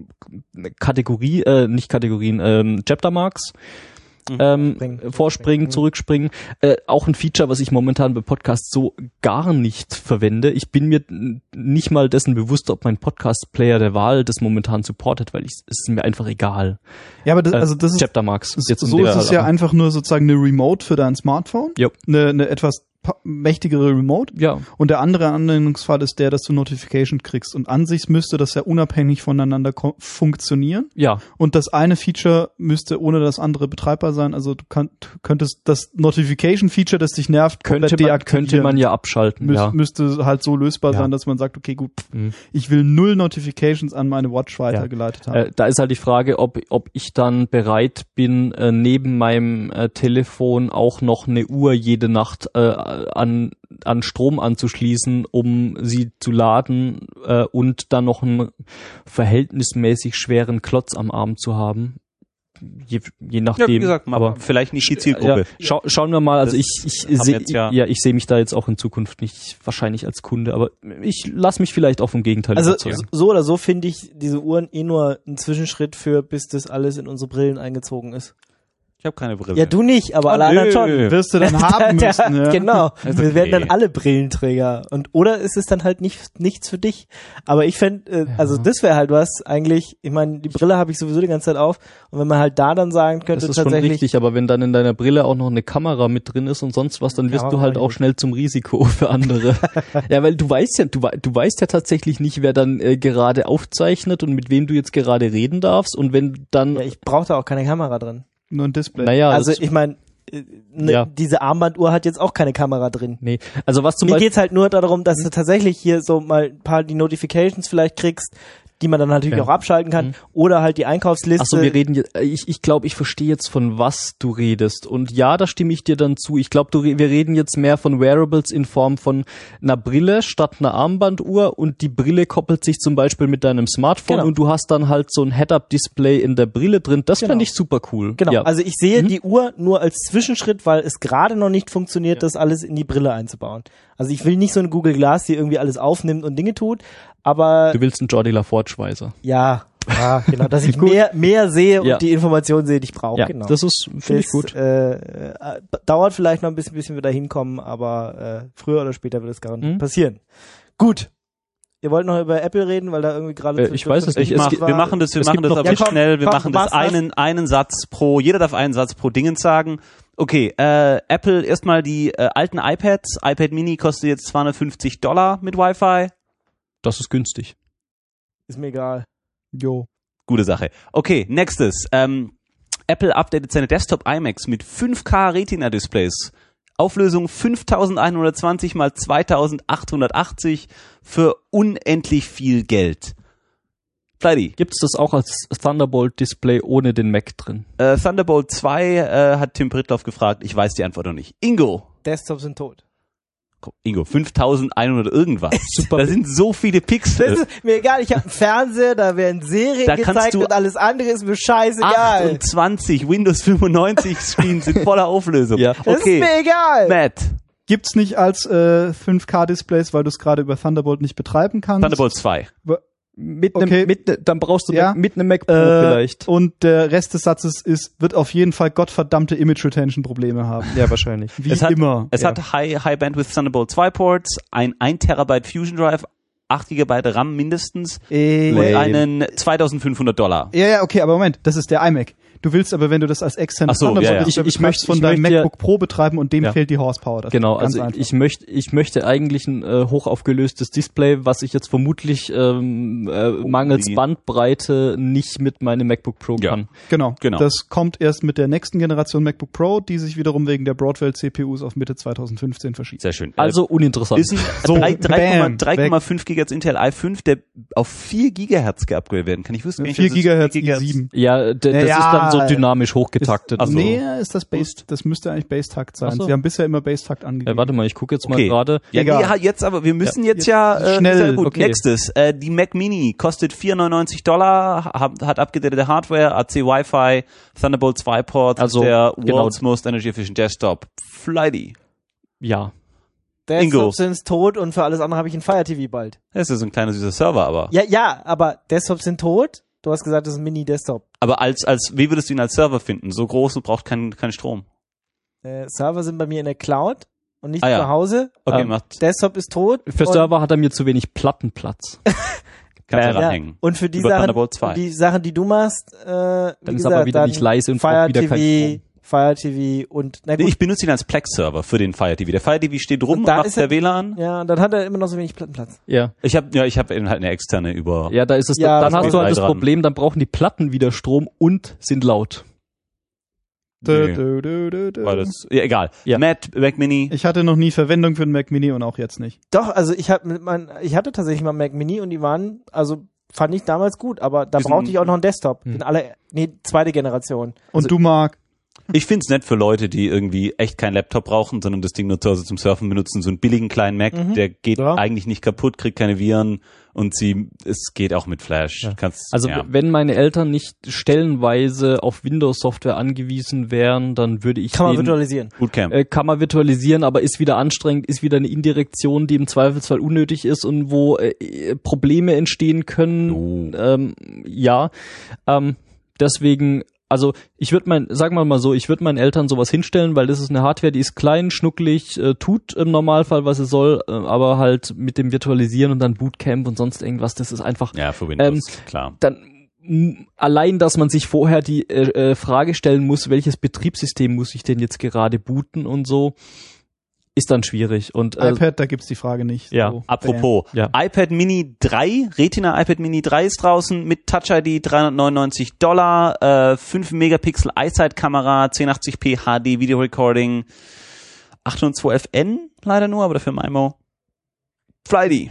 Chaptermarks vorspringen, zurückspringen. Auch ein Feature, was ich momentan bei Podcasts so gar nicht verwende. Ich bin mir nicht mal dessen bewusst, ob mein Podcast-Player der Wahl das momentan supportet, weil es ist mir einfach egal. Ja, aber das ist Chaptermarks. So ist es ja einfach nur sozusagen eine Remote für dein Smartphone. Yep. Eine etwas mächtigere Remote. Ja. Und der andere Anwendungsfall ist der, dass du Notification kriegst. Und an sich müsste das ja unabhängig voneinander funktionieren. Ja. Und das eine Feature müsste ohne das andere betreibbar sein. Also du könntest das Notification-Feature, das dich nervt, könnte man ja abschalten. Müsste halt so lösbar sein, dass man sagt, okay, gut, ich will 0 Notifications an meine Watch weitergeleitet haben. Da ist halt die Frage, ob ich dann bereit bin, neben meinem Telefon auch noch eine Uhr jede Nacht an Strom anzuschließen, um sie zu laden und dann noch einen verhältnismäßig schweren Klotz am Arm zu haben. Je nachdem. Ja, wie gesagt, aber vielleicht nicht die Zielgruppe. Ja, schauen wir mal. Also ich sehe mich da jetzt auch in Zukunft nicht wahrscheinlich als Kunde, aber ich lasse mich vielleicht auch vom Gegenteil überzeugen. Also so oder so finde ich diese Uhren nur ein Zwischenschritt für, bis das alles in unsere Brillen eingezogen ist. Ich habe keine Brille. Ja, du nicht, aber alle anderen schon. Wirst du dann haben müssen. Ja. Genau. Wir werden dann alle Brillenträger. Oder ist es dann halt nichts für dich. Aber ich fände, also das wäre halt was eigentlich, ich meine, die Brille habe ich sowieso die ganze Zeit auf. Und wenn man halt da dann sagen könnte, das ist tatsächlich. Schon richtig, aber wenn dann in deiner Brille auch noch eine Kamera mit drin ist und sonst was, dann wirst du halt auch schnell zum Risiko für andere. Ja, weil du weißt ja tatsächlich nicht, wer dann gerade aufzeichnet und mit wem du jetzt gerade reden darfst. Und wenn dann. Ja, ich brauche da auch keine Kamera drin. Nur ein Display. Naja, also ich meine, diese Armbanduhr hat jetzt auch keine Kamera drin. Nee, also was zum Mir Beispiel geht's halt nur darum, dass du tatsächlich hier so mal ein paar die Notifications vielleicht kriegst, die man dann natürlich auch abschalten kann, oder halt die Einkaufsliste. Achso, wir reden jetzt, ich glaube, ich verstehe jetzt, von was du redest. Und ja, da stimme ich dir dann zu. Ich glaube, wir reden jetzt mehr von Wearables in Form von einer Brille statt einer Armbanduhr, und die Brille koppelt sich zum Beispiel mit deinem Smartphone, und du hast dann halt so ein Head-Up-Display in der Brille drin. Das fände ich super cool. Genau, ja. Also ich sehe die Uhr nur als Zwischenschritt, weil es gerade noch nicht funktioniert, das alles in die Brille einzubauen. Also ich will nicht so eine Google Glass, die irgendwie alles aufnimmt und Dinge tut, aber... Du willst einen Jordi LaForge-Weiser. Ja, genau, dass ich mehr sehe und die Informationen sehe, die ich brauche. Ja, genau. Das ist, finde ich gut. Dauert vielleicht noch ein bisschen wieder hinkommen, aber früher oder später wird es garantiert passieren. Gut. Ihr wollt noch über Apple reden, weil da irgendwie gerade... ich weiß es nicht. Wir machen das aber schnell. Wir machen das einen Satz pro... Jeder darf einen Satz pro Dingens sagen. Okay, Apple, erstmal die alten iPads. iPad Mini kostet jetzt $250 mit Wi-Fi. Das ist günstig. Ist mir egal. Jo. Gute Sache. Okay, nächstes. Apple updatet seine Desktop iMacs mit 5K Retina-Displays. Auflösung 5120 x 2880 für unendlich viel Geld. Flighty. Gibt's das auch als Thunderbolt-Display ohne den Mac drin? Thunderbolt 2 hat Tim Prittloff gefragt. Ich weiß die Antwort noch nicht. Ingo. Desktops sind tot. Ingo, 5100 irgendwas. Super. Da sind so viele Pixel. Das ist mir egal, ich habe einen Fernseher, da werden Serien gezeigt und alles andere ist mir scheißegal. 28 Windows 95 Screens in voller Auflösung. Ja. Okay. Das ist mir egal. Matt. Gibt's nicht als 5K-Displays, weil du es gerade über Thunderbolt nicht betreiben kannst? Thunderbolt 2. Dann brauchst du mit einem Mac Pro vielleicht. Und der Rest des Satzes wird auf jeden Fall gottverdammte Image-Retention-Probleme haben. Ja, wahrscheinlich. Wie immer. Es hat High Bandwidth Thunderbolt 2 Ports, ein 1 Terabyte Fusion Drive, 8 GB RAM mindestens und einen $2.500. Ja, okay, aber Moment, das ist der iMac. Du willst aber, wenn du das als externes Thunderbolt ich möchte von deinem MacBook Pro betreiben und dem fehlt die Horsepower. Das genau, also ich möchte eigentlich ein hochaufgelöstes Display, was ich jetzt vermutlich mangels Bandbreite nicht mit meinem MacBook Pro kann. Genau. Das kommt erst mit der nächsten Generation MacBook Pro, die sich wiederum wegen der Broadwell-CPUs auf Mitte 2015 verschiebt. Sehr schön. Also uninteressant. Ist ein 3,5 GHz Intel i5, der auf 4 GHz geupgradet werden kann. Ich wusste nicht, 4 GHz i7. Ja, das ist dann so dynamisch hochgetaktet. Ist das Based? Das müsste eigentlich Base-Takt sein. Sie haben bisher immer Base-Takt angegeben. Warte mal, ich gucke jetzt mal gerade. Ja, jetzt aber, wir müssen jetzt schnell. Gut. Okay. Nächstes, die Mac Mini kostet $499, hat abgedatete Hardware, AC Wi-Fi, Thunderbolt 2 Ports, also der world's most energy efficient Desktop. Flighty. Ja. Desktops sind tot und für alles andere habe ich ein Fire TV bald. Das ist so ein kleiner süßer Server, aber. Ja, aber Desktops sind tot. Du hast gesagt, das ist ein Mini-Desktop. Aber wie würdest du ihn als Server finden? So groß und braucht keinen Strom. Server sind bei mir in der Cloud und nicht zu Hause. Okay, Desktop ist tot. Für Server hat er mir zu wenig Plattenplatz. Kannst du ranhängen. Und für die Sachen, die du machst, dann ist aber wieder nicht leise und Fire wieder TV, kein Strom. Fire TV und ich benutze ihn als Plex-Server für den Fire TV. Der Fire TV steht rum, macht der WLAN. Ja, dann hat er immer noch so wenig Plattenplatz. Ja. Ich habe halt eine externe über. Ja, da ist es. Dann hast du halt das Problem, dann brauchen die Platten wieder Strom und sind laut. Egal. Ja. Mac Mini. Ich hatte noch nie Verwendung für den Mac Mini und auch jetzt nicht. Doch, also ich hatte tatsächlich mal einen Mac Mini und die waren, fand ich damals gut, aber da brauchte ich auch noch einen Desktop. Zweite Generation. Und du, Marc? Ich find's nett für Leute, die irgendwie echt keinen Laptop brauchen, sondern das Ding nur zu Hause zum Surfen benutzen. So einen billigen kleinen Mac, der geht eigentlich nicht kaputt, kriegt keine Viren und es geht auch mit Flash. Ja. Wenn meine Eltern nicht stellenweise auf Windows-Software angewiesen wären, dann würde ich Kann man virtualisieren. Bootcamp. Kann man virtualisieren, aber ist wieder anstrengend, ist wieder eine Indirektion, die im Zweifelsfall unnötig ist und wo Probleme entstehen können. Deswegen, also ich würde meinen Eltern sowas hinstellen, weil das ist eine Hardware, die ist klein, schnucklig, tut im Normalfall, was sie soll, aber halt mit dem Virtualisieren und dann Bootcamp und sonst irgendwas, das ist einfach... Ja, für Windows, klar. Dann allein, dass man sich vorher die Frage stellen muss, welches Betriebssystem muss ich denn jetzt gerade booten und so, ist dann schwierig. Und iPad, da gibt's die Frage nicht. Ja. So. Apropos, iPad Mini 3, Retina iPad Mini 3 ist draußen mit Touch ID, $399, 5 Megapixel EyeSight-Kamera, 1080p HD Video Recording, 802FN leider nur, aber dafür MIMO. Flighty.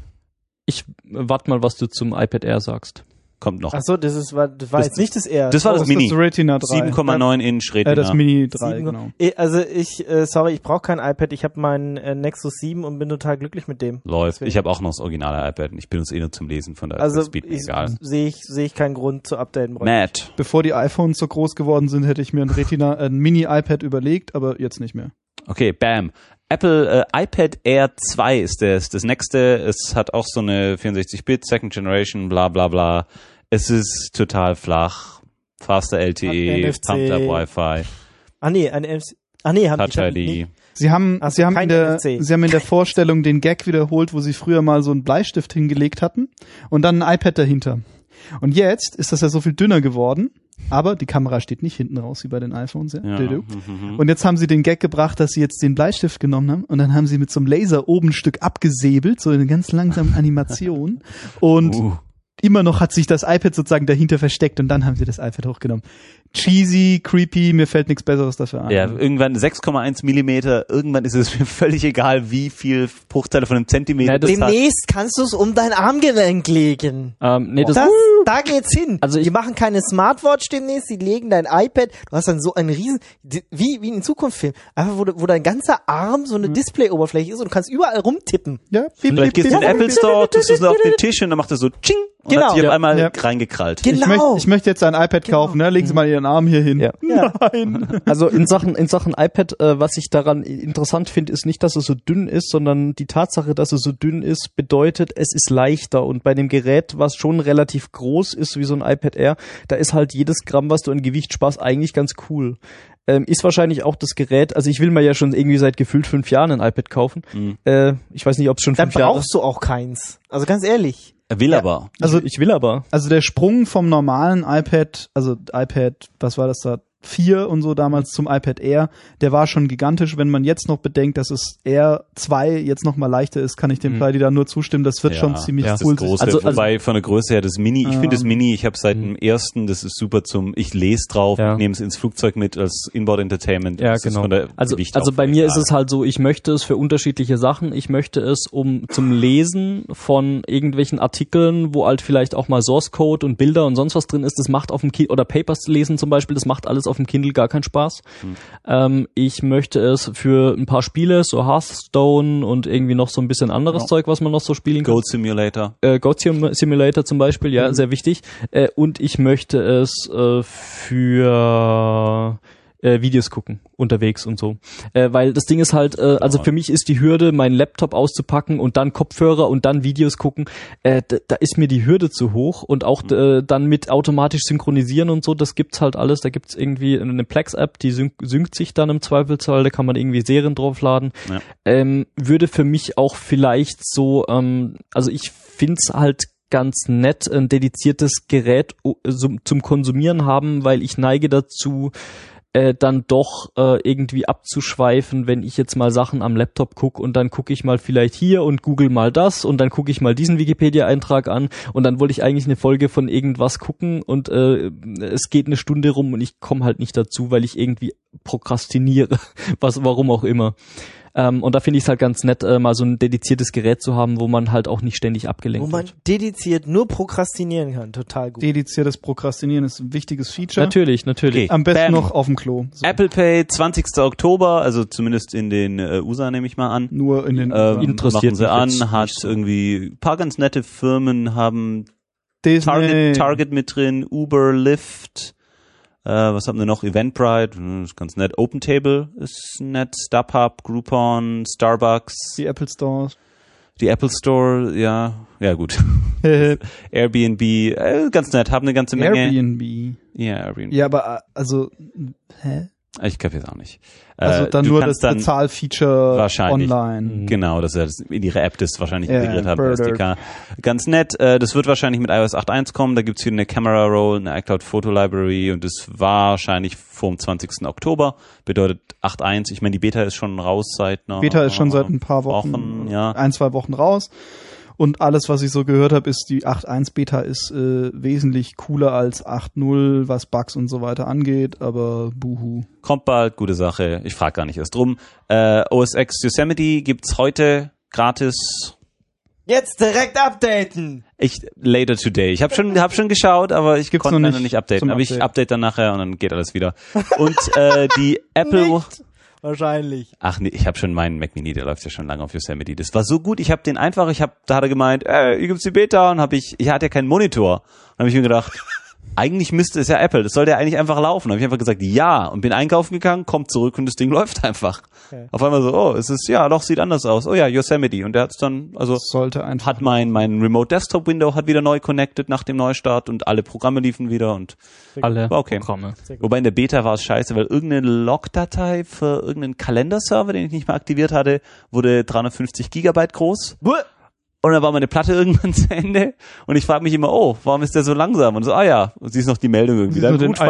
Ich warte mal, was du zum iPad Air sagst. Kommt noch. Ach so, das war jetzt nicht das Air. Das war das Mini. Das Retina 3. 7,9 Inch Retina. Das Mini 3, genau. Also ich brauche kein iPad. Ich habe meinen Nexus 7 und bin total glücklich mit dem. Läuft. Deswegen. Ich habe auch noch das originale iPad und ich benutze nur zum Lesen, von daher also Speed mir egal. Sehe ich keinen Grund zu updaten. Matt. Bevor die iPhones so groß geworden sind, hätte ich mir ein Mini-iPad überlegt, aber jetzt nicht mehr. Okay, bam. Apple iPad Air 2 ist das nächste. Es hat auch so eine 64-Bit, Second Generation, bla bla bla. Es ist total flach, faster LTE, pumped up Wi-Fi. Haben Touch ID. Nee. Sie haben in der Vorstellung den Gag wiederholt, wo sie früher mal so einen Bleistift hingelegt hatten und dann ein iPad dahinter. Und jetzt ist das ja so viel dünner geworden, aber die Kamera steht nicht hinten raus wie bei den iPhones. Ja. Und jetzt haben sie den Gag gebracht, dass sie jetzt den Bleistift genommen haben und dann haben sie mit so einem Laser oben ein Stück abgesäbelt, so in einer ganz langsamen Animation und immer noch hat sich das iPad sozusagen dahinter versteckt und dann haben sie das iPad hochgenommen. Cheesy, creepy, mir fällt nichts Besseres dafür ein. Ja, irgendwann 6,1 Millimeter, irgendwann ist es mir völlig egal, wie viel Bruchteile von einem Zentimeter das demnächst kannst du es um dein Armgelenk legen. Da geht's hin. Also die machen keine Smartwatch demnächst, die legen dein iPad, du hast dann so einen riesen, wie in Zukunftsfilm, einfach wo dein ganzer Arm so eine Display-Oberfläche ist und du kannst überall rumtippen. Ja, vielleicht gehst du in den Apple Store, tust es auf den Tisch und dann macht er so Tsching und hat sich auf einmal reingekrallt. Genau. Ich möchte jetzt ein iPad kaufen, ne? Legen Sie mal Ihren Arm hier hin. Ja. Nein. Also in Sachen iPad, was ich daran interessant finde, ist nicht, dass es so dünn ist, sondern die Tatsache, dass es so dünn ist, bedeutet, es ist leichter. Und bei dem Gerät, was schon relativ groß ist, wie so ein iPad Air, da ist halt jedes Gramm, was du an Gewicht sparst, eigentlich ganz cool. Ist wahrscheinlich auch das Gerät, also ich will mir ja schon irgendwie seit gefühlt 5 Jahren ein iPad kaufen. Ich weiß nicht, ob es schon 5 Jahre ist. Dann brauchst du auch keins. Also ganz ehrlich. Er will aber. Also ich will aber. Also der Sprung vom normalen iPad, also iPad, was war das da? 4 und so damals zum iPad Air, der war schon gigantisch. Wenn man jetzt noch bedenkt, dass es Air 2 jetzt noch mal leichter ist, kann ich dem Pleidi da nur zustimmen. Das wird schon ziemlich cool. Das große, wobei von der Größe her das Mini, ich finde das Mini, ich habe seit dem ersten, das ist super ich lese drauf, nehme es ins Flugzeug mit als Inboard Entertainment. Ja, genau. Also bei mir ist es halt so, ich möchte es für unterschiedliche Sachen. Ich möchte es zum Lesen von irgendwelchen Artikeln, wo halt vielleicht auch mal Source Code und Bilder und sonst was drin ist. Das macht auf dem oder Papers lesen zum Beispiel, das macht alles auf dem Kindle gar keinen Spaß. Ich möchte es für ein paar Spiele, so Hearthstone und irgendwie noch so ein bisschen anderes Zeug, was man noch so spielen kann. Goat Simulator. Goat Simulator zum Beispiel, ja, sehr wichtig. Und ich möchte es für Videos gucken, unterwegs und so. Weil das Ding ist halt, also für mich ist die Hürde, meinen Laptop auszupacken und dann Kopfhörer und dann Videos gucken, da ist mir die Hürde zu hoch und auch dann mit automatisch synchronisieren und so, das gibt's halt alles. Da gibt's irgendwie eine Plex-App, die synkt sich dann im Zweifelsfall, da kann man irgendwie Serien draufladen. Ja. Würde für mich auch vielleicht so, also ich find's halt ganz nett, ein dediziertes Gerät zum Konsumieren haben, weil ich neige dazu, dann doch irgendwie abzuschweifen, wenn ich jetzt mal Sachen am Laptop gucke und dann gucke ich mal vielleicht hier und google mal das und dann gucke ich mal diesen Wikipedia-Eintrag an und dann wollte ich eigentlich eine Folge von irgendwas gucken und es geht eine Stunde rum und ich komme halt nicht dazu, weil ich irgendwie prokrastiniere, warum auch immer. Und da finde ich es halt ganz nett, mal so ein dediziertes Gerät zu haben, wo man halt auch nicht ständig abgelenkt wird. Wo man dediziert nur prokrastinieren kann, total gut. Dediziertes Prokrastinieren ist ein wichtiges Feature. Natürlich. Okay. Am besten noch auf dem Klo. So. Apple Pay, 20. Oktober, also zumindest in den USA nehme ich mal an. Nur in den interessiert sie an, hat irgendwie ein paar ganz nette Firmen, haben Target mit drin, Uber, Lyft, was haben wir noch? Eventbrite, ist ganz nett. OpenTable ist nett. StubHub, Groupon, Starbucks. Die Apple Stores. Die Apple Store, ja gut. Airbnb, ganz nett, haben eine ganze Menge. Airbnb. Ja, Airbnb. Ja, aber also, hä? Ich kapiere es auch nicht. Also dann nur das Bezahlfeature wahrscheinlich, online. Genau, dass sie das in ihre App das wahrscheinlich integriert haben, SDK. Ganz nett. Das wird wahrscheinlich mit iOS 8.1 kommen. Da gibt's hier eine Camera Roll, eine iCloud Photo Library und das wahrscheinlich vor dem 20. Oktober. Bedeutet 8.1. Ich meine, die Beta ist schon raus seit Beta ist schon seit ein paar Wochen, ja. 1-2 Wochen raus. Und alles, was ich so gehört habe, ist, die 8.1 Beta ist wesentlich cooler als 8.0, was Bugs und so weiter angeht, aber buhu. Kommt bald, gute Sache. Ich frage gar nicht erst drum. OS X Yosemite gibt's heute gratis. Jetzt direkt updaten! Later today. Ich habe schon geschaut, aber ich konnte noch nicht updaten. Aber ich update dann nachher und dann geht alles wieder. Und die Apple... Nicht. Wahrscheinlich. Ach nee, ich habe schon meinen Mac Mini, der läuft ja schon lange auf Yosemite. Das war so gut, ich habe den einfach, da hat er gemeint, hier gibt's die Beta und ich hatte ja keinen Monitor. Und habe ich mir gedacht, eigentlich müsste es ja Apple, das sollte ja eigentlich einfach laufen. Habe ich einfach gesagt, ja, und bin einkaufen gegangen, kommt zurück und das Ding läuft einfach. Okay. Auf einmal so, es ist, ja, doch, sieht anders aus. Oh ja, Yosemite. Und der hat's dann, also sollte einfach hat mein Remote Desktop Window hat wieder neu connected nach dem Neustart und alle Programme liefen wieder und alle war okay. Programme. Wobei in der Beta war es scheiße, weil irgendeine Logdatei für irgendeinen Kalenderserver, den ich nicht mehr aktiviert hatte, wurde 350 Gigabyte groß. Und dann war meine Platte irgendwann zu Ende und ich frage mich immer, warum ist der so langsam? Und so, ja, und siehst noch die Meldung irgendwie.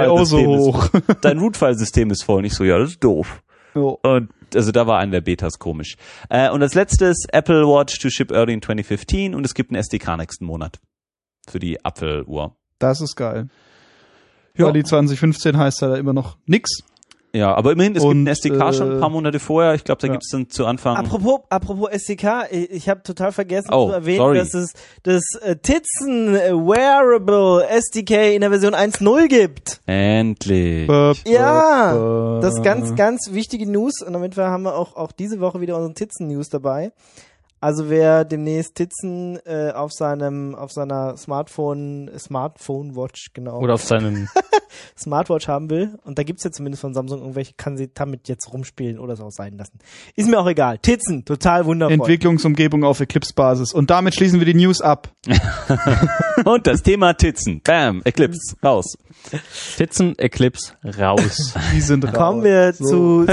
Dein Root-File-System ist voll. Und ich so, ja, das ist doof. Oh. Und also da war eine der Betas komisch. Und als letztes, Apple Watch to ship early in 2015 und es gibt ein SDK nächsten Monat für die Apfel-Uhr. Das ist geil. Ja. Weil die 2015 heißt ja immer noch nix. Ja, aber immerhin, es gibt ein SDK schon ein paar Monate vorher. Ich glaube, da gibt's dann zu Anfang... Apropos SDK, ich habe total vergessen zu erwähnen, dass es das Tizen Wearable SDK in der Version 1.0 gibt. Endlich. Ja, das ist ganz, ganz wichtige News. Und damit haben wir auch diese Woche wieder unsere Tizen-News dabei. Also wer demnächst Tizen auf seiner Smartphone Watch, genau. Oder auf seinem Smartwatch haben will, und da gibt's ja zumindest von Samsung irgendwelche, kann sie damit jetzt rumspielen oder es auch sein lassen. Ist mir auch egal. Tizen, total wundervoll. Entwicklungsumgebung auf Eclipse-Basis. Und damit schließen wir die News ab. Und das Thema Tizen. Bam, Eclipse, raus. Tizen, Eclipse, raus. Die sind raus. Kommen wir zu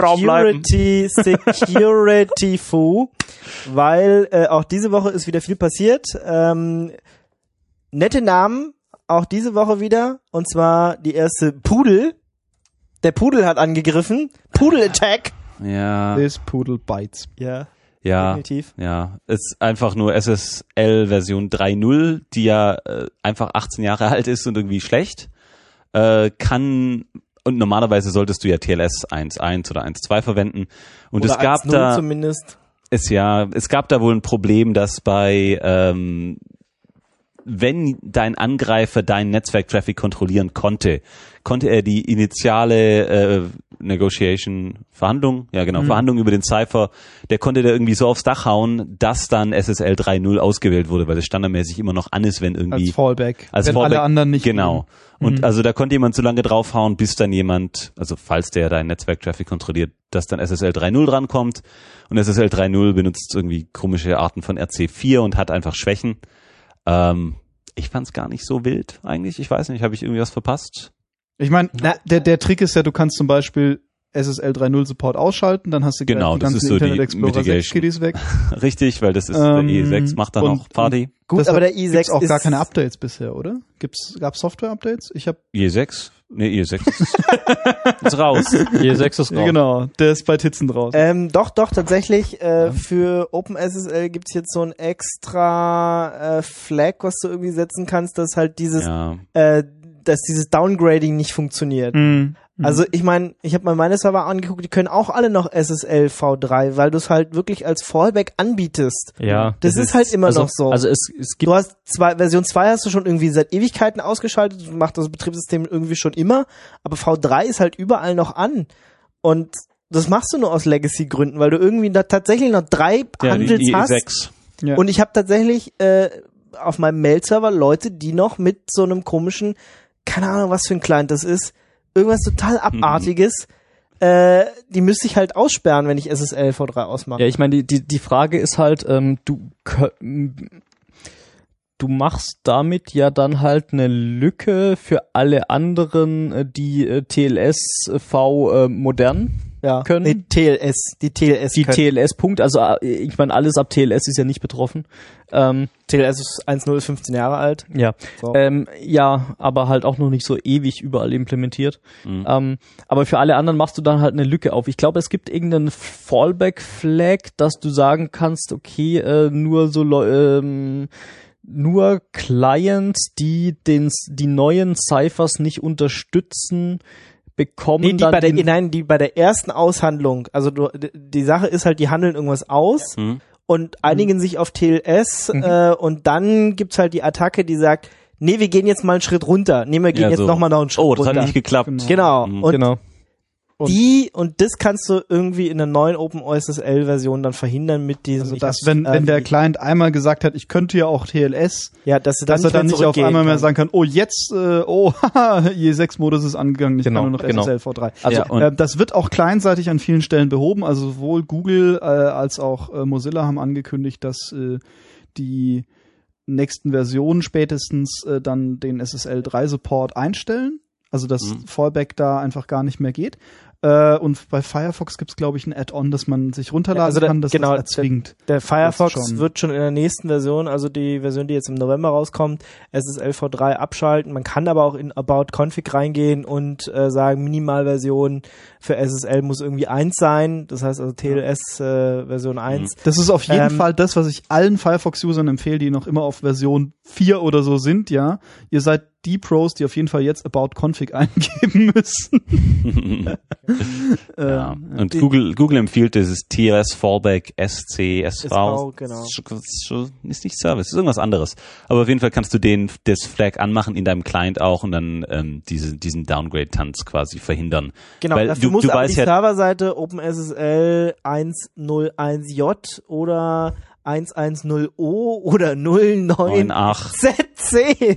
Security Fu, weil auch diese Woche ist wieder viel passiert. Nette Namen, auch diese Woche wieder, und zwar die erste Pudel. Der Pudel hat angegriffen. Pudel Attack. Ja. This Pudel bites. Ja. Ja, definitiv. Ja, ist einfach nur SSL Version 3.0, die ja einfach 18 Jahre alt ist und irgendwie schlecht. Und normalerweise solltest du ja TLS 1.1 oder 1.2 verwenden. Und oder es gab 1.0 da zumindest. Es gab da wohl ein Problem, dass wenn dein Angreifer deinen Netzwerktraffic kontrollieren konnte er die initiale Verhandlung über den Cipher, der konnte da irgendwie so aufs Dach hauen, dass dann SSL 3.0 ausgewählt wurde, weil es standardmäßig immer noch an ist, wenn irgendwie... Als Fallback. Wenn Fallback, alle anderen nicht. Genau. Und also da konnte jemand so lange draufhauen, bis dann jemand, also falls der deinen Netzwerktraffic kontrolliert, dass dann SSL 3.0 drankommt. Und SSL 3.0 benutzt irgendwie komische Arten von RC4 und hat einfach Schwächen. Ich fand's gar nicht so wild eigentlich. Ich weiß nicht, habe ich irgendwie was verpasst? Ich meine, der Trick ist ja, du kannst zum Beispiel SSL 3.0 Support ausschalten, dann hast du die ganzen so Internet Explorer 6 Kiddies weg. Richtig, weil das ist der i6 macht dann auch Party. Gut, aber der i6 gibt's auch gar keine Updates bisher, oder? Gab's Software-Updates? i6? Nee, i6 ist raus. i6 ist raus. Ja, genau, der ist bei Titzen draußen. Doch, tatsächlich. Für OpenSSL gibt's jetzt so ein extra Flag, was du irgendwie setzen kannst, dass halt dass dieses Downgrading nicht funktioniert. Also ich meine, ich habe mal meine Server angeguckt, die können auch alle noch SSL V3, weil du es halt wirklich als Fallback anbietest. Ja. Das ist halt immer noch so. Also es gibt... Du hast Version 2 hast du schon irgendwie seit Ewigkeiten ausgeschaltet, du machst das Betriebssystem irgendwie schon immer, aber V3 ist halt überall noch an. Und das machst du nur aus Legacy-Gründen, weil du irgendwie da tatsächlich noch 3 Handels die hast. 6. Ja. Und ich habe tatsächlich auf meinem Mail-Server Leute, die noch mit so einem komischen, keine Ahnung, was für ein Client das ist, irgendwas total Abartiges, die müsste ich halt aussperren, wenn ich SSL V3 ausmache. Ja, ich meine, die Frage ist halt, du machst damit ja dann halt eine Lücke für alle anderen, die TLS-V modern können. Die TLS Die können. TLS-Punkt, also ich meine, alles ab TLS ist ja nicht betroffen. TLS ist 1.0, 15 Jahre alt. Ja. So. Ja, aber halt auch noch nicht so ewig überall implementiert. Aber für alle anderen machst du dann halt eine Lücke auf. Ich glaube, es gibt irgendeinen Fallback-Flag, dass du sagen kannst, okay, nur Clients, die neuen Ciphers nicht unterstützen, bekommen die bei der ersten Aushandlung, also die Sache ist halt, die handeln irgendwas aus und einigen sich auf TLS und dann gibt's halt die Attacke, die sagt, nee, wir gehen jetzt mal einen Schritt runter. Nee, wir gehen jetzt nochmal noch einen Schritt runter. Oh, das hat nicht geklappt. Genau. Genau. Und das kannst du irgendwie in der neuen OpenOSSL-Version dann verhindern mit diesem. Also wenn der Client einmal gesagt hat, ich könnte ja auch TLS, dass er dann nicht auf einmal mehr sagen kann, oh jetzt, Je6-Modus ist angegangen, ich kann nur noch SSL V3. Also das wird auch clientseitig an vielen Stellen behoben, also sowohl Google als auch Mozilla haben angekündigt, dass die nächsten Versionen spätestens dann den SSL 3 Support einstellen. Also dass Fallback da einfach gar nicht mehr geht. Und bei Firefox gibt's, glaube ich, ein Add-on, das man sich runterladen kann, das das erzwingt. Der Firefox wird schon in der nächsten Version, also die Version, die jetzt im November rauskommt, SSL V3 abschalten. Man kann aber auch in About Config reingehen und sagen, Minimalversion für SSL muss irgendwie 1 sein. Das heißt also TLS Version 1. Das ist auf jeden Fall das, was ich allen Firefox-Usern empfehle, die noch immer auf Version 4 oder so sind, ja. Ihr seid die Pros, die auf jeden Fall jetzt About Config eingeben müssen. Ja. Und Google empfiehlt dieses TLS Fallback SC, SV. Genau. Ist nicht Service, ist irgendwas anderes. Aber auf jeden Fall kannst du das Flag anmachen in deinem Client auch und dann diesen Downgrade-Tanz quasi verhindern. Genau, weil dafür muss aber die Serverseite OpenSSL 101J oder 110O oder 09ZC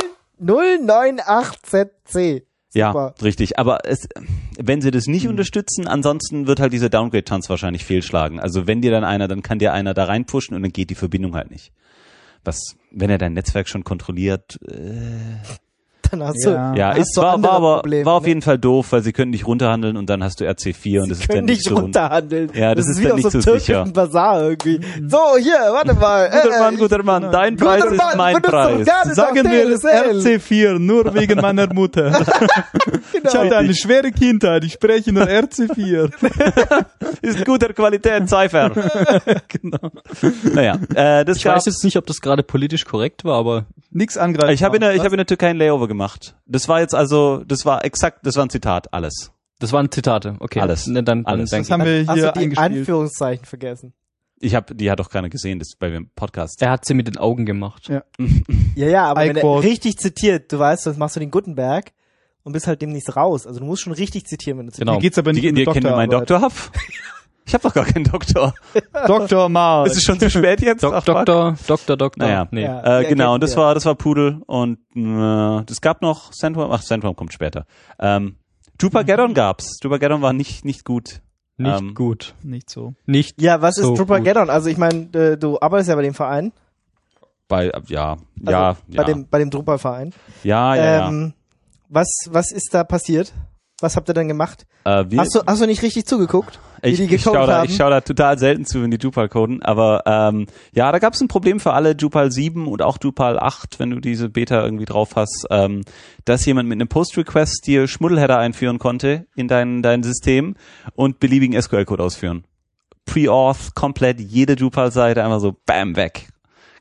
098ZC. Ja, richtig. Aber wenn sie das nicht unterstützen, ansonsten wird halt dieser Downgrade-Tanz wahrscheinlich fehlschlagen. Also wenn dir dann kann dir einer da reinpushen und dann geht die Verbindung halt nicht. Wenn er dein Netzwerk schon kontrolliert, dann hast war auf jeden Fall doof, weil sie können nicht runterhandeln und dann hast du RC4 und das ist dann nicht so runterhandeln. Ja, das ist wie dann auf nicht so so sicher. Türkischen Bazar irgendwie. So, hier, warte mal. Guter Mann, dein Preis ist mein Preis. Sagen wir RC4, nur wegen meiner Mutter. Genau. Ich hatte eine schwere Kindheit, ich spreche nur RC4. Ist guter Qualität, Cypher. Genau. Naja, ich weiß jetzt nicht, ob das gerade politisch korrekt war, aber nix angreifen. Ich habe in der Türkei ein Layover gemacht. Das war ein Zitat, alles. Das waren Zitate, okay. Alles. Alles. Das haben wir hier Hast du die eingespielt. Anführungszeichen vergessen? Die hat doch keiner gesehen, das ist bei dem Podcast. Er hat sie mit den Augen gemacht. Ja, aber wenn er iQuote. richtig zitiert, du weißt, das machst du den Gutenberg und bist halt demnächst raus. Also du musst schon richtig zitieren, wenn du Genau. Hier geht's aber nicht um Ihr kennt meinen Doktorarbeit. Doktor ab? Ich habe doch gar keinen Doktor. Dr. Mars. Ist es schon zu spät jetzt? Doktor. Naja, Nee. Ja, genau, und das war Pudel und es gab noch Sandworm, Sandworm kommt später. Drupal-Geddon gab's. Drupal-Geddon war nicht gut. Nicht gut. Nicht so. Nicht Ja, was so ist Drupal-Geddon? Also ich meine, du arbeitest ja bei dem Verein. Bei dem Drupal-Verein. Ja. Was ist da passiert? Was habt ihr denn gemacht? Hast du nicht richtig zugeguckt? Ich schaue da total selten zu, wenn die Drupal coden, aber da gab es ein Problem für alle Drupal 7 und auch Drupal 8, wenn du diese Beta irgendwie drauf hast, dass jemand mit einem Post-Request dir Schmuddelheader einführen konnte in dein System und beliebigen SQL-Code ausführen. Pre-Auth, komplett jede Drupal-Seite einfach so bam, weg.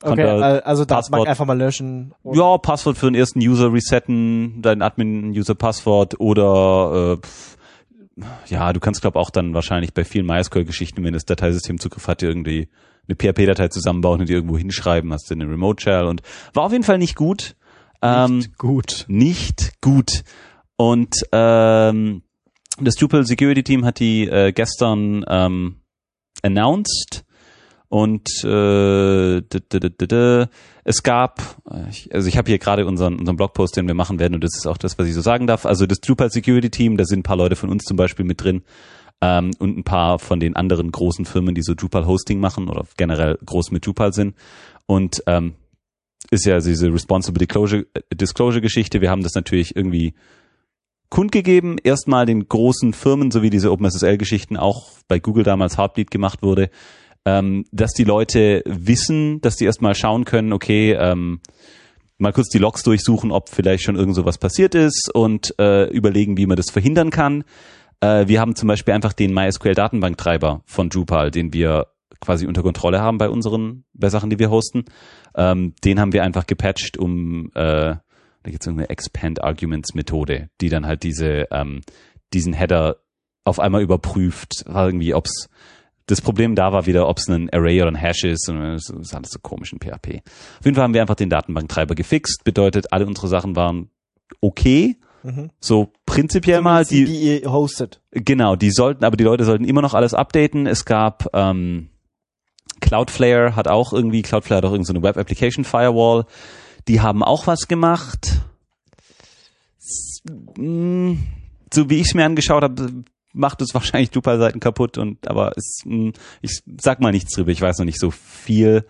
Okay, also Datenbank einfach mal löschen. Ja, Passwort für den ersten User resetten, dein Admin-User-Passwort oder ja, du kannst glaube auch dann wahrscheinlich bei vielen MySQL-Geschichten, wenn das Dateisystem Zugriff hat, irgendwie eine PHP-Datei zusammenbauen und die irgendwo hinschreiben, hast du eine Remote-Shell und war auf jeden Fall nicht gut. Nicht gut. Und das Drupal Security Team hat die gestern announced und es gab, ich habe hier gerade unseren Blogpost, den wir machen werden und das ist auch das, was ich so sagen darf. Also das Drupal Security Team, da sind ein paar Leute von uns zum Beispiel mit drin und ein paar von den anderen großen Firmen, die so Drupal Hosting machen oder generell groß mit Drupal sind. Und ist ja diese Responsible Disclosure Geschichte. Wir haben das natürlich irgendwie kundgegeben. Erstmal den großen Firmen, so wie diese OpenSSL-Geschichten auch bei Google damals Heartbleed gemacht wurde, dass die Leute wissen, dass die erstmal schauen können, okay, mal kurz die Logs durchsuchen, ob vielleicht schon irgend sowas passiert ist und überlegen, wie man das verhindern kann. Wir haben zum Beispiel einfach den MySQL-Datenbanktreiber von Drupal, den wir quasi unter Kontrolle haben bei Sachen, die wir hosten. Den haben wir einfach gepatcht, da gibt es irgendeine Expand-Arguments-Methode, die dann halt diesen Header auf einmal überprüft, irgendwie ob's das Problem da war wieder, ob es ein Array oder ein Hash ist und das ist alles so komisch in PHP. Auf jeden Fall haben wir einfach den Datenbanktreiber gefixt, bedeutet, alle unsere Sachen waren okay, so prinzipiell so mal. Die ihr hostet. Genau, die Leute sollten immer noch alles updaten. Es gab Cloudflare hat auch irgend so eine Web Application Firewall. Die haben auch was gemacht. So wie ich es mir angeschaut habe, macht es wahrscheinlich Drupal-Seiten kaputt aber ich sag mal nichts drüber, ich weiß noch nicht so viel.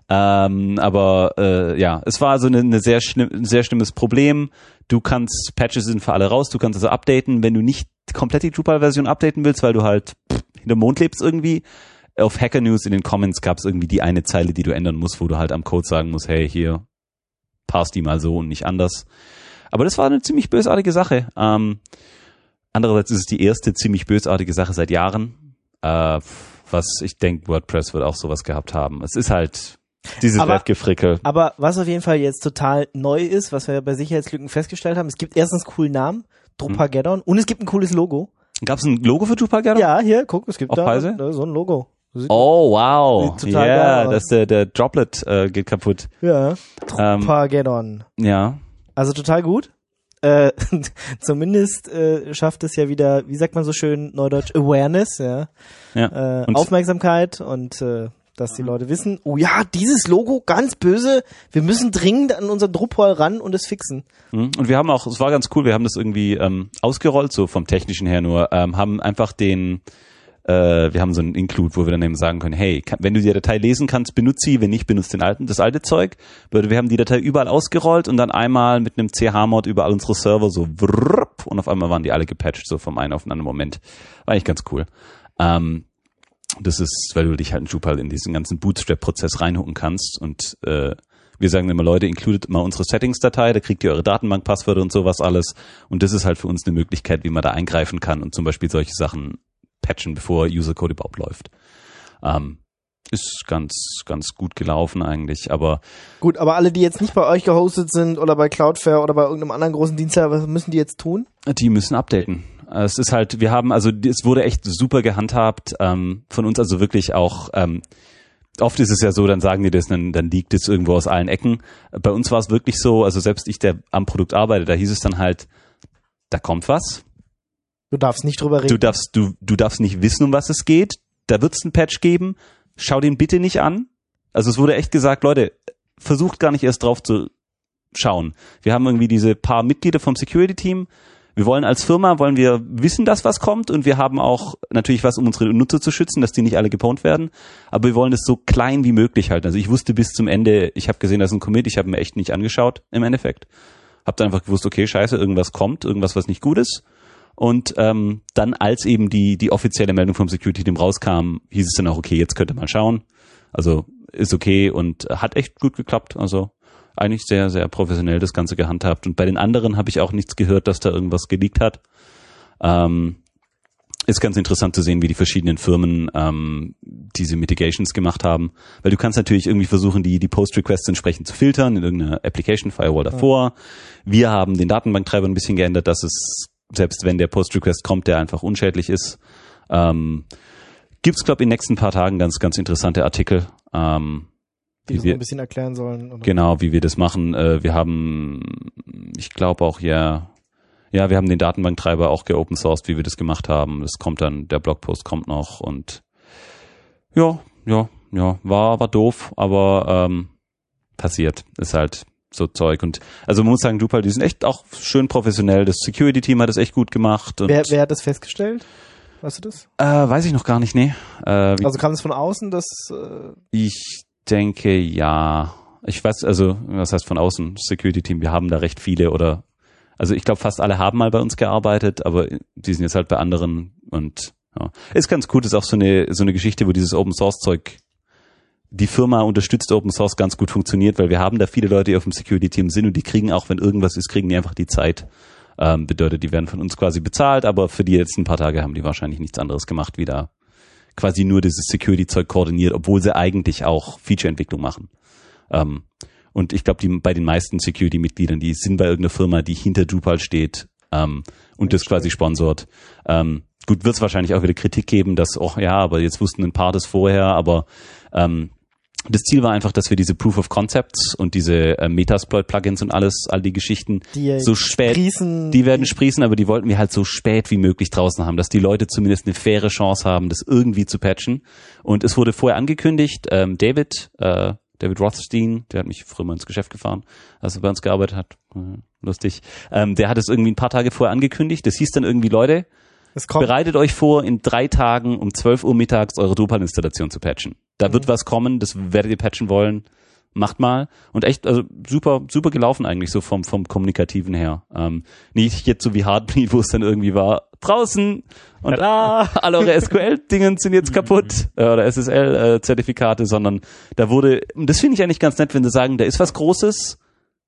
Aber es war also ein sehr schlimmes Problem. Patches sind für alle raus, du kannst also updaten, wenn du nicht komplett die Drupal-Version updaten willst, weil du halt hinterm Mond lebst irgendwie. Auf Hacker News in den Comments gab es irgendwie die eine Zeile, die du ändern musst, wo du halt am Code sagen musst, hey, hier, parse die mal so und nicht anders. Aber das war eine ziemlich bösartige Sache. Andererseits ist es die erste ziemlich bösartige Sache seit Jahren, was ich denke, WordPress wird auch sowas gehabt haben. Es ist halt dieses Webgefrickel. Aber was auf jeden Fall jetzt total neu ist, was wir bei Sicherheitslücken festgestellt haben, es gibt erstens einen coolen Namen, Drupal-Geddon, und es gibt ein cooles Logo. Gab es ein Logo für Drupal-Geddon? Ja, hier, guck, es gibt da so ein Logo. Oh, wow. Ja, der Droplet geht kaputt. Ja, Drupal-Geddon. Ja. Also total gut. Zumindest schafft es ja wieder, wie sagt man so schön, neudeutsch, Awareness, ja. Aufmerksamkeit und dass die Leute wissen, oh ja, dieses Logo, ganz böse, wir müssen dringend an unseren Drupal ran und es fixen. Und wir haben auch, es war ganz cool, wir haben das irgendwie ausgerollt, so vom Technischen her nur, haben einfach wir haben so einen Include, wo wir dann eben sagen können, hey, wenn du die Datei lesen kannst, benutze sie, wenn nicht, benutze das alte Zeug. Wir haben die Datei überall ausgerollt und dann einmal mit einem CH-Mod über all unsere Server so und auf einmal waren die alle gepatcht, so vom einen auf den anderen Moment. War eigentlich ganz cool. Das ist, weil du dich halt in Drupal in diesen ganzen Bootstrap-Prozess reinhucken kannst und wir sagen immer, Leute, includet mal unsere Settings-Datei, da kriegt ihr eure Datenbank-Passwörter und sowas alles und das ist halt für uns eine Möglichkeit, wie man da eingreifen kann und zum Beispiel solche Sachen patchen, bevor User-Code überhaupt läuft. Ist ganz, ganz gut gelaufen eigentlich, aber... Gut, aber alle, die jetzt nicht bei euch gehostet sind oder bei Cloudflare oder bei irgendeinem anderen großen Dienstleister, was müssen die jetzt tun? Die müssen updaten. Es ist halt, es wurde echt super gehandhabt, von uns also wirklich auch, oft ist es ja so, dann sagen die das, dann liegt es irgendwo aus allen Ecken. Bei uns war es wirklich so, also selbst ich, der am Produkt arbeite, da hieß es dann halt, da kommt was. Du darfst nicht drüber reden. Du darfst nicht wissen, um was es geht. Da wird es einen Patch geben. Schau den bitte nicht an. Also es wurde echt gesagt, Leute, versucht gar nicht erst drauf zu schauen. Wir haben irgendwie diese paar Mitglieder vom Security-Team. Wir wollen als Firma, wissen, dass was kommt und wir haben auch natürlich was, um unsere Nutzer zu schützen, dass die nicht alle gepwned werden. Aber wir wollen es so klein wie möglich halten. Also ich wusste bis zum Ende, ich habe gesehen, das ist ein Commit, ich habe mir echt nicht angeschaut im Endeffekt. Hab dann einfach gewusst, okay, scheiße, irgendwas kommt, irgendwas, was nicht gut ist. Und dann, als eben die offizielle Meldung vom Security-Team rauskam, hieß es dann auch, okay, jetzt könnt ihr mal schauen. Also ist okay und hat echt gut geklappt. Also eigentlich sehr, sehr professionell das Ganze gehandhabt. Und bei den anderen habe ich auch nichts gehört, dass da irgendwas geleakt hat. ist ganz interessant zu sehen, wie die verschiedenen Firmen diese Mitigations gemacht haben. Weil du kannst natürlich irgendwie versuchen, die Post-Requests entsprechend zu filtern in irgendeiner Application-Firewall davor. Wir haben den Datenbanktreiber ein bisschen geändert, dass es, selbst wenn der Post-Request kommt, der einfach unschädlich ist. Gibt's, glaube ich, in den nächsten paar Tagen ganz, ganz interessante Artikel. Die wir ein bisschen erklären sollen. Oder? Genau, wie wir das machen. Wir haben, ich glaube auch, wir haben den Datenbanktreiber auch geopen sourced, wie wir das gemacht haben. Das kommt dann, der Blogpost kommt noch und ja, war doof, aber passiert. Ist halt so Zeug. Und also man muss sagen, Drupal, die sind echt auch schön professionell. Das Security-Team hat das echt gut gemacht. Und wer hat das festgestellt? Weißt du das? Weiß ich noch gar nicht, nee. Also kam es von außen, dass ich denke, ja. Ich weiß, also, was heißt von außen? Security-Team, wir haben da recht viele oder, also ich glaube, fast alle haben mal bei uns gearbeitet, aber die sind jetzt halt bei anderen und ja. Ist ganz gut, ist auch so eine Geschichte, wo dieses Open-Source-Zeug, die Firma unterstützt Open Source ganz gut funktioniert, weil wir haben da viele Leute, die auf dem Security-Team sind und die kriegen auch, wenn irgendwas ist, kriegen die einfach die Zeit. Bedeutet, die werden von uns quasi bezahlt, aber für die letzten paar Tage haben die wahrscheinlich nichts anderes gemacht, wie da quasi nur dieses Security-Zeug koordiniert, obwohl sie eigentlich auch Feature-Entwicklung machen. Und ich glaube, bei den meisten Security-Mitgliedern, die sind bei irgendeiner Firma, die hinter Drupal steht und das quasi sponsort. Gut, wird es wahrscheinlich auch wieder Kritik geben, dass, aber jetzt wussten ein paar das vorher, aber das Ziel war einfach, dass wir diese Proof of Concepts und diese Metasploit-Plugins und all die Geschichten so spät, die werden sprießen, aber die wollten wir halt so spät wie möglich draußen haben, dass die Leute zumindest eine faire Chance haben, das irgendwie zu patchen. Und es wurde vorher angekündigt, David Rothstein, der hat mich früher mal ins Geschäft gefahren, als er bei uns gearbeitet hat, lustig, der hat es irgendwie ein paar Tage vorher angekündigt, das hieß dann irgendwie, Leute, bereitet euch vor, in 3 Tagen um 12 Uhr mittags eure Drupal-Installation zu patchen. Da wird was kommen, das werdet ihr patchen wollen. Macht mal. Und echt, also super, super gelaufen eigentlich, so vom Kommunikativen her. Nicht jetzt so wie Heartbleed, wo es dann irgendwie war, draußen und alle eure SQL-Dingen sind jetzt kaputt oder SSL-Zertifikate, sondern da wurde, das finde ich eigentlich ganz nett, wenn sie sagen, da ist was Großes,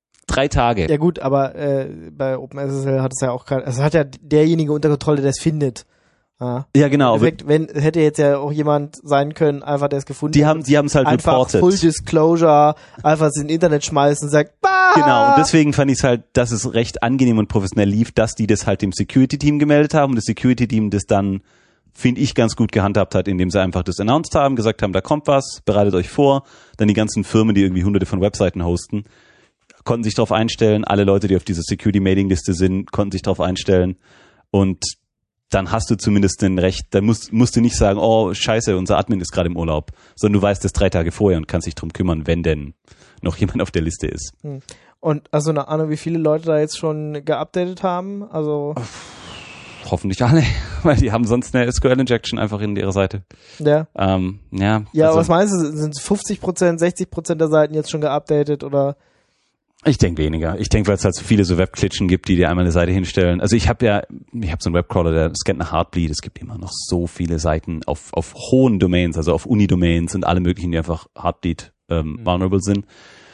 3 Tage. Ja gut, aber bei OpenSSL hat es ja auch es hat ja derjenige unter Kontrolle, der es findet. Ja, genau. Im Endeffekt, hätte jetzt ja auch jemand sein können, einfach der es gefunden hat. Die haben es halt einfach reported. Full Disclosure, einfach ins Internet schmeißen und sagt, bah! Genau, und deswegen fand ich es halt, dass es recht angenehm und professionell lief, dass die das halt dem Security-Team gemeldet haben und das Security-Team das dann, finde ich, ganz gut gehandhabt hat, indem sie einfach das announced haben, gesagt haben, da kommt was, bereitet euch vor, dann die ganzen Firmen, die irgendwie hunderte von Webseiten hosten, konnten sich darauf einstellen, alle Leute, die auf dieser Security-Mailing-Liste sind, konnten sich darauf einstellen und dann hast du zumindest ein Recht, dann musst du nicht sagen, oh scheiße, unser Admin ist gerade im Urlaub, sondern du weißt das 3 Tage vorher und kannst dich drum kümmern, wenn denn noch jemand auf der Liste ist. Und also eine Ahnung, wie viele Leute da jetzt schon geupdatet haben? Also hoffentlich alle, weil die haben sonst eine SQL-Injection einfach in ihrer Seite. Ja. Ja, also, was meinst du, sind 50%, 60% der Seiten jetzt schon geupdatet oder? Ich denke weniger. Ich denke, weil es halt so viele so Webklitschen gibt, die dir einmal eine Seite hinstellen. Also ich habe so einen Webcrawler, der scannt nach Heartbleed. Es gibt immer noch so viele Seiten auf hohen Domains, also auf Uni-Domains und alle möglichen, die einfach Heartbleed vulnerable sind.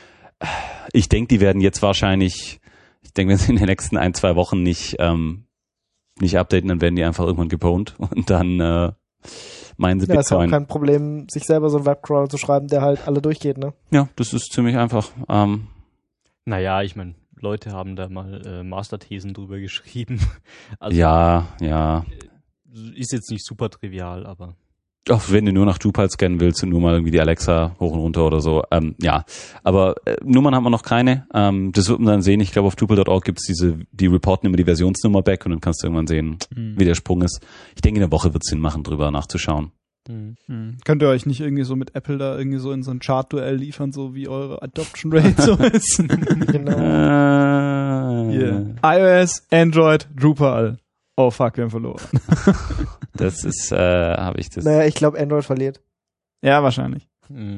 Ich denke, die werden jetzt wahrscheinlich, wenn sie in den nächsten 1-2 Wochen nicht updaten, dann werden die einfach irgendwann gepwned und dann meinen sie Bitcoin. Das ist ja auch kein Problem, sich selber so einen Webcrawler zu schreiben, der halt alle durchgeht, ne? Ja, das ist ziemlich einfach. Naja, ich meine, Leute haben da mal Masterthesen drüber geschrieben. Also, ja. Ist jetzt nicht super trivial, aber... Auch wenn du nur nach Drupal scannen willst und nur mal irgendwie die Alexa hoch und runter oder so. Ja, aber Nummern haben wir noch keine. Das wird man dann sehen. Ich glaube, auf Drupal.org gibt es die reporten immer die Versionsnummer back und dann kannst du irgendwann sehen, wie der Sprung ist. Ich denke, in der Woche wird es Sinn machen, drüber nachzuschauen. Könnt ihr euch nicht irgendwie so mit Apple da irgendwie so in so ein Chart-Duell liefern, so wie eure Adoption Rate so ist? Genau. iOS, Android, Drupal. Oh fuck, wir haben verloren. Das ist, habe ich das. Naja, ich glaube, Android verliert. Ja, wahrscheinlich.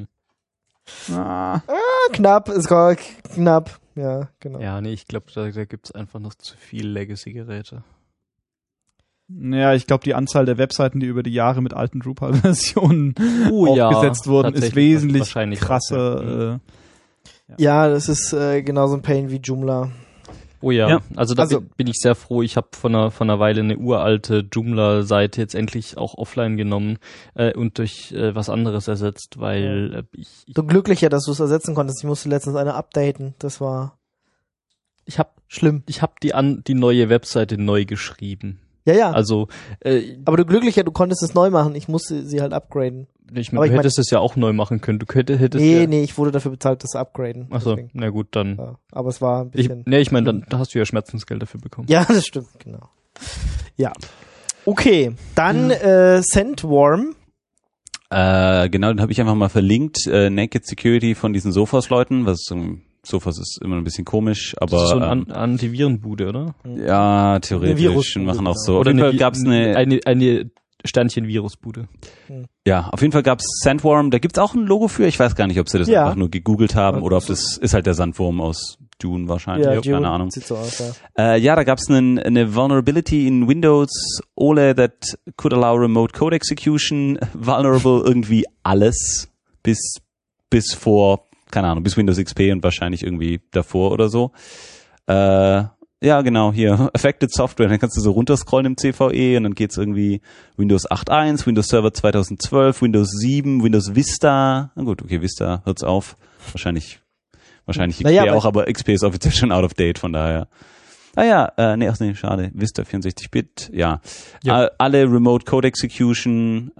Knapp, es war knapp. Ja, genau. Ja, nee, ich glaube, da gibt's einfach noch zu viel Legacy-Geräte. Ja, ich glaube, die Anzahl der Webseiten, die über die Jahre mit alten Drupal-Versionen aufgesetzt wurden, ist wesentlich krasser. Ja, das ist genauso ein Pain wie Joomla. Oh ja, also bin ich sehr froh. Ich habe vor einer Weile eine uralte Joomla-Seite jetzt endlich auch offline genommen und durch was anderes ersetzt, weil so glücklicher, dass du es ersetzen konntest. Ich musste letztens eine updaten. Das war schlimm. Ich habe die neue Webseite neu geschrieben. Ja. Also, aber du glücklicher, du konntest es neu machen. Ich musste sie halt upgraden. Ich meine, du hättest es ja auch neu machen können. Du hättest Nee, ich wurde dafür bezahlt, das upgraden. Achso, na gut, dann. Ja, aber es war ein bisschen... Ich meine, dann hast du ja Schmerzensgeld dafür bekommen. Ja, das stimmt, genau. Ja. Okay, dann Sandworm. Genau, den habe ich einfach mal verlinkt. Naked Security von diesen Sophos-Leuten, Sophos ist immer ein bisschen komisch, aber... Das ist so eine Antivirenbude, oder? Ja, theoretisch. Machen auch so. Oder eine Sternchen-Virusbude. Ja, auf jeden Fall gab's Sandworm. Da gibt's auch ein Logo für. Ich weiß gar nicht, ob sie das einfach nur gegoogelt haben oder ob das ist halt der Sandwurm aus Dune wahrscheinlich. Ja, Dune, keine Ahnung. Sieht so aus, ja. Da gab's eine Vulnerability in Windows Ole that could allow remote code execution. Vulnerable irgendwie alles bis vor, keine Ahnung, bis Windows XP und wahrscheinlich irgendwie davor oder so. Ja, genau, hier, Affected Software, dann kannst du so runterscrollen im CVE und dann geht's irgendwie Windows 8.1, Windows Server 2012, Windows 7, Windows Vista. Na gut, okay, Vista hört's auf. Wahrscheinlich XP auch, aber XP ist offiziell schon out of date, von daher. Schade. Vista 64-Bit, ja. Alle Remote Code Execution,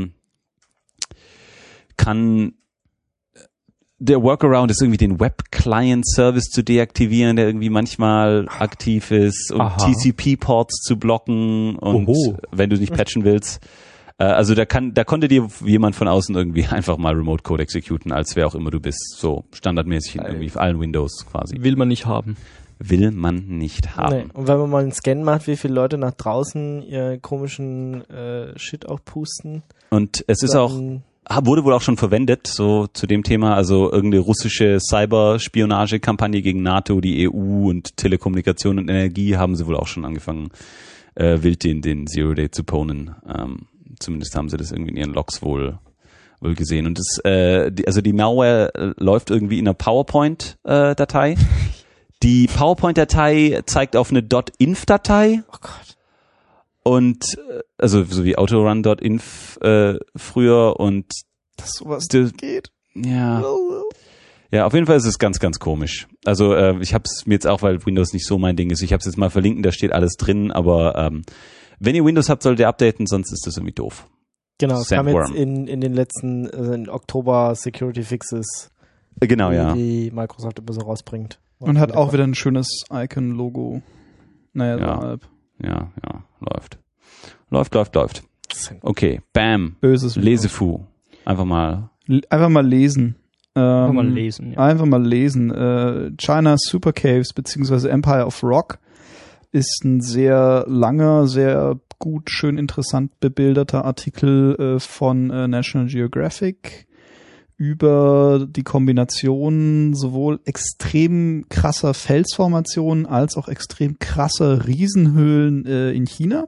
kann der Workaround ist irgendwie den Web-Client-Service zu deaktivieren, der irgendwie manchmal aktiv ist und TCP-Ports zu blocken und wenn du nicht patchen willst. Also da konnte dir jemand von außen irgendwie einfach mal Remote-Code executen, als wer auch immer du bist. So standardmäßig in irgendwie allen Windows quasi. Will man nicht haben. Nee. Und wenn man mal einen Scan macht, wie viele Leute nach draußen ihr komischen Shit aufpusten. Und es ist auch... Wurde wohl auch schon verwendet, so zu dem Thema, also irgendeine russische Cyberspionagekampagne gegen NATO, die EU und Telekommunikation und Energie haben sie wohl auch schon angefangen, wild den Zero Day zu ponen. Zumindest haben sie das irgendwie in ihren Logs wohl gesehen. Und die Malware läuft irgendwie in einer PowerPoint-Datei. Die PowerPoint-Datei zeigt auf eine .inf-Datei. Oh Gott. Und also so wie autorun.inf früher und das sowas geht. Ja. Ja, auf jeden Fall ist es ganz, ganz komisch. Also ich habe es mir jetzt auch, weil Windows nicht so mein Ding ist, ich habe es jetzt mal verlinkt, da steht alles drin, aber wenn ihr Windows habt, solltet ihr updaten, sonst ist das irgendwie doof. Genau, es kam jetzt in den letzten in Oktober Security Fixes, die Microsoft immer so rausbringt. Und hat auch wieder ein schönes Icon-Logo. Naja, so halb. Ja, Läuft. Okay, bam. Böses Lesefu. Einfach mal lesen. Einfach mal lesen, ja. Einfach mal lesen. China Super Caves beziehungsweise Empire of Rock ist ein sehr langer, sehr gut, schön interessant bebilderter Artikel von National Geographic über die Kombination sowohl extrem krasser Felsformationen als auch extrem krasser Riesenhöhlen in China.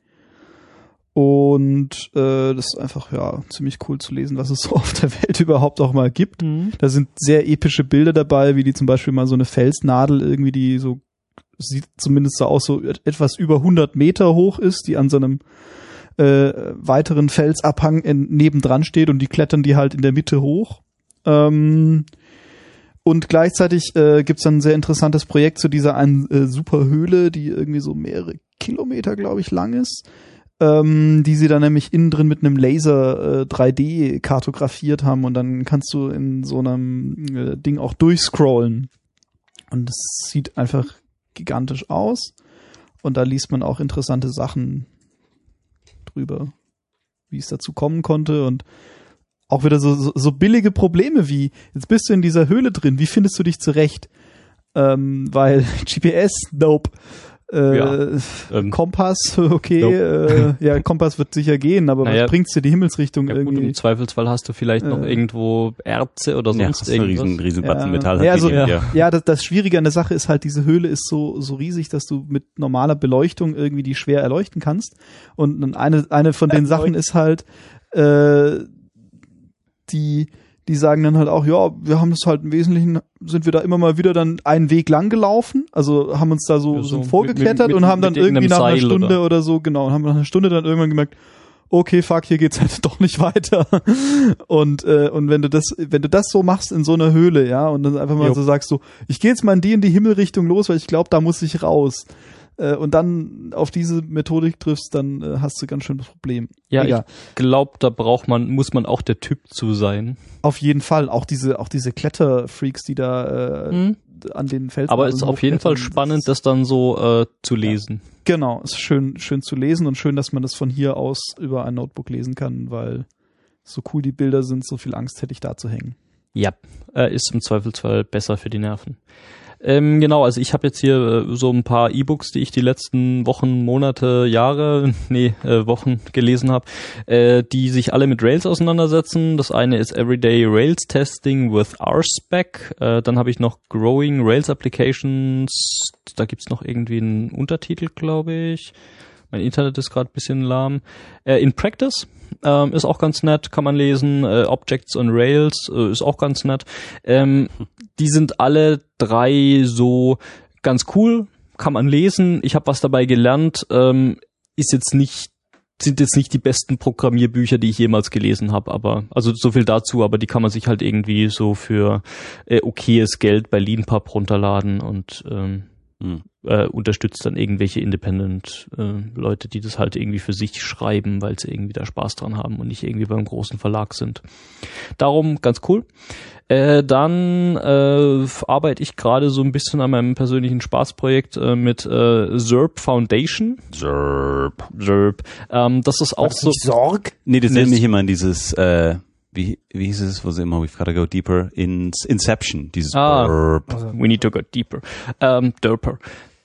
Und das ist einfach ziemlich cool zu lesen, was es so auf der Welt überhaupt auch mal gibt. Da sind sehr epische Bilder dabei, wie die zum Beispiel mal so eine Felsnadel irgendwie, die so sieht zumindest so aus, so etwas über 100 Meter hoch ist, die an so einem weiteren Felsabhang nebendran steht und die klettern die halt in der Mitte hoch. Und gleichzeitig gibt's dann ein sehr interessantes Projekt zu dieser einen Superhöhle, die irgendwie so mehrere Kilometer, glaube ich, lang ist, die sie dann nämlich innen drin mit einem Laser 3D kartografiert haben und dann kannst du in so einem Ding auch durchscrollen. Und es sieht einfach gigantisch aus und da liest man auch interessante Sachen drüber, wie es dazu kommen konnte und auch wieder so billige Probleme wie, jetzt bist du in dieser Höhle drin, wie findest du dich zurecht? Weil GPS, nope. Kompass, okay, nope. Kompass wird sicher gehen, aber was bringt's dir die Himmelsrichtung irgendwie? Gut, im Zweifelsfall hast du vielleicht noch irgendwo Erze oder sonst irgendwas. Ein Riesenbatzen Metall. Das Schwierige an der Sache ist halt, diese Höhle ist so riesig, dass du mit normaler Beleuchtung irgendwie die schwer erleuchten kannst. Und eine von den Sachen ist halt, die die sagen dann halt auch, ja, wir haben das halt im Wesentlichen, sind wir da immer mal wieder dann einen Weg lang gelaufen, also haben uns da so vorgeklettert und haben dann irgendwie nach einer Stunde oder so, genau, und haben nach einer Stunde dann irgendwann gemerkt, okay, fuck, hier geht's halt doch nicht weiter. Und wenn du das so machst in so einer Höhle, ja, und dann einfach mal so sagst so, ich gehe jetzt mal in die Himmelrichtung los, weil ich glaube, da muss ich raus. Und dann auf diese Methodik triffst, dann hast du ganz schön das Problem. Ja, ich glaube, da muss man auch der Typ zu sein. Auf jeden Fall. Auch diese Kletterfreaks, die da an den Felsen. Aber es ist auf jeden Fall spannend, das dann so zu lesen. Ja. Genau, es ist schön zu lesen und schön, dass man das von hier aus über ein Notebook lesen kann, weil so cool die Bilder sind, so viel Angst hätte ich da zu hängen. Ja, ist im Zweifelsfall besser für die Nerven. Genau, also ich habe jetzt hier so ein paar E-Books, die ich die letzten Wochen, Monate, Wochen gelesen habe, die sich alle mit Rails auseinandersetzen. Das eine ist Everyday Rails Testing with RSpec. Dann habe ich noch Growing Rails Applications. Da gibt's noch irgendwie einen Untertitel, glaube ich. Mein Internet ist gerade ein bisschen lahm. In Practice ist auch ganz nett, kann man lesen. Objects on Rails ist auch ganz nett. Die sind alle drei so ganz cool, kann man lesen. Ich habe was dabei gelernt. Sind jetzt nicht die besten Programmierbücher, die ich jemals gelesen habe, aber also so viel dazu, aber die kann man sich halt irgendwie so für okayes Geld bei Leanpub runterladen und unterstützt dann irgendwelche Independent Leute, die das halt irgendwie für sich schreiben, weil sie irgendwie da Spaß dran haben und nicht irgendwie beim großen Verlag sind. Darum ganz cool. Dann arbeite ich gerade so ein bisschen an meinem persönlichen Spaßprojekt mit Zurb Foundation. Zurb. Das ist auch so. Sorg? Nee, das nenne ich immer an dieses wie hieß es, wo sie immer, we've gotta go deeper, Inception, dieses we need to go deeper. Derper.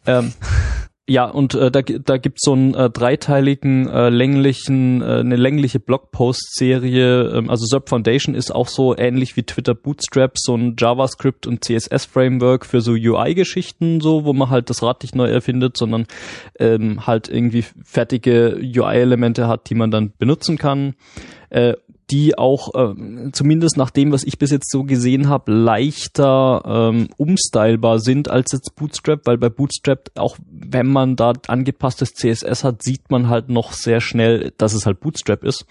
Ja, und da gibt's so einen dreiteiligen, eine längliche Blogpost-Serie. Also Zurb Foundation ist auch so ähnlich wie Twitter Bootstrap, so ein JavaScript- und CSS-Framework für so UI-Geschichten, so, wo man halt das Rad nicht neu erfindet, sondern halt irgendwie fertige UI-Elemente hat, die man dann benutzen kann. Die auch, zumindest nach dem, was ich bis jetzt so gesehen habe, leichter umstylbar sind als jetzt Bootstrap, weil bei Bootstrap, auch wenn man da angepasstes CSS hat, sieht man halt noch sehr schnell, dass es halt Bootstrap ist.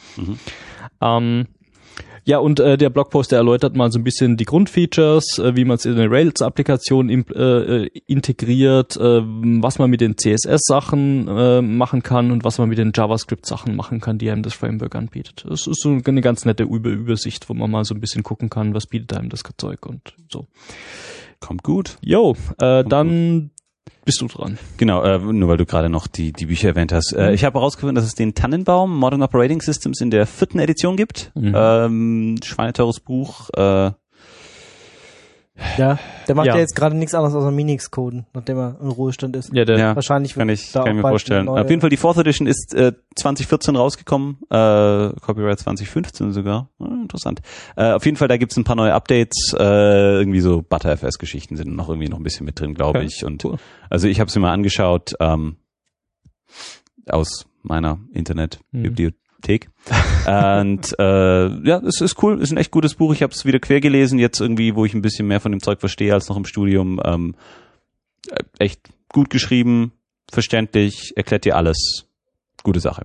Ja, und der Blogpost, der erläutert mal so ein bisschen die Grundfeatures, wie man es in eine Rails-Applikation integriert, was man mit den CSS-Sachen machen kann und was man mit den JavaScript-Sachen machen kann, die einem das Framework anbietet. Das ist so eine ganz nette Übersicht, wo man mal so ein bisschen gucken kann, was bietet einem das Zeug und so. Kommt gut. Jo, dann gut. Bist du dran. Genau, nur weil du gerade noch die Bücher erwähnt hast. Ich habe herausgefunden, dass es den Tannenbaum Modern Operating Systems in der 4. Edition gibt. Schweineteures Buch. Ja, der macht ja jetzt gerade nichts anderes außer Minix coden, nachdem er im Ruhestand ist. Ja, wahrscheinlich kann ich mir vorstellen. Auf jeden Fall die 4th Edition ist 2014 rausgekommen, Copyright 2015 sogar. Interessant. Auf jeden Fall, da gibt's ein paar neue Updates, irgendwie so ButterFS-Geschichten sind noch irgendwie noch ein bisschen mit drin, glaube ich. Und cool. Also ich habe es mir mal angeschaut aus meiner Internetbibliothek. Und es ist cool, ist ein echt gutes Buch. Ich habe es wieder quer gelesen, jetzt irgendwie, wo ich ein bisschen mehr von dem Zeug verstehe als noch im Studium. Echt gut geschrieben, verständlich, erklärt dir alles. Gute Sache.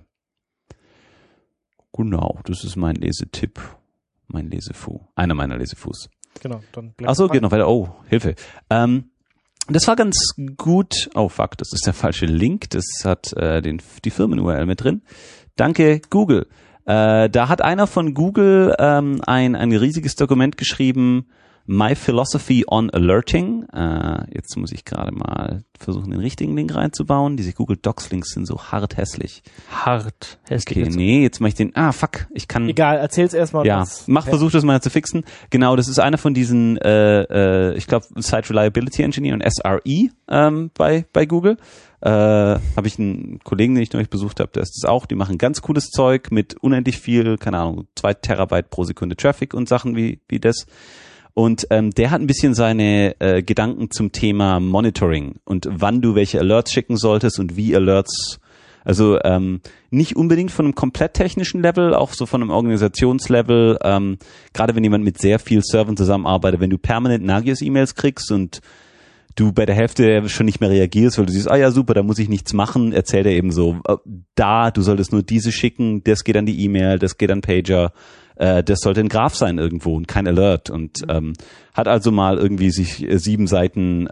Genau, das ist mein Lesetipp, mein Lesefu, einer meiner Lesefus. Genau, dann Achso, geht noch weiter. Oh, Hilfe. Das war ganz gut. Oh fuck, das ist der falsche Link. Das hat die Firmen-URL mit drin. Danke, Google. Da hat einer von Google ein riesiges Dokument geschrieben, My Philosophy on Alerting. Jetzt muss ich gerade mal versuchen, den richtigen Link reinzubauen. Diese Google Docs Links sind so hart hässlich. Hart hässlich. Okay, nee, jetzt mache ich den. Ich kann. Egal, erzähl's erstmal. Ja, versuch das mal zu fixen. Genau, das ist einer von diesen, ich glaube, Site Reliability Engineer und SRE bei Google. Habe ich einen Kollegen, den ich neulich besucht habe, der ist das auch. Die machen ganz cooles Zeug mit unendlich viel, keine Ahnung, 2 Terabyte pro Sekunde Traffic und Sachen wie das. Und der hat ein bisschen seine Gedanken zum Thema Monitoring und wann du welche Alerts schicken solltest und wie Alerts Also nicht unbedingt von einem komplett technischen Level, auch so von einem Organisationslevel, gerade wenn jemand mit sehr viel Servern zusammenarbeitet, wenn du permanent Nagios-E-Mails kriegst und du bei der Hälfte schon nicht mehr reagierst, weil du siehst, ja super, da muss ich nichts machen, erzählt er eben so, du solltest nur diese schicken, das geht an die E-Mail, das geht an Pager, das sollte ein Graph sein irgendwo und kein Alert und hat also mal irgendwie sich 7 Seiten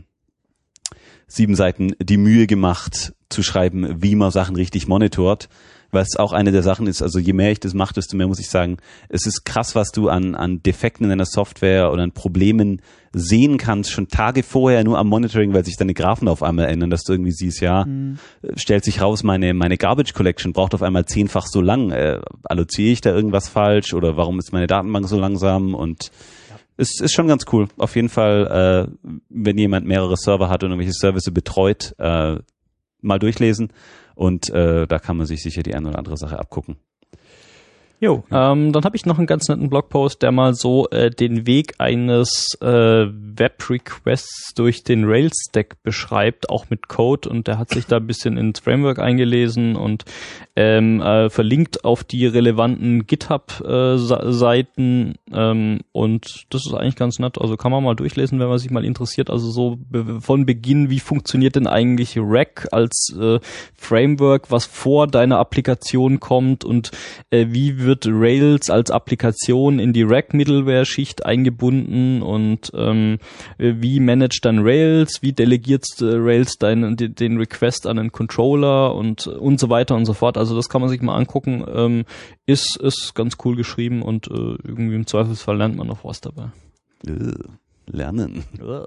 die Mühe gemacht zu schreiben, wie man Sachen richtig monitort, was auch eine der Sachen ist, also je mehr ich das mache, desto mehr muss ich sagen, es ist krass, was du an Defekten in deiner Software oder an Problemen sehen kannst, schon Tage vorher nur am Monitoring, weil sich deine Graphen auf einmal ändern, dass du irgendwie siehst, stellt sich raus, meine Garbage Collection braucht auf einmal 10-fach so lang, alloziere ich da irgendwas falsch oder warum ist meine Datenbank so langsam und es ist schon ganz cool. Auf jeden Fall, wenn jemand mehrere Server hat und irgendwelche Services betreut, mal durchlesen und da kann man sich sicher die eine oder andere Sache abgucken. Jo, dann habe ich noch einen ganz netten Blogpost, der mal so den Weg eines Web-Requests durch den Rails-Stack beschreibt, auch mit Code, und der hat sich da ein bisschen ins Framework eingelesen und verlinkt auf die relevanten GitHub-Seiten und das ist eigentlich ganz nett, also kann man mal durchlesen, wenn man sich mal interessiert, also so von Beginn, wie funktioniert denn eigentlich Rack als Framework, was vor deiner Applikation kommt und wie wird Rails als Applikation in die Rack-Middleware-Schicht eingebunden und wie managt dann Rails, wie delegiert Rails den Request an einen Controller und so weiter und so fort. Also das kann man sich mal angucken. Ist ganz cool geschrieben und irgendwie im Zweifelsfall lernt man noch was dabei. Lernen.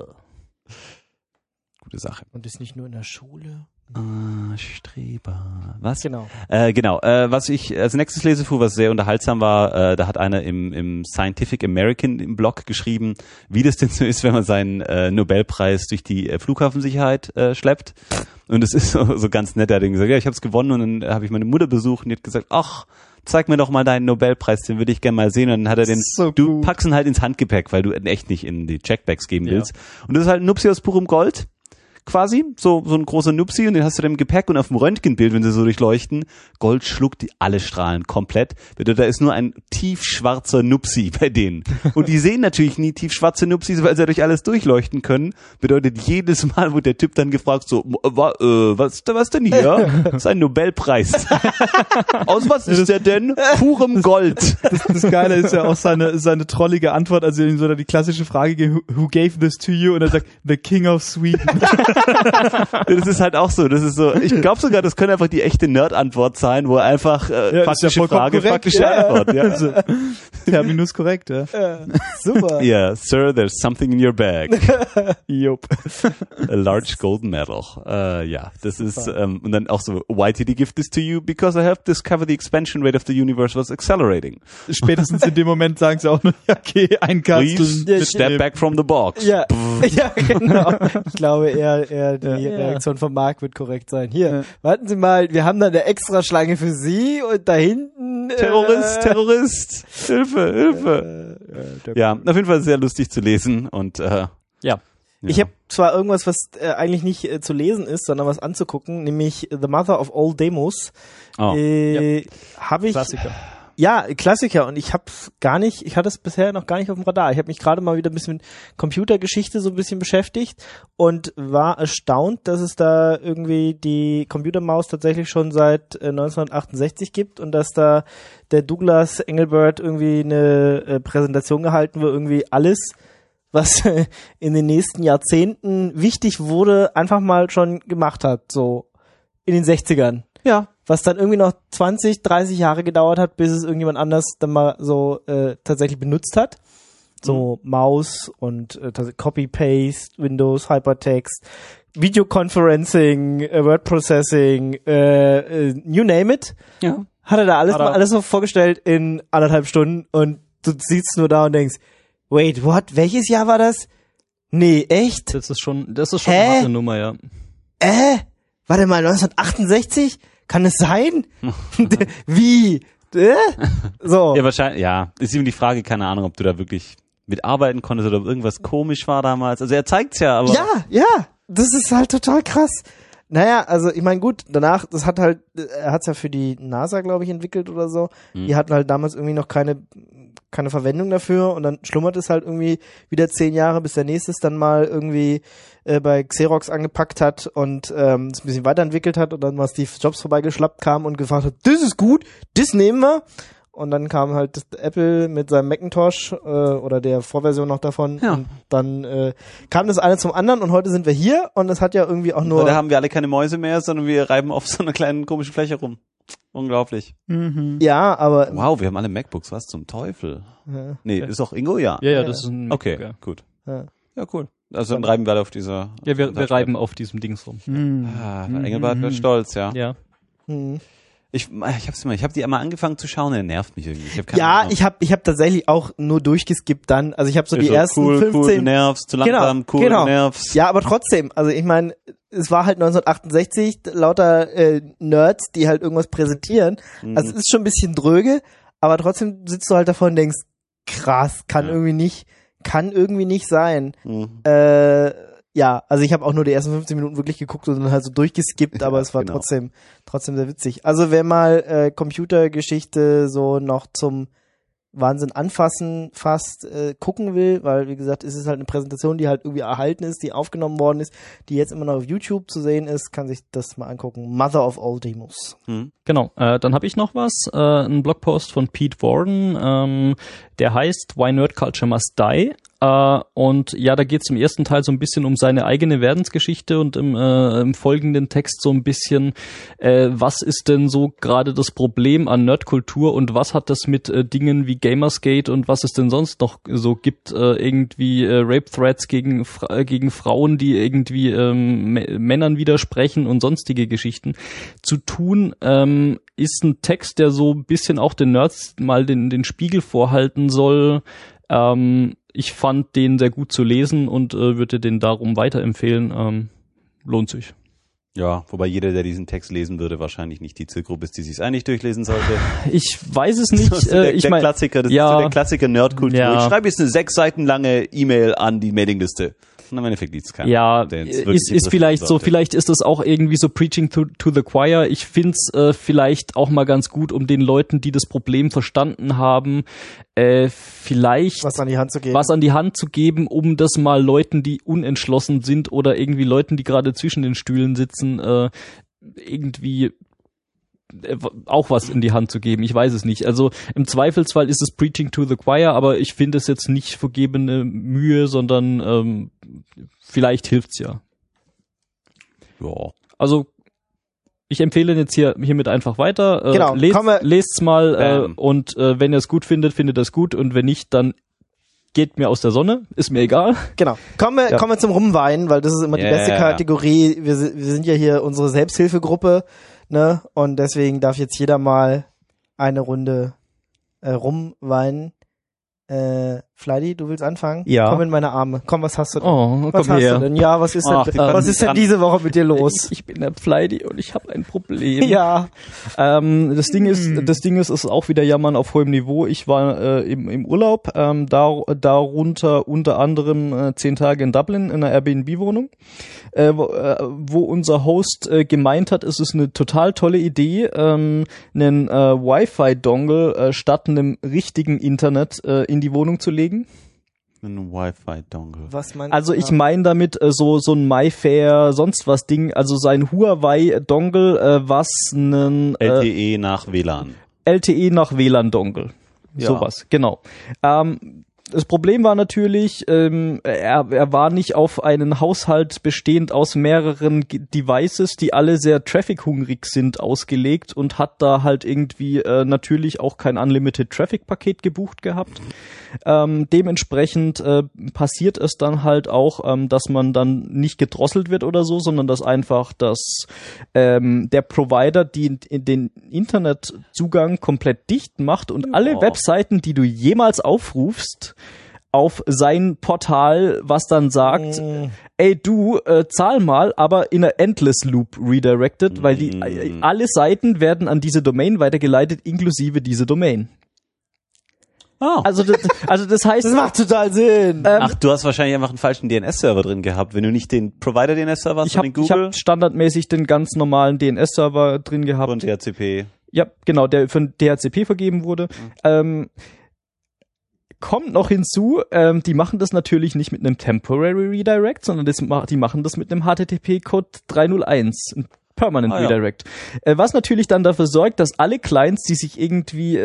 Gute Sache. Und ist nicht nur in der Schule? Streber. Was? Genau. Was ich als nächstes lese, was sehr unterhaltsam war, da hat einer im Scientific American im Blog geschrieben, wie das denn so ist, wenn man seinen Nobelpreis durch die Flughafensicherheit schleppt. Und es ist so ganz nett. Er hat gesagt, ja, ich habe es gewonnen und dann habe ich meine Mutter besucht und die hat gesagt, ach, zeig mir doch mal deinen Nobelpreis, den würde ich gerne mal sehen. Und dann hat er du packst ihn halt ins Handgepäck, weil du ihn echt nicht in die Checkbags geben willst. Und das ist halt ein Nupsi aus purem Gold. Quasi, so ein großer Nupsi und den hast du dann im Gepäck und auf dem Röntgenbild, wenn sie so durchleuchten, Gold schluckt alle Strahlen komplett. Bedeutet, da ist nur ein tiefschwarzer Nupsi bei denen. Und die sehen natürlich nie tiefschwarze Nupsis, weil sie ja durch alles durchleuchten können. Bedeutet, jedes Mal wird der Typ dann gefragt so, was denn hier? Das ist ein Nobelpreis. Aus was ist der denn? Purem Gold. Das Geile ist ja auch seine trollige Antwort, also ihm so die klassische Frage, who gave this to you? Und er sagt, the King of Sweden. Das ist halt auch so, ich glaube sogar, das könnte einfach die echte Nerd-Antwort sein, wo einfach faktische Frage, faktische Antwort. Ja. Also, Terminus korrekt, ja. Super. Yeah, sir, there's something in your bag. Jupp. A large golden medal. Das ist, und dann auch so, why did he give this to you? Because I have discovered the expansion rate of the universe was accelerating. Spätestens in dem Moment sagen sie auch nur, okay, einkasteln. Please step back from the box. Ja, ja, genau. Ich glaube eher die Reaktion von Marc wird korrekt sein. Hier, warten Sie mal, wir haben da eine Extraschlange für Sie und da hinten Terrorist, Hilfe. Ja, auf jeden Fall sehr lustig zu lesen und ja. Ich habe zwar irgendwas, was eigentlich nicht zu lesen ist, sondern was anzugucken, nämlich The Mother of All Demos. Habe ich Klassiker. Ja, Klassiker, und ich hatte es bisher noch gar nicht auf dem Radar. Ich habe mich gerade mal wieder ein bisschen mit Computergeschichte so ein bisschen beschäftigt und war erstaunt, dass es da irgendwie die Computermaus tatsächlich schon seit 1968 gibt und dass da der Douglas Engelbart irgendwie eine Präsentation gehalten, wo irgendwie alles, was in den nächsten Jahrzehnten wichtig wurde, einfach mal schon gemacht hat, so in den 60ern. ja. Was dann irgendwie noch 20, 30 Jahre gedauert hat, bis es irgendjemand anders dann mal so tatsächlich benutzt hat. So Maus und Copy-Paste, Windows, Hypertext, Videoconferencing, Word Processing, you name it. Ja. Hat er da alles so vorgestellt in 1,5 Stunden und du sitzt nur da und denkst, wait, what? Welches Jahr war das? Nee, echt? Das ist schon eine harte Nummer, ja. Warte mal, 1968? Kann es sein? Wie? So. Ja, wahrscheinlich, ja. Ist eben die Frage, keine Ahnung, ob du da wirklich mitarbeiten konntest oder ob irgendwas komisch war damals. Also er zeigt's ja, aber... Ja, das ist halt total krass. Naja, also ich meine, gut, danach, er hat's ja für die NASA, glaube ich, entwickelt oder so. Die hatten halt damals irgendwie noch keine Verwendung dafür und dann schlummert es halt irgendwie wieder 10 Jahre, bis der nächste es dann mal irgendwie bei Xerox angepackt hat und es ein bisschen weiterentwickelt hat und dann mal Steve Jobs vorbeigeschlappt kam und gefragt hat, das ist gut, das nehmen wir. Und dann kam halt das Apple mit seinem Macintosh oder der Vorversion noch davon. Ja. Und dann kam das eine zum anderen und heute sind wir hier und es hat ja irgendwie auch nur... Heute haben wir alle keine Mäuse mehr, sondern wir reiben auf so einer kleinen komischen Fläche rum. Unglaublich. Mhm. Ja, aber... Wow, wir haben alle MacBooks, was zum Teufel? Ja. Nee, ist doch Ingo, ja. Ja, das ist ein MacBook. Okay, gut. Ja, cool. Also dann reiben wir alle auf dieser... Ja, wir reiben auf diesem Dings rum. Engelbart wird stolz, ja. Ja. Ich habe die einmal angefangen zu schauen, der nervt mich irgendwie. Ich hab tatsächlich auch nur durchgeskippt dann. Also ich habe so die ersten 15... Cool, du nervst, zu langsam, du nervst. Ja, aber trotzdem, also ich meine, es war halt 1968, lauter Nerds, die halt irgendwas präsentieren. Also es ist schon ein bisschen dröge, aber trotzdem sitzt du halt davor und denkst, krass, kann irgendwie nicht sein. Ja, also ich habe auch nur die ersten 15 Minuten wirklich geguckt und dann halt so durchgeskippt, aber es war trotzdem sehr witzig. Also wer mal Computergeschichte so noch zum Wahnsinn anfassen fast gucken will, weil wie gesagt, es ist halt eine Präsentation, die halt irgendwie erhalten ist, die aufgenommen worden ist, die jetzt immer noch auf YouTube zu sehen ist, kann sich das mal angucken. Mother of all Demos. Genau, dann habe ich noch was, einen Blogpost von Pete Worden, der heißt Why Nerd Culture Must Die. Und ja, da geht es im ersten Teil so ein bisschen um seine eigene Werdensgeschichte und im folgenden Text so ein bisschen, was ist denn so gerade das Problem an Nerdkultur und was hat das mit Dingen wie Gamersgate und was es denn sonst noch so gibt, irgendwie Rape-Threats gegen Frauen, die irgendwie Männern widersprechen und sonstige Geschichten zu tun, ist ein Text, der so ein bisschen auch den Nerds mal den Spiegel vorhalten soll. Ich fand den sehr gut zu lesen und würde den darum weiterempfehlen. Lohnt sich. Ja, wobei jeder, der diesen Text lesen würde, wahrscheinlich nicht die Zielgruppe ist, die sich eigentlich durchlesen sollte. Ich weiß es nicht. Das ist der Klassiker, das ist so der Klassiker Nerdkultur. Ja. Ich schreibe jetzt eine 6 Seiten lange E-Mail an die Mailingliste. Und im Endeffekt liegt's keiner. Ja, ist vielleicht so. Vielleicht ist das auch irgendwie so Preaching to the Choir. Ich find's vielleicht auch mal ganz gut, um den Leuten, die das Problem verstanden haben, vielleicht was an die Hand zu geben, um das mal Leuten, die unentschlossen sind oder irgendwie Leuten, die gerade zwischen den Stühlen sitzen, irgendwie auch was in die Hand zu geben. Ich weiß es nicht. Also im Zweifelsfall ist es Preaching to the Choir, aber ich finde es jetzt nicht vergebene Mühe, sondern vielleicht hilft's ja. Ja. Also ich empfehle jetzt hiermit einfach weiter. Genau. Lest's mal und wenn ihr es gut findet es gut und wenn nicht, dann geht mir aus der Sonne, ist mir egal. Genau. Kommen wir zum Rumweinen, weil das ist immer die beste Kategorie. Wir sind ja hier unsere Selbsthilfegruppe, ne? Und deswegen darf jetzt jeder mal eine Runde rumweinen. Fleidy, du willst anfangen? Ja. Komm in meine Arme. Komm, was hast du denn? Oh, was hast du denn? Ja, was ist denn diese Woche mit dir los? Ich bin der Fleidy und ich habe ein Problem. Ja. Das Ding ist, es ist auch wieder Jammern auf hohem Niveau. Ich war im Urlaub, darunter unter anderem 10 Tage in Dublin in einer Airbnb-Wohnung, wo unser Host gemeint hat, es ist eine total tolle Idee, einen Wi-Fi-Dongle statt einem richtigen Internet in die Wohnung zu legen. Ein Wi-Fi-Dongle. Also ich meine damit so ein MyFair, sonst was Ding, also sein Huawei-Dongle, was einen LTE nach WLAN. LTE nach WLAN-Dongle. Ja. Sowas, genau. Das Problem war natürlich, er war nicht auf einen Haushalt bestehend aus mehreren Devices, die alle sehr traffic-hungrig sind, ausgelegt und hat da halt irgendwie natürlich auch kein Unlimited Traffic-Paket gebucht gehabt. Dementsprechend passiert es dann halt auch, dass man dann nicht gedrosselt wird oder so, sondern dass einfach der Provider den Internetzugang komplett dicht macht und alle Webseiten, die du jemals aufrufst, auf sein Portal, was dann sagt, ey du, zahl mal, aber in einer Endless Loop redirected, weil alle Seiten werden an diese Domain weitergeleitet, inklusive diese Domain. Oh. Also das heißt... Das macht total Sinn. Ach, du hast wahrscheinlich einfach einen falschen DNS-Server drin gehabt, wenn du nicht den Provider-DNS-Server hast von Google. Ich habe standardmäßig den ganz normalen DNS-Server drin gehabt. Und DHCP. Ja, genau, der von DHCP vergeben wurde. Kommt noch hinzu, die machen das natürlich nicht mit einem Temporary Redirect, sondern die machen das mit einem HTTP-Code 301, ein Permanent Redirect. Was natürlich dann dafür sorgt, dass alle Clients, die sich irgendwie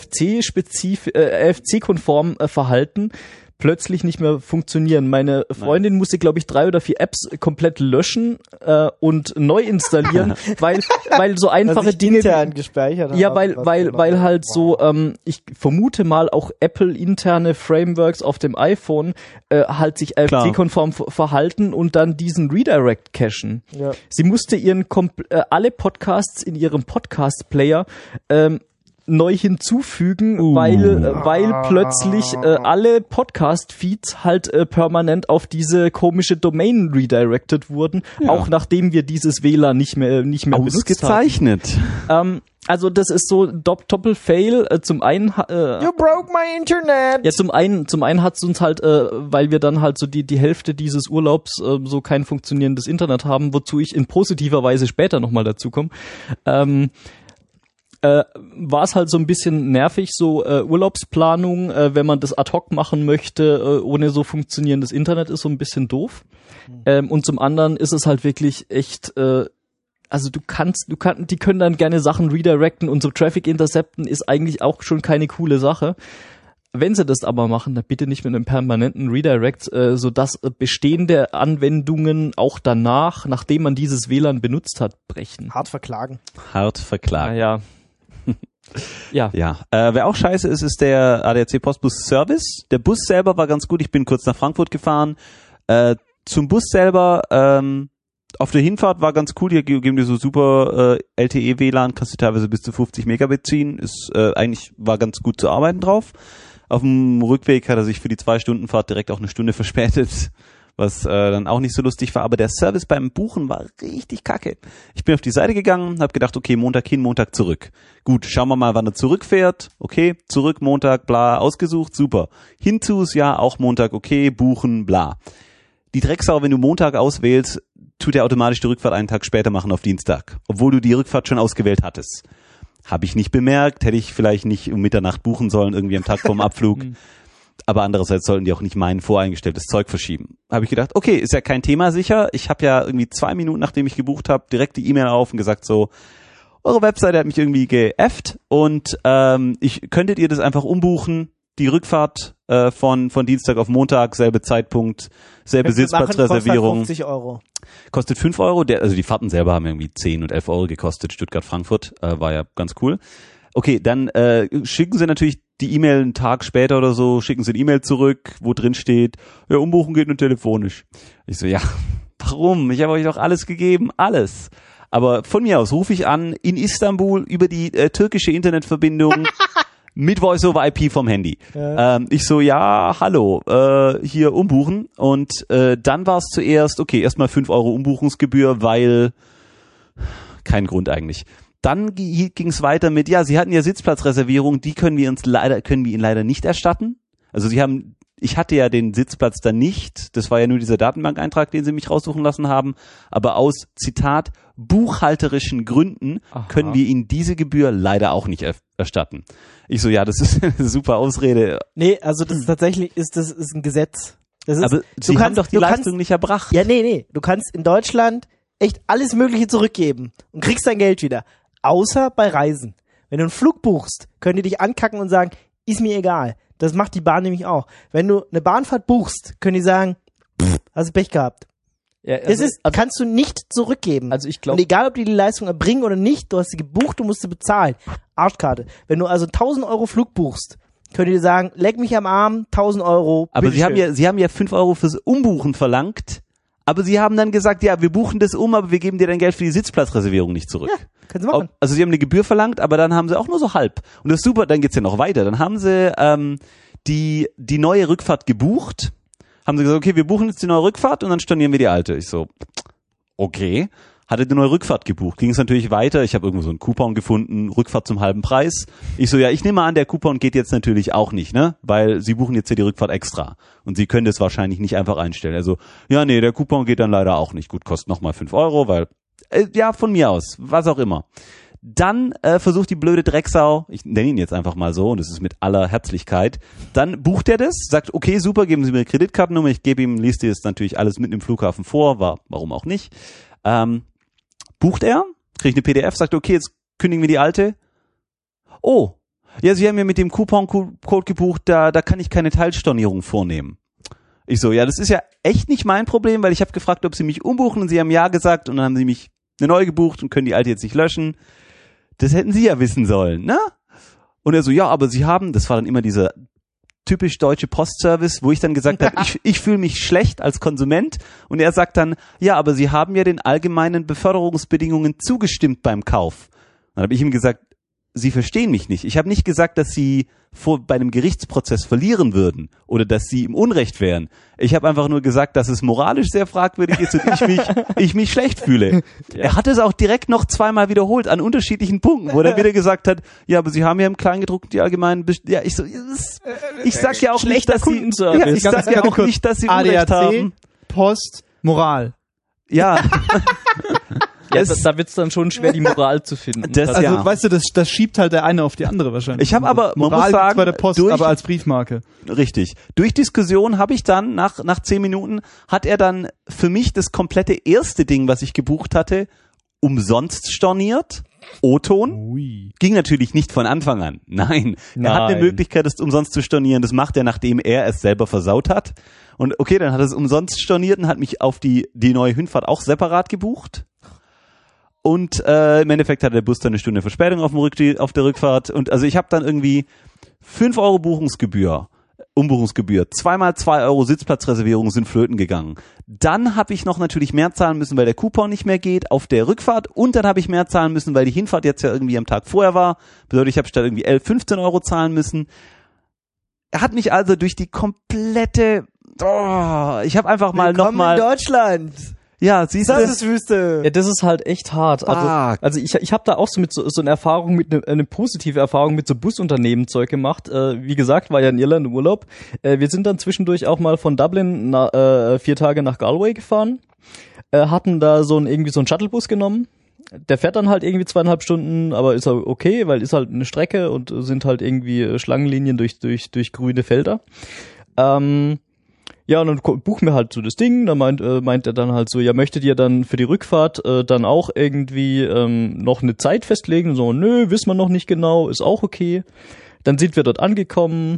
RFC-konform verhalten, plötzlich nicht mehr funktionieren. Meine Freundin musste, glaube ich, 3 oder 4 Apps komplett löschen und neu installieren, weil so einfache Dinge gespeichert ja, weil halt so ich vermute mal auch Apple interne Frameworks auf dem iPhone halt sich RFC-konform verhalten und dann diesen Redirect cachen. Ja. Sie musste alle Podcasts in ihrem Podcast-Player neu hinzufügen, weil plötzlich alle Podcast-Feeds halt permanent auf diese komische Domain redirected wurden, auch nachdem wir dieses WLAN nicht mehr ausgezeichnet haben. Also das ist so Doppel-Fail. Zum einen You broke my Internet. Ja, zum einen hat's uns halt, weil wir dann halt so die Hälfte dieses Urlaubs so kein funktionierendes Internet haben, wozu ich in positiver Weise später nochmal dazu komme. War es halt so ein bisschen nervig, so Urlaubsplanung, wenn man das ad hoc machen möchte, ohne so funktionierendes Internet, ist so ein bisschen doof. Und zum anderen ist es halt wirklich echt, also die können dann gerne Sachen redirecten und so Traffic intercepten ist eigentlich auch schon keine coole Sache. Wenn sie das aber machen, dann bitte nicht mit einem permanenten Redirect, sodass bestehende Anwendungen auch danach, nachdem man dieses WLAN benutzt hat, brechen. Hart verklagen. Ja. Ja. Wer auch scheiße ist der ADAC Postbus Service. Der Bus selber war ganz gut. Ich bin kurz nach Frankfurt gefahren. Zum Bus selber, auf der Hinfahrt war ganz cool. Die geben dir so super LTE-WLAN, kannst du teilweise bis zu 50 Megabit ziehen. Eigentlich war ganz gut zu arbeiten drauf. Auf dem Rückweg hat er sich für die 2-Stunden-Fahrt direkt auch 1 Stunde verspätet, was dann auch nicht so lustig war. Aber der Service beim Buchen war richtig kacke. Ich bin auf die Seite gegangen, habe gedacht, okay, Montag hin, Montag zurück. Gut, schauen wir mal, wann er zurückfährt. Okay, zurück, Montag, bla, ausgesucht, super. Hinzus, ja, auch Montag, okay, buchen, bla. Die Drecksau, wenn du Montag auswählst, tut er automatisch die Rückfahrt einen Tag später machen auf Dienstag, obwohl du die Rückfahrt schon ausgewählt hattest. Habe ich nicht bemerkt, hätte ich vielleicht nicht um Mitternacht buchen sollen, irgendwie am Tag vorm Abflug. Aber andererseits sollten die auch nicht mein voreingestelltes Zeug verschieben. Habe ich gedacht, okay, ist ja kein Thema sicher. Ich habe ja irgendwie 2 Minuten, nachdem ich gebucht habe, direkt die E-Mail auf und gesagt so, eure Webseite hat mich irgendwie geäfft und könntet ihr das einfach umbuchen, die Rückfahrt von Dienstag auf Montag, selbe Zeitpunkt, selbe Sitzplatzreservierung. Kostet 50 Euro. Kostet 5 Euro. Also die Fahrten selber haben irgendwie 10 und 11 Euro gekostet. Stuttgart-Frankfurt war ja ganz cool. Okay, dann schicken sie natürlich die E-Mail einen Tag später oder so, schicken sie eine E-Mail zurück, wo drin steht, ja, umbuchen geht nur telefonisch. Ich so, ja, warum? Ich habe euch doch alles gegeben, alles. Aber von mir aus rufe ich an in Istanbul über die türkische Internetverbindung mit Voice-over-IP vom Handy. Ja. Ich so, ja, hallo, hier umbuchen. Und dann war es zuerst, okay, erstmal 5 Euro Umbuchungsgebühr, weil kein Grund eigentlich. Dann ging es weiter mit, ja, Sie hatten ja Sitzplatzreservierung, die können wir Ihnen leider nicht erstatten. Also ich hatte ja den Sitzplatz dann nicht, das war ja nur dieser Datenbankeintrag, den Sie mich raussuchen lassen haben, aber aus, Zitat, buchhalterischen Gründen können wir Ihnen diese Gebühr leider auch nicht erstatten. Ich so, ja, das ist eine super Ausrede. Nee, also das ist tatsächlich, das ist ein Gesetz. Aber Sie haben doch die Leistung nicht erbracht. Ja, nee, du kannst in Deutschland echt alles Mögliche zurückgeben und kriegst dein Geld wieder. Außer bei Reisen. Wenn du einen Flug buchst, können die dich ankacken und sagen, ist mir egal. Das macht die Bahn nämlich auch. Wenn du eine Bahnfahrt buchst, können die sagen, hast du Pech gehabt. Ja, also, kannst du nicht zurückgeben. Also ich glaube. Und egal, ob die Leistung erbringen oder nicht, du hast sie gebucht, du musst sie bezahlen. Arschkarte. Wenn du also 1.000 Euro Flug buchst, können die sagen, leck mich am Arm, 1.000 Euro. Aber Sie haben ja 5 Euro fürs Umbuchen verlangt. Aber Sie haben dann gesagt, ja, wir buchen das um, aber wir geben dir dein Geld für die Sitzplatzreservierung nicht zurück. Ja, können Sie machen. Also Sie haben eine Gebühr verlangt, aber dann haben Sie auch nur so halb. Und das ist super, dann geht's ja noch weiter. Dann haben Sie die neue Rückfahrt gebucht, haben Sie gesagt, okay, wir buchen jetzt die neue Rückfahrt und dann stornieren wir die alte. Ich so, okay. hatte eine neue Rückfahrt gebucht. Ging es natürlich weiter. Ich habe irgendwo so einen Coupon gefunden, Rückfahrt zum halben Preis. Ich so, ja, ich nehme an, der Coupon geht jetzt natürlich auch nicht, ne? Weil Sie buchen jetzt ja die Rückfahrt extra. Und Sie können das wahrscheinlich nicht einfach einstellen. Also, ja, nee, der Coupon geht dann leider auch nicht. Gut, kostet nochmal 5 €, weil, ja, von mir aus, was auch immer. Dann versucht die blöde Drecksau, ich nenne ihn jetzt einfach mal so, und das ist mit aller Herzlichkeit, dann bucht er das, sagt, okay, super, geben Sie mir eine Kreditkartennummer, ich gebe ihm, liest dir das natürlich alles mitten im Flughafen vor, warum auch nicht. Bucht er, kriegt eine PDF, sagt, okay, jetzt kündigen wir die alte. Oh, ja, Sie haben ja mit dem Coupon-Code gebucht, da kann ich keine Teilstornierung vornehmen. Ich so, ja, das ist ja echt nicht mein Problem, weil ich habe gefragt, ob Sie mich umbuchen und Sie haben ja gesagt und dann haben Sie mich eine neue gebucht und können die alte jetzt nicht löschen. Das hätten Sie ja wissen sollen, ne? Und er so, ja, aber Sie haben, das war dann immer dieser typisch deutsche Postservice, wo ich dann gesagt habe, ich fühle mich schlecht als Konsument. Und er sagt dann, ja, aber Sie haben ja den allgemeinen Beförderungsbedingungen zugestimmt beim Kauf. Dann habe ich ihm gesagt, Sie verstehen mich nicht. Ich habe nicht gesagt, dass Sie bei einem Gerichtsprozess verlieren würden oder dass Sie im Unrecht wären. Ich habe einfach nur gesagt, dass es moralisch sehr fragwürdig ist und ich mich schlecht fühle. Ja. Er hat es auch direkt noch zweimal wiederholt an unterschiedlichen Punkten, wo er wieder gesagt hat, ja, aber Sie haben ja im Kleingedruckten die allgemeinen ich sag ja auch nicht, dass Sie ich sag ja auch nicht, dass Sie Unrecht haben. Post, Moral. Ja. Ja, da wird's dann schon schwer, die Moral zu finden. Weißt du, das schiebt halt der eine auf die andere wahrscheinlich. Ich habe aber, man Moral muss sagen, bei der Post, aber als Briefmarke. Richtig. Durch Diskussion habe ich dann, nach 10 Minuten, hat er dann für mich das komplette erste Ding, was ich gebucht hatte, umsonst storniert. O-Ton. Ui. Ging natürlich nicht von Anfang an. Nein. Er hat eine Möglichkeit, es umsonst zu stornieren. Das macht er, nachdem er es selber versaut hat. Und okay, dann hat er es umsonst storniert und hat mich auf die neue Hinfahrt auch separat gebucht. Und im Endeffekt hatte der Bus dann eine Stunde Verspätung auf der Rückfahrt. Und also ich habe dann irgendwie 5 € Umbuchungsgebühr, 2x2 € Sitzplatzreservierung sind flöten gegangen. Dann habe ich noch natürlich mehr zahlen müssen, weil der Coupon nicht mehr geht auf der Rückfahrt. Und dann habe ich mehr zahlen müssen, weil die Hinfahrt jetzt ja irgendwie am Tag vorher war. Bedeutet, ich habe statt irgendwie 15 € zahlen müssen. Er hat mich also durch die komplette... ich habe einfach mal nochmal... Willkommen in Deutschland! Ja, siehst du? Das ist Wüste. Ja, das ist halt echt hart. Also ich habe da auch so eine Erfahrung eine positive Erfahrung mit so Busunternehmen-Zeug gemacht. Wie gesagt, war ja in Irland im Urlaub. Wir sind dann zwischendurch auch mal von Dublin 4 Tage nach Galway gefahren. Hatten da irgendwie so einen Shuttlebus genommen. Der fährt dann halt irgendwie 2,5 Stunden, aber ist halt okay, weil ist halt eine Strecke und sind halt irgendwie Schlangenlinien durch grüne Felder. Ja, und dann buchen wir halt so das Ding, da meint er dann halt so, ja, möchtet ihr dann für die Rückfahrt dann auch irgendwie noch eine Zeit festlegen? Und so, nö, wissen wir noch nicht genau, ist auch okay. Dann sind wir dort angekommen,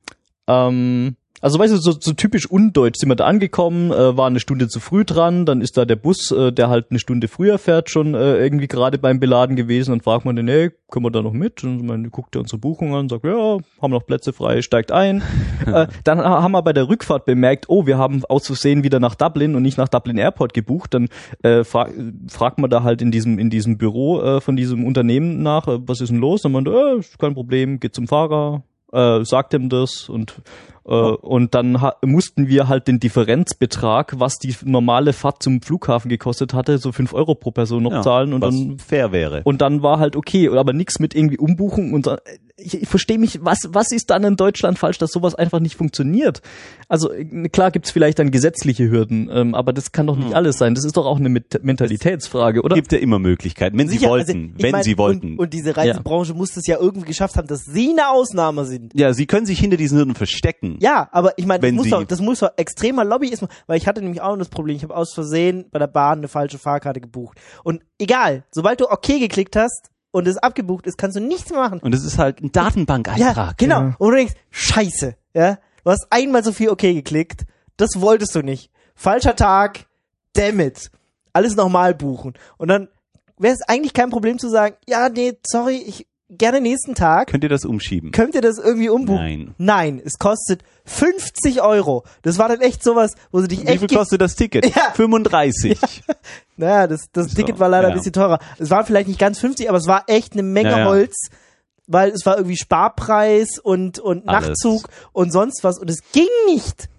also weißt du, so typisch undeutsch sind wir da angekommen, waren eine Stunde zu früh dran, dann ist da der Bus, der halt eine Stunde früher fährt, schon irgendwie gerade beim Beladen gewesen, dann fragt man den, hey, können wir da noch mit? Und man guckt unsere Buchung an, sagt, ja, haben noch Plätze frei, steigt ein. Dann haben wir bei der Rückfahrt bemerkt, oh, wir haben aus Versehen wieder nach Dublin und nicht nach Dublin Airport gebucht, dann fragt man da halt in diesem Büro von diesem Unternehmen nach, was ist denn los? Dann meint er, ist kein Problem, geht zum Fahrer, sagt ihm das und dann mussten wir halt den Differenzbetrag, was die normale Fahrt zum Flughafen gekostet hatte, so 5 € pro Person noch zahlen und was dann fair wäre. Und dann war halt okay, aber nichts mit irgendwie Umbuchung und ich verstehe mich, was ist dann in Deutschland falsch, dass sowas einfach nicht funktioniert? Also klar gibt's vielleicht dann gesetzliche Hürden, aber das kann doch nicht alles sein. Das ist doch auch eine Mentalitätsfrage, oder? Gibt ja immer Möglichkeiten, wenn sie wollten, sie wollten. Und diese Reisebranche muss es ja irgendwie geschafft haben, dass sie eine Ausnahme sind. Ja, sie können sich hinter diesen Hürden verstecken. Ja, aber ich meine, das muss doch extremer Lobbyismus, weil ich hatte nämlich auch das Problem, ich habe aus Versehen bei der Bahn eine falsche Fahrkarte gebucht. Und egal, sobald du okay geklickt hast und es abgebucht ist, kannst du nichts mehr machen. Und es ist halt ein Datenbankeintrag. Ja, genau. Ja. Und du denkst, scheiße, ja, du hast einmal so viel okay geklickt, das wolltest du nicht. Falscher Tag, damn it. Alles nochmal buchen. Und dann wäre es eigentlich kein Problem zu sagen, ja, nee, sorry, gerne nächsten Tag. Könnt ihr das umschieben? Könnt ihr das irgendwie umbuchen? Nein, es kostet 50 €. Das war dann echt sowas, wo sie dich echt... Wie viel kostet das Ticket? Ja. 35. Ja. Naja, das Ticket war leider ein bisschen teurer. Es war vielleicht nicht ganz 50, aber es war echt eine Menge Holz, weil es war irgendwie Sparpreis und Nachtzug und sonst was und es ging nicht.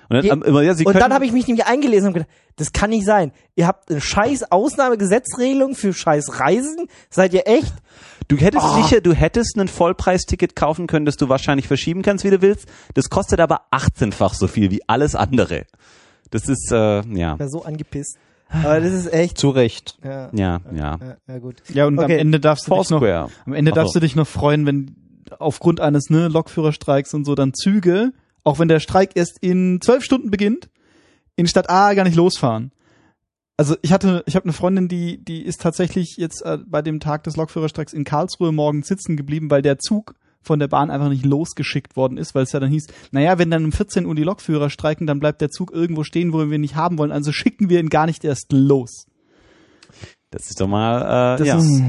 Und dann habe ich mich nämlich eingelesen und gedacht, das kann nicht sein. Ihr habt eine scheiß Ausnahmegesetzregelung für scheiß Reisen? Seid ihr echt? Du hättest ein Vollpreisticket kaufen können, das du wahrscheinlich verschieben kannst, wie du willst. Das kostet aber 18-fach so viel wie alles andere. Das ist, ja. Ich war so angepisst. Aber das ist echt. Zu Recht. Ja, gut. Ja, und am Ende darfst du dich noch freuen, wenn aufgrund eines Lokführerstreiks und so dann Züge, auch wenn der Streik erst in 12 Stunden beginnt, in Stadt A gar nicht losfahren. Also ich habe eine Freundin, die ist tatsächlich jetzt bei dem Tag des Lokführerstreiks in Karlsruhe morgens sitzen geblieben, weil der Zug von der Bahn einfach nicht losgeschickt worden ist, weil es ja dann hieß, naja, wenn dann um 14 Uhr die Lokführer streiken, dann bleibt der Zug irgendwo stehen, wo wir ihn nicht haben wollen, also schicken wir ihn gar nicht erst los. Das ist doch mal,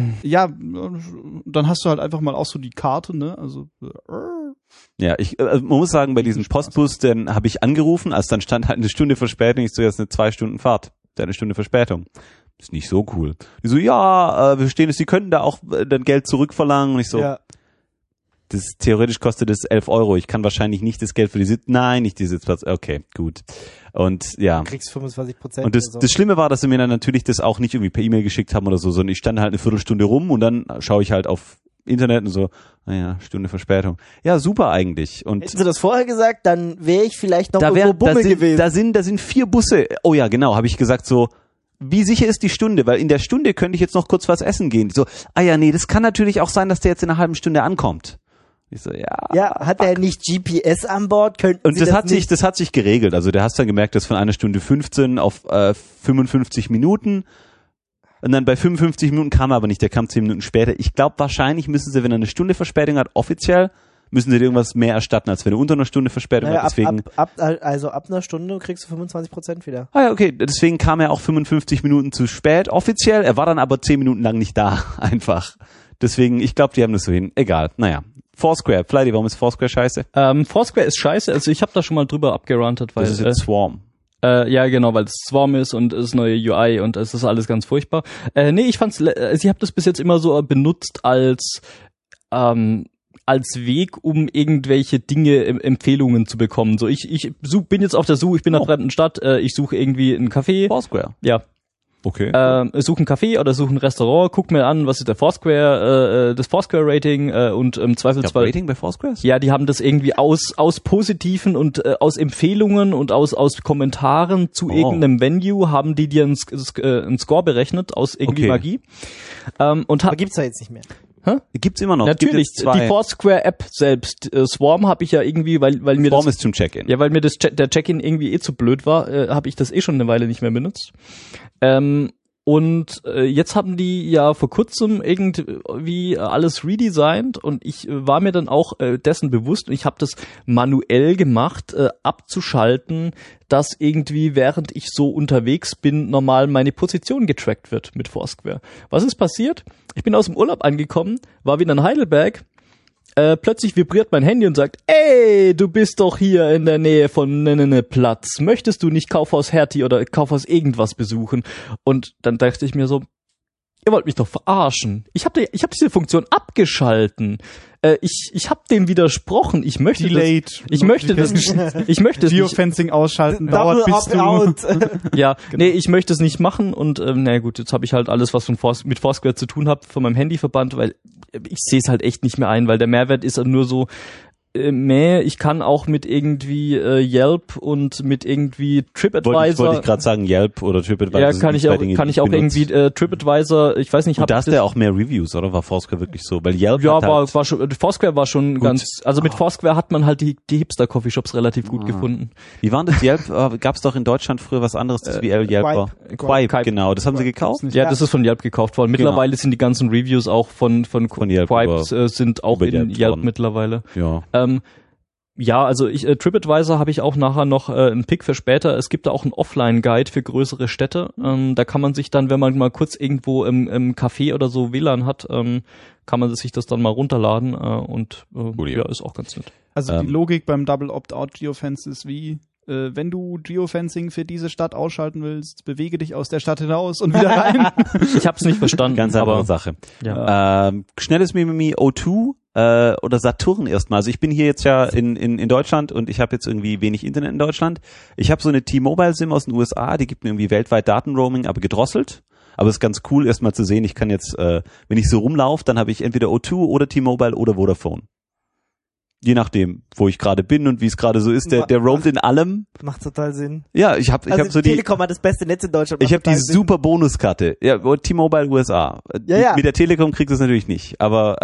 dann hast du halt einfach mal auch so die Karte, ne, also ja, man muss sagen, bei diesem Postbus, den habe ich angerufen, als dann stand halt eine Stunde Verspätung, ich so, jetzt eine 2 Stunden Fahrt, eine Stunde Verspätung. Ist nicht so cool. Die so, wir verstehen es, Sie können da auch dann Geld zurückverlangen. Und ich so, theoretisch kostet es 11 Euro. Ich kann wahrscheinlich nicht das Geld für nicht die Sitzplatz. Okay, gut. Und ja. Du kriegst 25%. Und das Schlimme war, dass sie mir dann natürlich das auch nicht irgendwie per E-Mail geschickt haben oder so, sondern ich stand halt eine Viertelstunde rum und dann schaue ich halt auf Internet und so, Stunde Verspätung. Ja, super eigentlich. Und hätten Sie das vorher gesagt, dann wäre ich vielleicht noch irgendwo Bummel gewesen. Da sind 4 Busse. Oh ja, genau, habe ich gesagt so, wie sicher ist die Stunde? Weil in der Stunde könnte ich jetzt noch kurz was essen gehen. So, das kann natürlich auch sein, dass der jetzt in einer halben Stunde ankommt. Ich so, hat er nicht GPS an Bord? Und das hat sich geregelt. Also der hast dann gemerkt, dass von 1 Stunde 15 auf 55 Minuten. Und dann bei 55 Minuten kam er aber nicht, der kam 10 Minuten später. Ich glaube, wahrscheinlich müssen sie, wenn er eine Stunde Verspätung hat, offiziell, müssen sie dir irgendwas mehr erstatten, als wenn er unter einer Stunde Verspätung hat. Deswegen, ab einer Stunde kriegst du 25% wieder. Ah ja, okay. Deswegen kam er auch 55 Minuten zu spät, offiziell. Er war dann aber 10 Minuten lang nicht da, einfach. Deswegen, ich glaube, die haben das so hin. Egal, naja. Foursquare, Flighty, warum ist Foursquare scheiße? Foursquare ist scheiße, also ich habe da schon mal drüber abgerantet, weil... Das ist jetzt Swarm. Ja, genau, weil es Swarm ist und es neue UI und es ist alles ganz furchtbar. Ich fand's, ich habe das bis jetzt immer so benutzt als Weg, um irgendwelche Dinge, Empfehlungen zu bekommen. So, ich bin jetzt auf der Suche, ich bin in einer fremden Stadt, ich suche irgendwie einen Café. Foursquare? Ja. Okay. Suche einen Café oder suche ein Restaurant, guck mir an, was ist der Foursquare, das Foursquare-Rating und im Zweifelsfall... Rating bei Foursquare? Ja, die haben das irgendwie aus positiven und aus Empfehlungen und aus Kommentaren zu irgendeinem Venue haben die dir einen Score berechnet aus irgendwie Magie. Aber gibt's da jetzt nicht mehr. Gibt's immer noch. Natürlich, die Foursquare-App selbst. Swarm habe ich ja irgendwie, weil mir Swarm ist zum Check-in. Ja, weil mir der Check-in irgendwie zu blöd war, habe ich das schon eine Weile nicht mehr benutzt. Und jetzt haben die ja vor kurzem irgendwie alles redesigned und ich war mir dann auch dessen bewusst und ich habe das manuell gemacht, abzuschalten, dass irgendwie, während ich so unterwegs bin, normal meine Position getrackt wird mit Foursquare. Was ist passiert? Ich bin aus dem Urlaub angekommen, war wieder in Heidelberg, plötzlich vibriert mein Handy und sagt, ey, du bist doch hier in der Nähe von Platz. Möchtest du nicht Kaufhaus Hertie oder Kaufhaus irgendwas besuchen? Und dann dachte ich mir so, ihr wollt mich doch verarschen. Ich hab diese Funktion abgeschalten. Ich habe dem widersprochen. Ich möchte das Geofencing ausschalten dauert bis du ja, genau. Nee, ich möchte es nicht machen und na gut, jetzt habe ich halt alles, was mit Foursquare zu tun hat, von meinem Handy verbannt, weil ich sehe es halt echt nicht mehr ein, weil der Mehrwert ist nur so ich kann auch mit irgendwie Yelp und mit irgendwie TripAdvisor. Wollte ich gerade sagen, Yelp oder TripAdvisor. Ja, kann ich auch irgendwie TripAdvisor, ich weiß nicht. Und da hast du ja auch mehr Reviews, oder? War Foursquare wirklich so? Weil Yelp war schon, Foursquare war schon gut. Ganz, also mit Foursquare hat man halt die Hipster-Coffeeshops relativ gut gefunden. Wie waren das? Yelp, gab's doch in Deutschland früher was anderes, das wie Yelp war. Quipe, genau. Das haben sie gekauft? Ja, das ist von Yelp gekauft worden. Mittlerweile sind die ganzen Reviews auch von Yelp Quipe sind auch in Yelp mittlerweile. Ja. Ja, also TripAdvisor habe ich auch nachher noch einen Pick für später. Es gibt da auch einen Offline-Guide für größere Städte. Da kann man sich dann, wenn man mal kurz irgendwo im Café oder so WLAN hat, kann man sich das dann mal runterladen ist auch ganz nett. Also die Logik beim Double Opt-out Geofence ist wie, wenn du Geofencing für diese Stadt ausschalten willst, bewege dich aus der Stadt hinaus und wieder rein. Ich habe es nicht verstanden. Ganz andere Sache. Ja. Schnelles Mimimi O2. oder Saturn erstmal. Also ich bin hier jetzt ja in Deutschland und ich habe jetzt irgendwie wenig Internet in Deutschland. Ich habe so eine T-Mobile-SIM aus den USA, die gibt mir irgendwie weltweit Datenroaming, aber gedrosselt. Aber es ist ganz cool, erstmal zu sehen, ich kann jetzt, wenn ich so rumlaufe, dann habe ich entweder O2 oder T-Mobile oder Vodafone. Je nachdem, wo ich gerade bin und wie es gerade so ist. Der roamt in allem. Macht total Sinn. Ja, ich habe so die Telekom hat das beste Netz in Deutschland. Ich habe die super Bonuskarte. Ja, T-Mobile USA. Ja. Mit der Telekom kriegst du es natürlich nicht, aber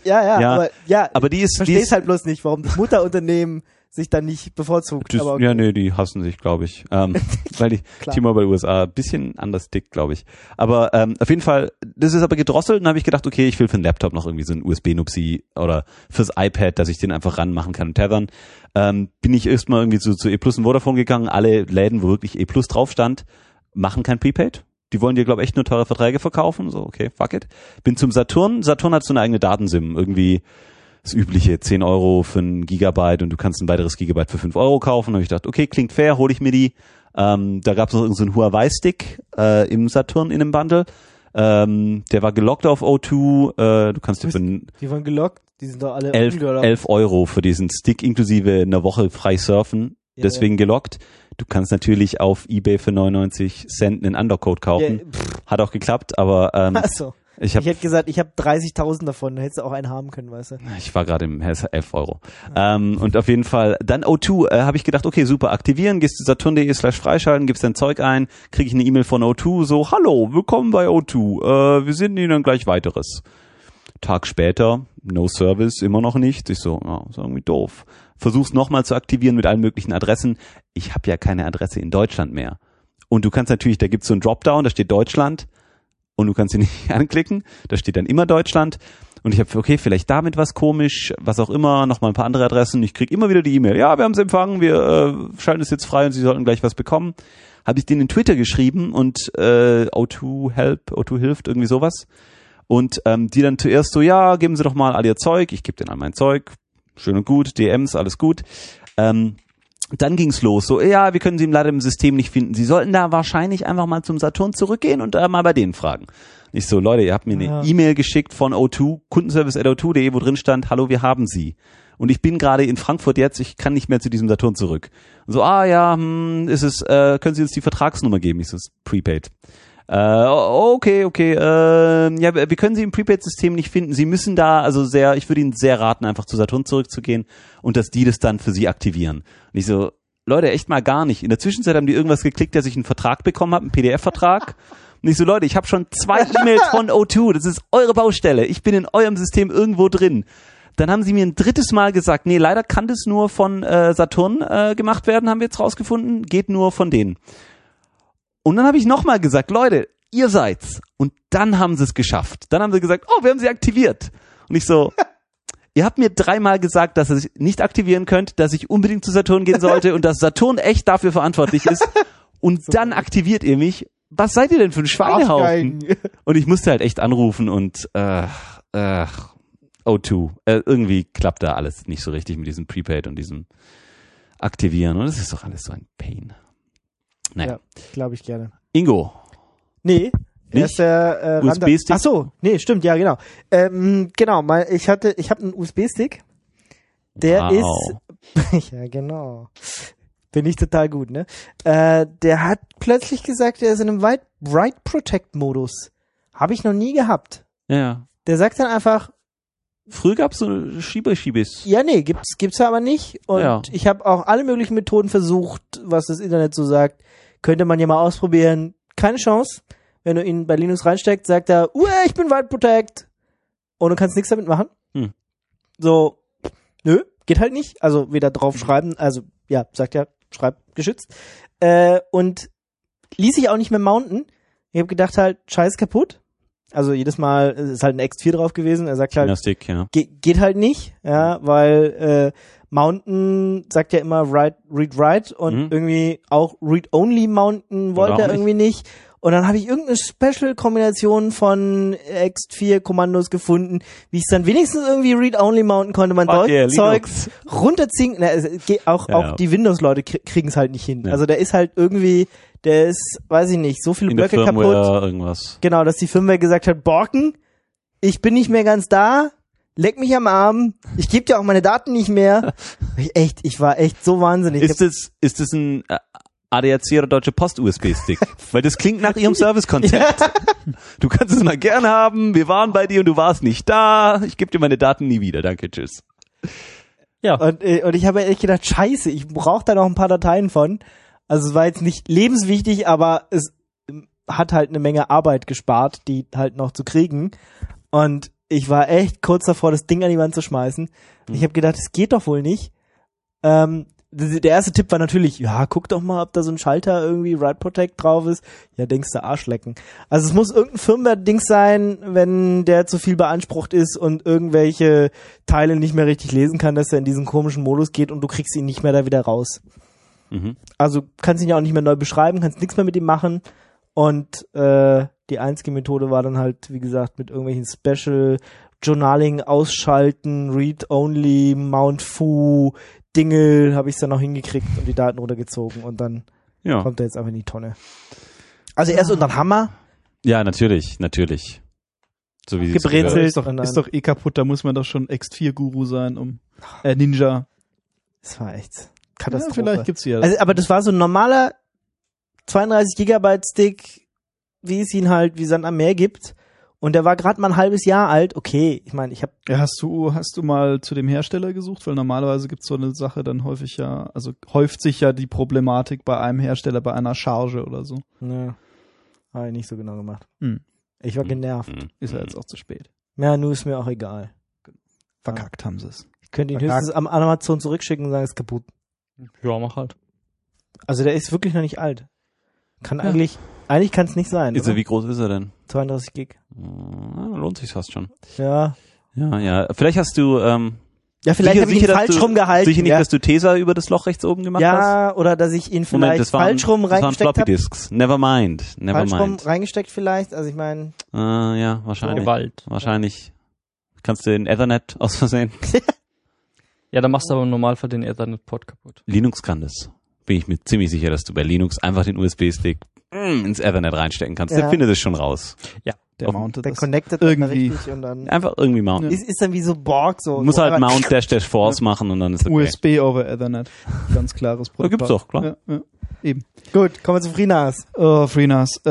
aber die ist verstehst halt bloß nicht, warum das Mutterunternehmen sich dann nicht bevorzugt. Das, aber okay. Ja, nee, die hassen sich, glaube ich. Weil die T-Mobile USA ein bisschen anders tickt, glaube ich. Aber auf jeden Fall, das ist aber gedrosselt und dann habe ich gedacht, okay, ich will für den Laptop noch irgendwie so einen USB-Nupsi oder fürs iPad, dass ich den einfach ranmachen kann und tethern. Bin ich erstmal irgendwie zu E Plus und Vodafone gegangen. Alle Läden, wo wirklich E Plus drauf stand, machen kein Prepaid. Die wollen dir, glaube ich, echt nur teure Verträge verkaufen. So, okay, fuck it. Bin zum Saturn. Saturn hat so eine eigene Datensim. Irgendwie das übliche 10 Euro für ein Gigabyte und du kannst ein weiteres Gigabyte für 5 Euro kaufen. Da habe ich gedacht, okay, klingt fair, hole ich mir die. Da gab es noch so einen Huawei-Stick im Saturn in einem Bundle. Der war gelockt auf O2. Du kannst dir für die waren gelockt? Die sind doch alle 11 Euro für diesen Stick inklusive einer Woche frei surfen. Ja, deswegen gelockt. Du kannst natürlich auf eBay für 99 Cent einen Undercode kaufen. Ja, hat auch geklappt, aber ach so. Ich hätte gesagt, ich habe 30.000 davon, da hättest du auch einen haben können, weißt du. Ich war gerade im 11 Euro. Ja. Und auf jeden Fall, dann O2, habe ich gedacht, okay, super, aktivieren, gehst du saturn.de/freischalten, gibst dein Zeug ein, kriege ich eine E-Mail von O2, so, hallo, willkommen bei O2, wir senden Ihnen dann gleich weiteres. Tag später, no service, immer noch nicht. Ich so, ja, ist irgendwie doof. Versuch's nochmal zu aktivieren mit allen möglichen Adressen. Ich habe ja keine Adresse in Deutschland mehr. Und du kannst natürlich, da gibt's so einen Dropdown, da steht Deutschland. Und du kannst ihn nicht anklicken, da steht dann immer Deutschland. Und ich habe, okay, vielleicht damit was komisch, was auch immer, nochmal ein paar andere Adressen. Ich krieg immer wieder die E-Mail, ja, wir haben es empfangen, wir schalten es jetzt frei und Sie sollten gleich was bekommen. Habe ich denen in Twitter geschrieben und O2 hilft, irgendwie sowas. Und die dann zuerst so, ja, geben Sie doch mal all Ihr Zeug, ich gebe denen all mein Zeug, schön und gut, DMs, alles gut. Dann ging's los, so, ja, wir können Sie leider im System nicht finden. Sie sollten da wahrscheinlich einfach mal zum Saturn zurückgehen und mal bei denen fragen. Ich so, Leute, ihr habt mir eine E-Mail geschickt von O2, kundenservice@o2.de, wo drin stand, hallo, wir haben Sie. Und ich bin gerade in Frankfurt jetzt, ich kann nicht mehr zu diesem Saturn zurück. Und so, können Sie uns die Vertragsnummer geben? Ich so, Prepaid. Okay, ja, wir können Sie im Prepaid-System nicht finden. Sie müssen da, ich würde Ihnen sehr raten, einfach zu Saturn zurückzugehen und dass die das dann für Sie aktivieren. Und ich so, Leute, echt mal gar nicht. In der Zwischenzeit haben die irgendwas geklickt, dass ich einen Vertrag bekommen habe, einen PDF-Vertrag. Und ich so, Leute, ich habe schon 2 E-Mails von O2, das ist eure Baustelle. Ich bin in eurem System irgendwo drin. Dann haben sie mir ein 3. Mal gesagt, nee, leider kann das nur von Saturn gemacht werden, haben wir jetzt rausgefunden, geht nur von denen. Und dann habe ich nochmal gesagt, Leute, ihr seid's. Und dann haben sie es geschafft. Dann haben sie gesagt, oh, wir haben sie aktiviert. Und ich so, ihr habt mir 3 Mal gesagt, dass ihr es nicht aktivieren könnt, dass ich unbedingt zu Saturn gehen sollte und dass Saturn echt dafür verantwortlich ist. Und so, dann aktiviert ihr mich. Was seid ihr denn für ein Schweinehaufen? Und ich musste halt echt anrufen und O2. Irgendwie klappt da alles nicht so richtig mit diesem Prepaid und diesem Aktivieren. Und das ist doch alles so ein Pain. Naja. Ja, glaube ich gerne. Ingo. Nee. Er ist der USB-Stick? Ach so, nee, stimmt, ja, genau. Genau, ich habe einen USB-Stick. Der ist, ja, genau. Bin ich total gut, ne? Der hat plötzlich gesagt, er ist in einem Write Protect Modus. Habe ich noch nie gehabt. Ja. Der sagt dann einfach. Früher gab's so Schiebis. Ja, nee, gibt's ja aber nicht. Und ich habe auch alle möglichen Methoden versucht, was das Internet so sagt. Könnte man ja mal ausprobieren. Keine Chance. Wenn du ihn bei Linux reinsteckst, sagt er, ich bin Write Protect. Und du kannst nichts damit machen. So, nö, geht halt nicht. Also weder drauf schreiben, also ja, sagt ja, schreib geschützt. Und ließ sich auch nicht mehr mounten. Ich habe gedacht halt, scheiß kaputt. Also jedes Mal ist halt ein X4 drauf gewesen. Er sagt halt, Stick, ja. Geht halt nicht, ja, weil mounten sagt ja immer read, write und irgendwie auch read-only mounten wollte er irgendwie nicht. Und dann habe ich irgendeine Special-Kombination von X4-Kommandos gefunden, wie ich es dann wenigstens irgendwie read-only mounten konnte. Man Zeugs runterziehen. Auch die Windows-Leute kriegen es halt nicht hin. Ja. Also der ist halt irgendwie, der ist, weiß ich nicht, so viele Blöcke kaputt. Irgendwas. Genau, dass die Firmware gesagt hat, Borken, ich bin nicht mehr ganz da, leck mich am Arm, ich gebe dir auch meine Daten nicht mehr. Ich war echt so wahnsinnig. Ist das ein ADAC oder Deutsche Post USB-Stick? Weil das klingt nach ihrem Servicekonzept. Ja. Du kannst es mal gern haben, wir waren bei dir und du warst nicht da, ich gebe dir meine Daten nie wieder, danke, tschüss. Ja. Und ich habe echt gedacht, scheiße, ich brauche da noch ein paar Dateien von. Also es war jetzt nicht lebenswichtig, aber es hat halt eine Menge Arbeit gespart, die halt noch zu kriegen. Und ich war echt kurz davor, das Ding an die Wand zu schmeißen. Ich habe gedacht, das geht doch wohl nicht. Der erste Tipp war natürlich, ja, guck doch mal, ob da so ein Schalter irgendwie Write Protect drauf ist. Ja, denkst du, Arschlecken. Also es muss irgendein Firmware-Ding sein, wenn der zu viel beansprucht ist und irgendwelche Teile nicht mehr richtig lesen kann, dass er in diesen komischen Modus geht und du kriegst ihn nicht mehr da wieder raus. Mhm. Also kannst ihn ja auch nicht mehr neu beschreiben, kannst nichts mehr mit ihm machen. Und die einzige Methode war dann halt, wie gesagt, mit irgendwelchen Special Journaling ausschalten, Read-Only, Mount Fu, Dingle, habe ich es dann noch hingekriegt und die Daten runtergezogen und dann kommt er jetzt einfach in die Tonne. Also erst unter den Hammer. Ja, natürlich. So wie gebrezelt. Ist doch eh kaputt, da muss man doch schon X4-Guru sein, Ninja. Das war echt Katastrophe. Ja, vielleicht gibt's hier. Also, aber das war so ein normaler 32 Gigabyte Stick, wie es ihn halt wie Sand am Meer gibt. Und der war gerade mal ein halbes Jahr alt. Okay, ich meine, hast du mal zu dem Hersteller gesucht? Weil normalerweise gibt's so eine Sache dann häuft sich ja die Problematik bei einem Hersteller bei einer Charge oder so. Ja, habe ich nicht so genau gemacht. Ich war genervt. Ist ja jetzt auch zu spät. Ja, nur ist mir auch egal. Verkackt haben sie es. Ich könnte ihn höchstens am Amazon zurückschicken und sagen, es ist kaputt. Ja, mach halt. Also der ist wirklich noch nicht alt. Eigentlich kann es nicht sein. Wie groß ist er denn? 32 Gig. Lohnt sich fast schon. Ja. Ja. Vielleicht hast du vielleicht habe ich ihn falsch rumgehalten. Sicher nicht, dass du Tesa über das Loch rechts oben gemacht hast? Ja, oder dass ich ihn vielleicht falsch rum reingesteckt habe. Das waren Floppy Disks. Never mind. Falsch rum reingesteckt vielleicht. Also ich meine. Ja, wahrscheinlich. Gewalt. Wahrscheinlich. Kannst du den Ethernet aus Versehen? Ja, dann machst du aber im Normalfall den Ethernet-Port kaputt. Linux kann das. Bin ich mir ziemlich sicher, dass du bei Linux einfach den USB-Stick ins Ethernet reinstecken kannst. Der findet es schon raus. Ja. Der mountet der das connectet irgendwie richtig und dann einfach irgendwie mounten. Ist dann wie so Borg so. Du musst halt Mount -- Force machen und dann ist okay. USB over Ethernet. Ganz klares Produkt. Da gibt's doch, klar. Ja, eben. Gut, kommen wir zu FreeNAS. FreeNAS.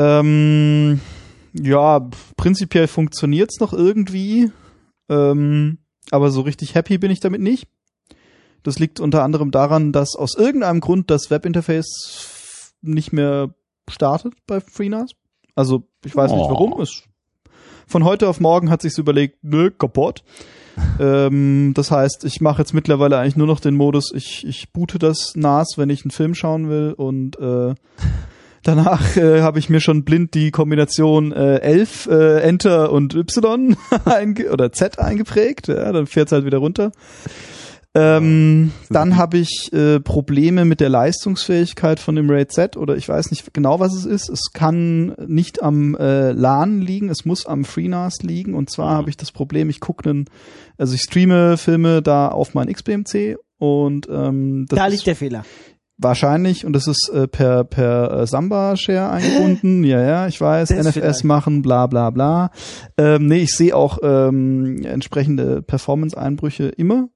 Ja, prinzipiell funktioniert's noch irgendwie. Aber so richtig happy bin ich damit nicht. Das liegt unter anderem daran, dass aus irgendeinem Grund das Webinterface nicht mehr startet bei FreeNAS. Also ich weiß nicht warum. Von heute auf morgen hat sich's überlegt, kaputt. Das heißt, ich mache jetzt mittlerweile eigentlich nur noch den Modus, ich boote das NAS, wenn ich einen Film schauen will und danach habe ich mir schon blind die Kombination 11, Enter und Y oder Z eingeprägt. Ja, dann fährt's halt wieder runter. Dann habe ich Probleme mit der Leistungsfähigkeit von dem RAID Z oder ich weiß nicht genau, was es ist. Es kann nicht am LAN liegen, es muss am FreeNAS liegen. Und zwar habe ich das Problem, ich streame Filme da auf mein XBMC und da liegt der Fehler. Wahrscheinlich, und das ist per Samba-Share eingebunden. Ja, ich weiß, NFS vielleicht machen, bla bla bla. Ich sehe auch entsprechende Performance-Einbrüche immer.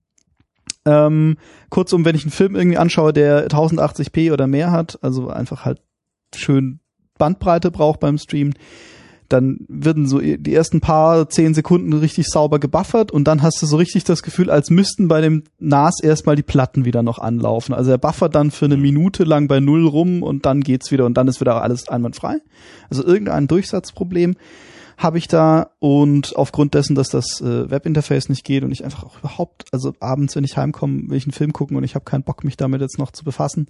Kurzum, wenn ich einen Film irgendwie anschaue, der 1080p oder mehr hat, also einfach halt schön Bandbreite braucht beim Stream, dann werden so die ersten paar 10 Sekunden richtig sauber gebuffert und dann hast du so richtig das Gefühl, als müssten bei dem NAS erstmal die Platten wieder noch anlaufen. Also er buffert dann für eine Minute lang bei 0 rum und dann geht's wieder und dann ist wieder alles einwandfrei. Also irgendein Durchsatzproblem habe ich da und aufgrund dessen, dass das Webinterface nicht geht und ich einfach auch überhaupt, also abends, wenn ich heimkomme, will ich einen Film gucken und ich habe keinen Bock, mich damit jetzt noch zu befassen.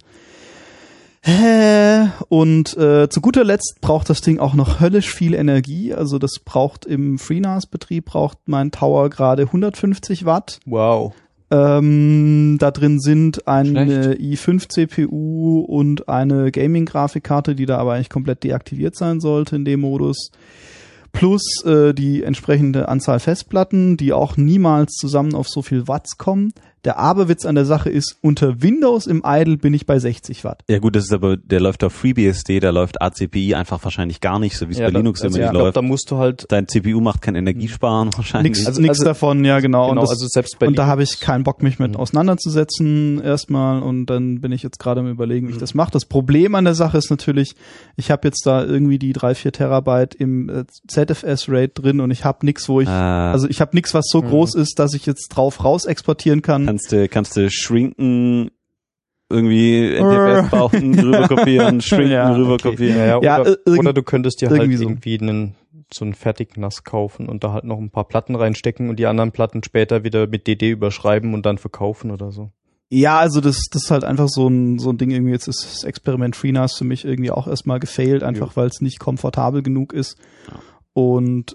Und zu guter Letzt braucht das Ding auch noch höllisch viel Energie. Also das braucht im FreeNAS-Betrieb braucht mein Tower gerade 150 Watt. Wow. Da drin sind eine i5-CPU und eine Gaming-Grafikkarte, die da aber eigentlich komplett deaktiviert sein sollte in dem Modus. Plus die entsprechende Anzahl Festplatten, die auch niemals zusammen auf so viel Watts kommen. Der Aberwitz an der Sache ist, unter Windows im Idle bin ich bei 60 Watt. Ja gut, das ist aber, der läuft auf FreeBSD, da läuft ACPI einfach wahrscheinlich gar nicht, so wie es bei Linux immer nicht läuft. Da musst du halt... Dein CPU macht kein Energiesparen wahrscheinlich. Nix davon, ja genau. Und, also selbst bei und da habe ich keinen Bock, mich mit auseinanderzusetzen erstmal, und dann bin ich jetzt gerade am Überlegen, wie ich das mache. Das Problem an der Sache ist natürlich, ich habe jetzt da irgendwie die 3-4 Terabyte im ZFS-RAID drin und ich habe nichts, wo ich, also ich habe nichts, was so groß ist, dass ich jetzt drauf raus exportieren kann. Kannst du shrinken, irgendwie NTFS brauchen, rüberkopieren, shrinken, rüberkopieren. Oder du könntest dir halt irgendwie so einen Fertig-NAS kaufen und da halt noch ein paar Platten reinstecken und die anderen Platten später wieder mit DD überschreiben und dann verkaufen oder so. Ja, also das ist halt einfach so ein Ding irgendwie. Jetzt ist das Experiment FreeNAS für mich irgendwie auch erstmal gefailt, einfach weil es nicht komfortabel genug ist. Ja. Und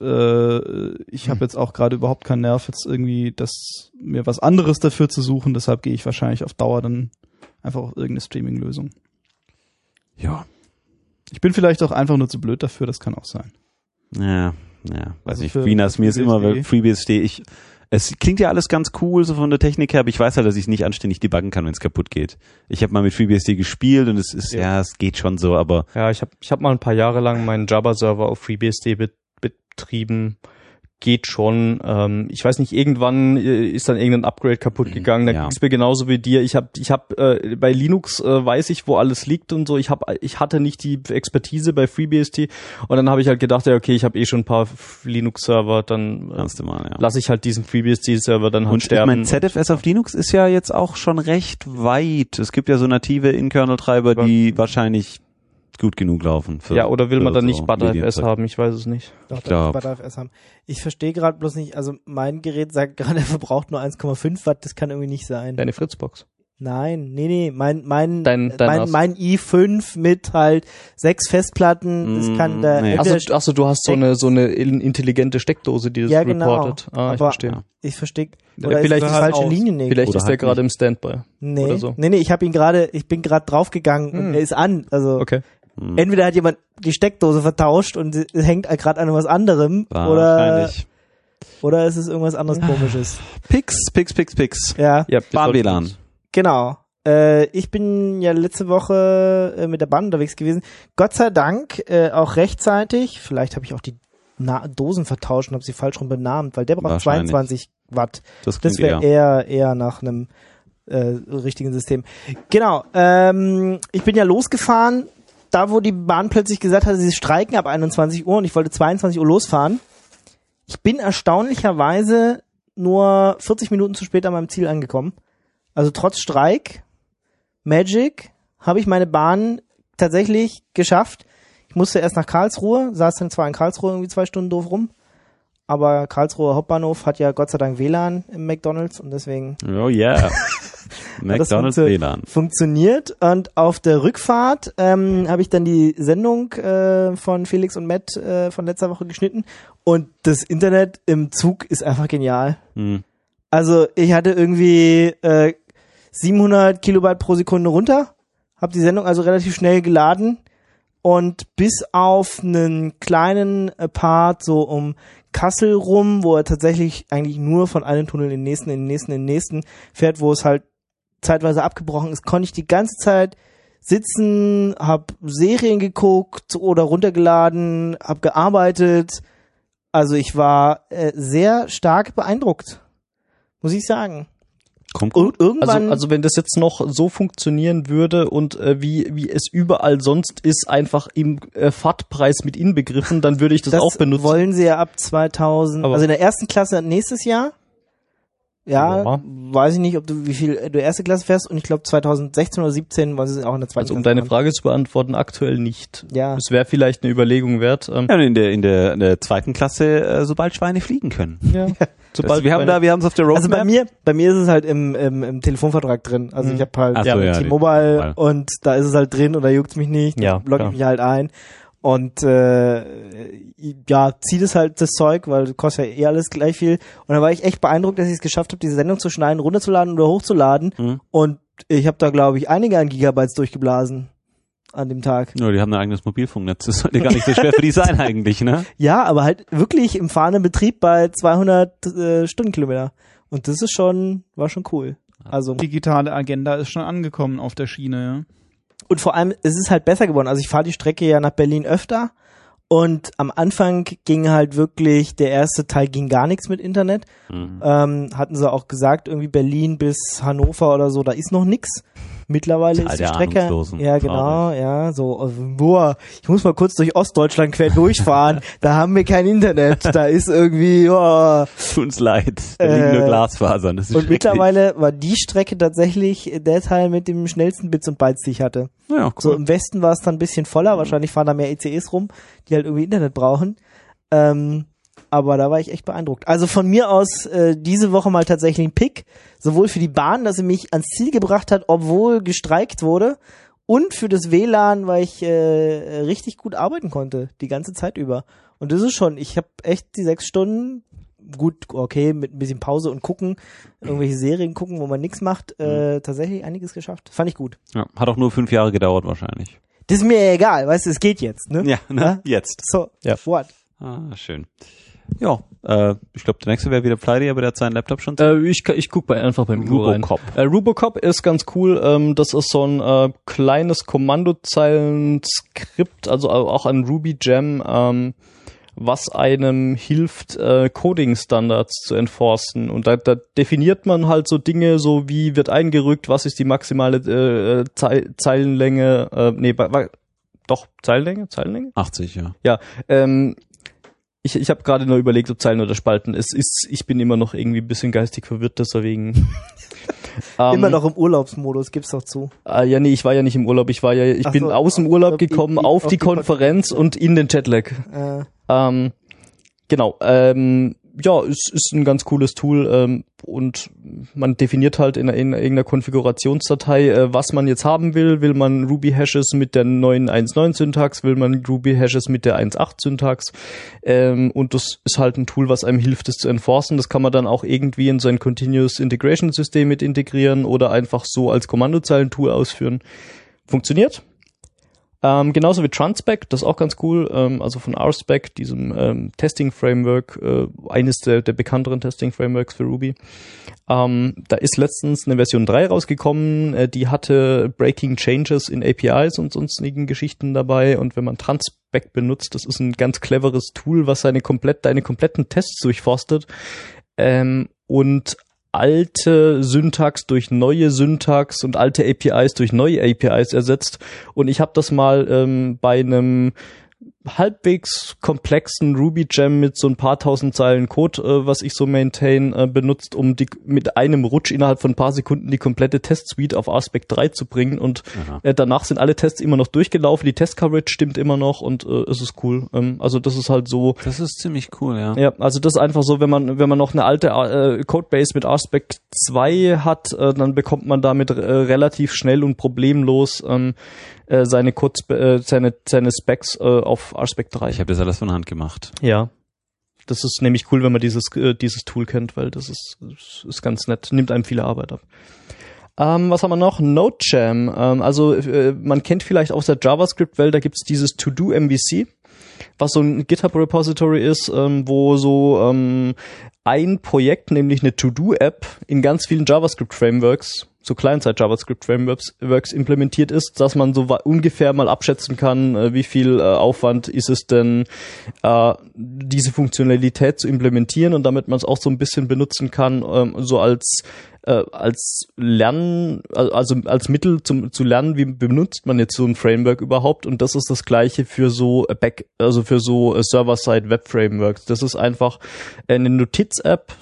ich habe jetzt auch gerade überhaupt keinen Nerv, jetzt irgendwie mir was anderes dafür zu suchen. Deshalb gehe ich wahrscheinlich auf Dauer dann einfach auf irgendeine Streaming-Lösung. Ja. Ich bin vielleicht auch einfach nur zu blöd dafür, das kann auch sein. Ja, weiß nicht. FreeNAS, mir ist immer FreeBSD. Es klingt ja alles ganz cool, so von der Technik her, aber ich weiß halt, dass ich es nicht anständig debuggen kann, wenn es kaputt geht. Ich habe mal mit FreeBSD gespielt und es ist, es geht schon so, aber... Ja, ich hab mal ein paar Jahre lang meinen Java-Server auf FreeBSD betrieben. Geht schon. Ich weiß nicht, irgendwann ist dann irgendein Upgrade kaputt gegangen. Da ging's mir genauso wie dir. Ich hab bei Linux weiß ich, wo alles liegt und so. Ich hatte nicht die Expertise bei FreeBSD und dann habe ich halt gedacht, ja okay, ich habe schon ein paar Linux-Server, dann lasse ich halt diesen FreeBSD-Server dann halt und sterben. Und ich meine, ZFS auf Linux ist ja jetzt auch schon recht weit. Es gibt ja so native In-Kernel-Treiber, die wahrscheinlich gut genug laufen. Oder will man dann nicht ButterFS haben? Ich weiß es nicht. Doch, ButterFS haben. Ich verstehe gerade bloß nicht, also mein Gerät sagt gerade, er verbraucht nur 1,5 Watt, das kann irgendwie nicht sein. Deine Fritzbox? Nein, nee, mein i5 mit halt 6 Festplatten, das kann da... Nee. Achso, du hast so eine intelligente Steckdose, die das reportet. Genau. Ich verstehe. Ich verstehe. Oder vielleicht ist die falsche Linie nicht. Vielleicht ist der gerade im Standby. Nee, oder so. Nee, ich bin gerade draufgegangen und er ist an. Also okay. Entweder hat jemand die Steckdose vertauscht und es hängt gerade an was anderem oder es ist irgendwas anderes Komisches. Pix. Ja. Bahn-WLAN. Genau. Ich bin ja letzte Woche mit der Bahn unterwegs gewesen. Gott sei Dank auch rechtzeitig. Vielleicht habe ich auch die Dosen vertauscht und habe sie falsch rum benannt, weil der braucht 22 Watt. Das wäre eher nach einem richtigen System. Genau. Ich bin ja losgefahren, da wo die Bahn plötzlich gesagt hat, sie streiken ab 21 Uhr und ich wollte 22 Uhr losfahren. Ich bin erstaunlicherweise nur 40 Minuten zu spät an meinem Ziel angekommen. Also trotz Streik, Magic, habe ich meine Bahn tatsächlich geschafft. Ich musste erst nach Karlsruhe, saß dann zwar in Karlsruhe irgendwie 2 Stunden doof rum, aber Karlsruher Hauptbahnhof hat ja Gott sei Dank WLAN im McDonald's und deswegen... Oh yeah. McDonald's WLAN. Funktioniert. Und auf der Rückfahrt habe ich dann die Sendung von Felix und Matt von letzter Woche geschnitten und das Internet im Zug ist einfach genial. Also ich hatte irgendwie 700 Kilobyte pro Sekunde runter, habe die Sendung also relativ schnell geladen und bis auf einen kleinen Part so um Kassel rum, wo er tatsächlich eigentlich nur von einem Tunnel in den nächsten fährt, wo es halt zeitweise abgebrochen ist, konnte ich die ganze Zeit sitzen, hab Serien geguckt oder runtergeladen, hab gearbeitet. Also ich war sehr stark beeindruckt, muss ich sagen. Kommt gut. Irgendwann also wenn das jetzt noch so funktionieren würde und wie es überall sonst ist, einfach im Fahrtpreis mit inbegriffen, dann würde ich das auch benutzen. Wollen sie ja ab 2000, also in der ersten Klasse nächstes Jahr. Ja, weiß ich nicht, wie viel du erste Klasse fährst und ich glaube 2016 oder 17 wollen sie auch in der zweiten Klasse. Also um deine Frage zu beantworten, aktuell nicht. Ja. Es wäre vielleicht eine Überlegung wert. Ja, in der zweiten Klasse, sobald Schweine fliegen können. Ja. Sobald wir haben es auf der Roadmap. Also bei mir ist es halt im Telefonvertrag drin. Also ich habe halt T-Mobile und da ist es halt drin und da juckt's mich nicht. Da logge ich mich halt ein. Und zieht es halt das Zeug, weil das kostet ja alles gleich viel. Und dann war ich echt beeindruckt, dass ich es geschafft habe, diese Sendung zu schneiden, runterzuladen oder hochzuladen. Und ich habe da, glaube ich, einige an Gigabytes durchgeblasen an dem Tag. Ja, die haben ein eigenes Mobilfunknetz. Das sollte gar nicht so schwer für die sein eigentlich, ne? Ja, aber halt wirklich im fahrenden Betrieb bei 200 Stundenkilometer. Und das ist war schon cool. Also digitale Agenda ist schon angekommen auf der Schiene, ja. Und vor allem, es ist halt besser geworden. Also ich fahre die Strecke ja nach Berlin öfter und am Anfang ging halt wirklich, der erste Teil ging gar nichts mit Internet. Hatten sie auch gesagt, irgendwie Berlin bis Hannover oder so, da ist noch nix. Mittlerweile ist die Strecke, ja genau, ja, so, boah, ich muss mal kurz durch Ostdeutschland quer durchfahren, da haben wir kein Internet, da ist irgendwie, oh. Tut uns leid, da liegen nur Glasfasern, das ist und mittlerweile war die Strecke tatsächlich der Teil mit dem schnellsten Bits und Bytes, die ich hatte. Ja, cool. So im Westen war es dann ein bisschen voller, wahrscheinlich fahren da mehr ECEs rum, die halt irgendwie Internet brauchen, aber da war ich echt beeindruckt. Also von mir aus diese Woche mal tatsächlich ein Pick, sowohl für die Bahn, dass sie mich ans Ziel gebracht hat, obwohl gestreikt wurde, und für das WLAN, weil ich richtig gut arbeiten konnte, die ganze Zeit über. Und das ist schon, ich habe echt die 6 Stunden, gut, okay, mit ein bisschen Pause und gucken, irgendwelche Serien gucken, wo man nichts macht, tatsächlich einiges geschafft. Fand ich gut. Ja, hat auch nur 5 Jahre gedauert wahrscheinlich. Das ist mir egal, weißt du, es geht jetzt, ne? Ja, ne? Jetzt. So, ja. What? Ah, schön. Ja, ich glaube, der nächste wäre wieder Pleite, aber der hat seinen Laptop schon. Ich guck einfach beim Rubocop. Rubocop ist ganz cool. Das ist so ein kleines Kommandozeilen-Skript, also auch ein Ruby-Gem, was einem hilft, Coding-Standards zu enforcen. Und da definiert man halt so Dinge, so wie wird eingerückt, was ist die maximale Zeilenlänge, Zeilenlänge? 80, ja. Ja, ich habe gerade nur überlegt, ob Zeilen oder Spalten. Ich bin immer noch irgendwie ein bisschen geistig verwirrt, deswegen. Immer noch im Urlaubsmodus, gib's doch zu. Ja, nee, ich war ja nicht im Urlaub. Ich bin aus dem Urlaub gekommen, auf die Konferenz und in den Jetlag. Genau. Ja, es ist ein ganz cooles Tool und man definiert halt in irgendeiner Konfigurationsdatei, was man jetzt haben will. Will man Ruby-Hashes mit der neuen 1.9-Syntax? Will man Ruby-Hashes mit der 1.8-Syntax? Und das ist halt ein Tool, was einem hilft, das zu enforcen. Das kann man dann auch irgendwie in so ein Continuous Integration System mit integrieren oder einfach so als Kommandozeilen-Tool ausführen. Funktioniert. Genauso wie Transpec, das ist auch ganz cool, also von RSpec, diesem Testing-Framework, eines der bekannteren Testing-Frameworks für Ruby. Da ist letztens eine Version 3 rausgekommen, die hatte Breaking Changes in APIs und sonstigen Geschichten dabei, und wenn man Transpec benutzt, das ist ein ganz cleveres Tool, was deine kompletten Tests durchforstet und alte Syntax durch neue Syntax und alte APIs durch neue APIs ersetzt. Und ich habe das mal bei einem halbwegs komplexen Ruby-Gem mit so ein paar tausend Zeilen Code, was ich so maintain, benutzt, um mit einem Rutsch innerhalb von ein paar Sekunden die komplette Test-Suite auf RSpec 3 zu bringen, und danach sind alle Tests immer noch durchgelaufen, die Test-Coverage stimmt immer noch, und es ist cool. Also das ist halt so. Das ist ziemlich cool, ja. Ja, also das ist einfach so, wenn man noch eine alte Codebase mit RSpec 2 hat, dann bekommt man damit relativ schnell und problemlos seine Specs auf RSpec 3. Ich habe das alles von Hand gemacht. Ja. Das ist nämlich cool, wenn man dieses Tool kennt, weil das ist ganz nett, nimmt einem viele Arbeit ab. Was haben wir noch? NodeJam. Also man kennt vielleicht aus der JavaScript-Welt, da gibt's dieses To-Do-MVC, was so ein GitHub-Repository ist, wo so ein Projekt, nämlich eine To-Do-App, in ganz vielen JavaScript-Frameworks, so Client-Side-JavaScript-Frameworks implementiert ist, dass man so ungefähr mal abschätzen kann, wie viel Aufwand ist es denn, diese Funktionalität zu implementieren, und damit man es auch so ein bisschen benutzen kann, so als Lernen, also als Mittel zu lernen, wie benutzt man jetzt so ein Framework überhaupt, und das ist das Gleiche für so Server-Side-Web-Frameworks. Das ist einfach eine Notiz-App,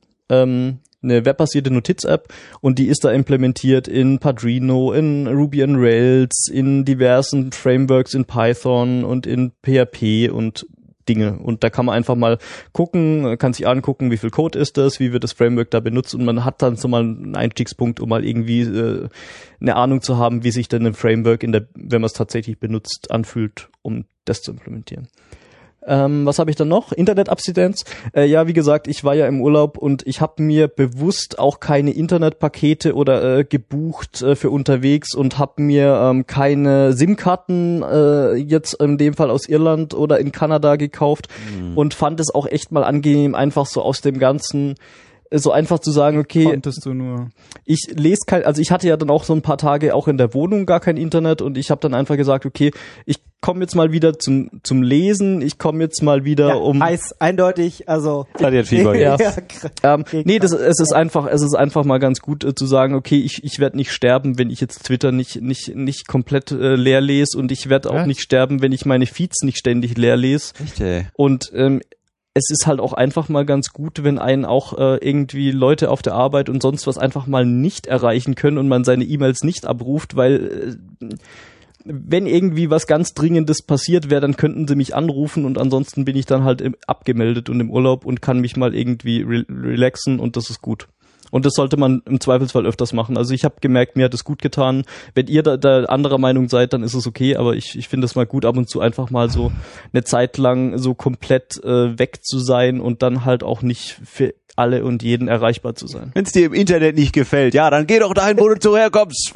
eine webbasierte Notiz-App, und die ist da implementiert in Padrino, in Ruby on Rails, in diversen Frameworks in Python und in PHP und Dinge. Und da kann man einfach mal gucken, kann sich angucken, wie viel Code ist das, wie wird das Framework da benutzt, und man hat dann so mal einen Einstiegspunkt, um mal irgendwie eine Ahnung zu haben, wie sich denn ein Framework wenn man es tatsächlich benutzt, anfühlt, um das zu implementieren. Was habe ich dann noch? Internet-Abstinenz. Ja, wie gesagt, ich war ja im Urlaub, und ich habe mir bewusst auch keine Internetpakete oder gebucht für unterwegs, und habe mir keine SIM-Karten jetzt in dem Fall aus Irland oder in Kanada gekauft, und fand es auch echt mal angenehm, einfach so aus dem ganzen so einfach zu sagen, okay, konntest du nur. Ich lese ich hatte ja dann auch so ein paar Tage auch in der Wohnung gar kein Internet und ich habe dann einfach gesagt, okay, ich komme jetzt mal wieder zum Lesen, ich komme jetzt mal wieder heißt eindeutig, also Fieber, ja. Es ist einfach mal ganz gut zu sagen, okay, ich werde nicht sterben, wenn ich jetzt Twitter nicht komplett leer lese und ich werde auch nicht sterben, wenn ich meine Feeds nicht ständig leer lese. Richtig. Und es ist halt auch einfach mal ganz gut, wenn einen auch irgendwie Leute auf der Arbeit und sonst was einfach mal nicht erreichen können und man seine E-Mails nicht abruft, weil wenn irgendwie was ganz Dringendes passiert wäre, dann könnten sie mich anrufen und ansonsten bin ich dann halt abgemeldet und im Urlaub und kann mich mal irgendwie relaxen und das ist gut. Und das sollte man im Zweifelsfall öfters machen. Also ich habe gemerkt, mir hat es gut getan. Wenn ihr da anderer Meinung seid, dann ist es okay, aber ich finde es mal gut, ab und zu einfach mal so eine Zeit lang so komplett weg zu sein und dann halt auch nicht für alle und jeden erreichbar zu sein. Wenn es dir im Internet nicht gefällt, ja, dann geh doch dahin, wo du zuherkommst.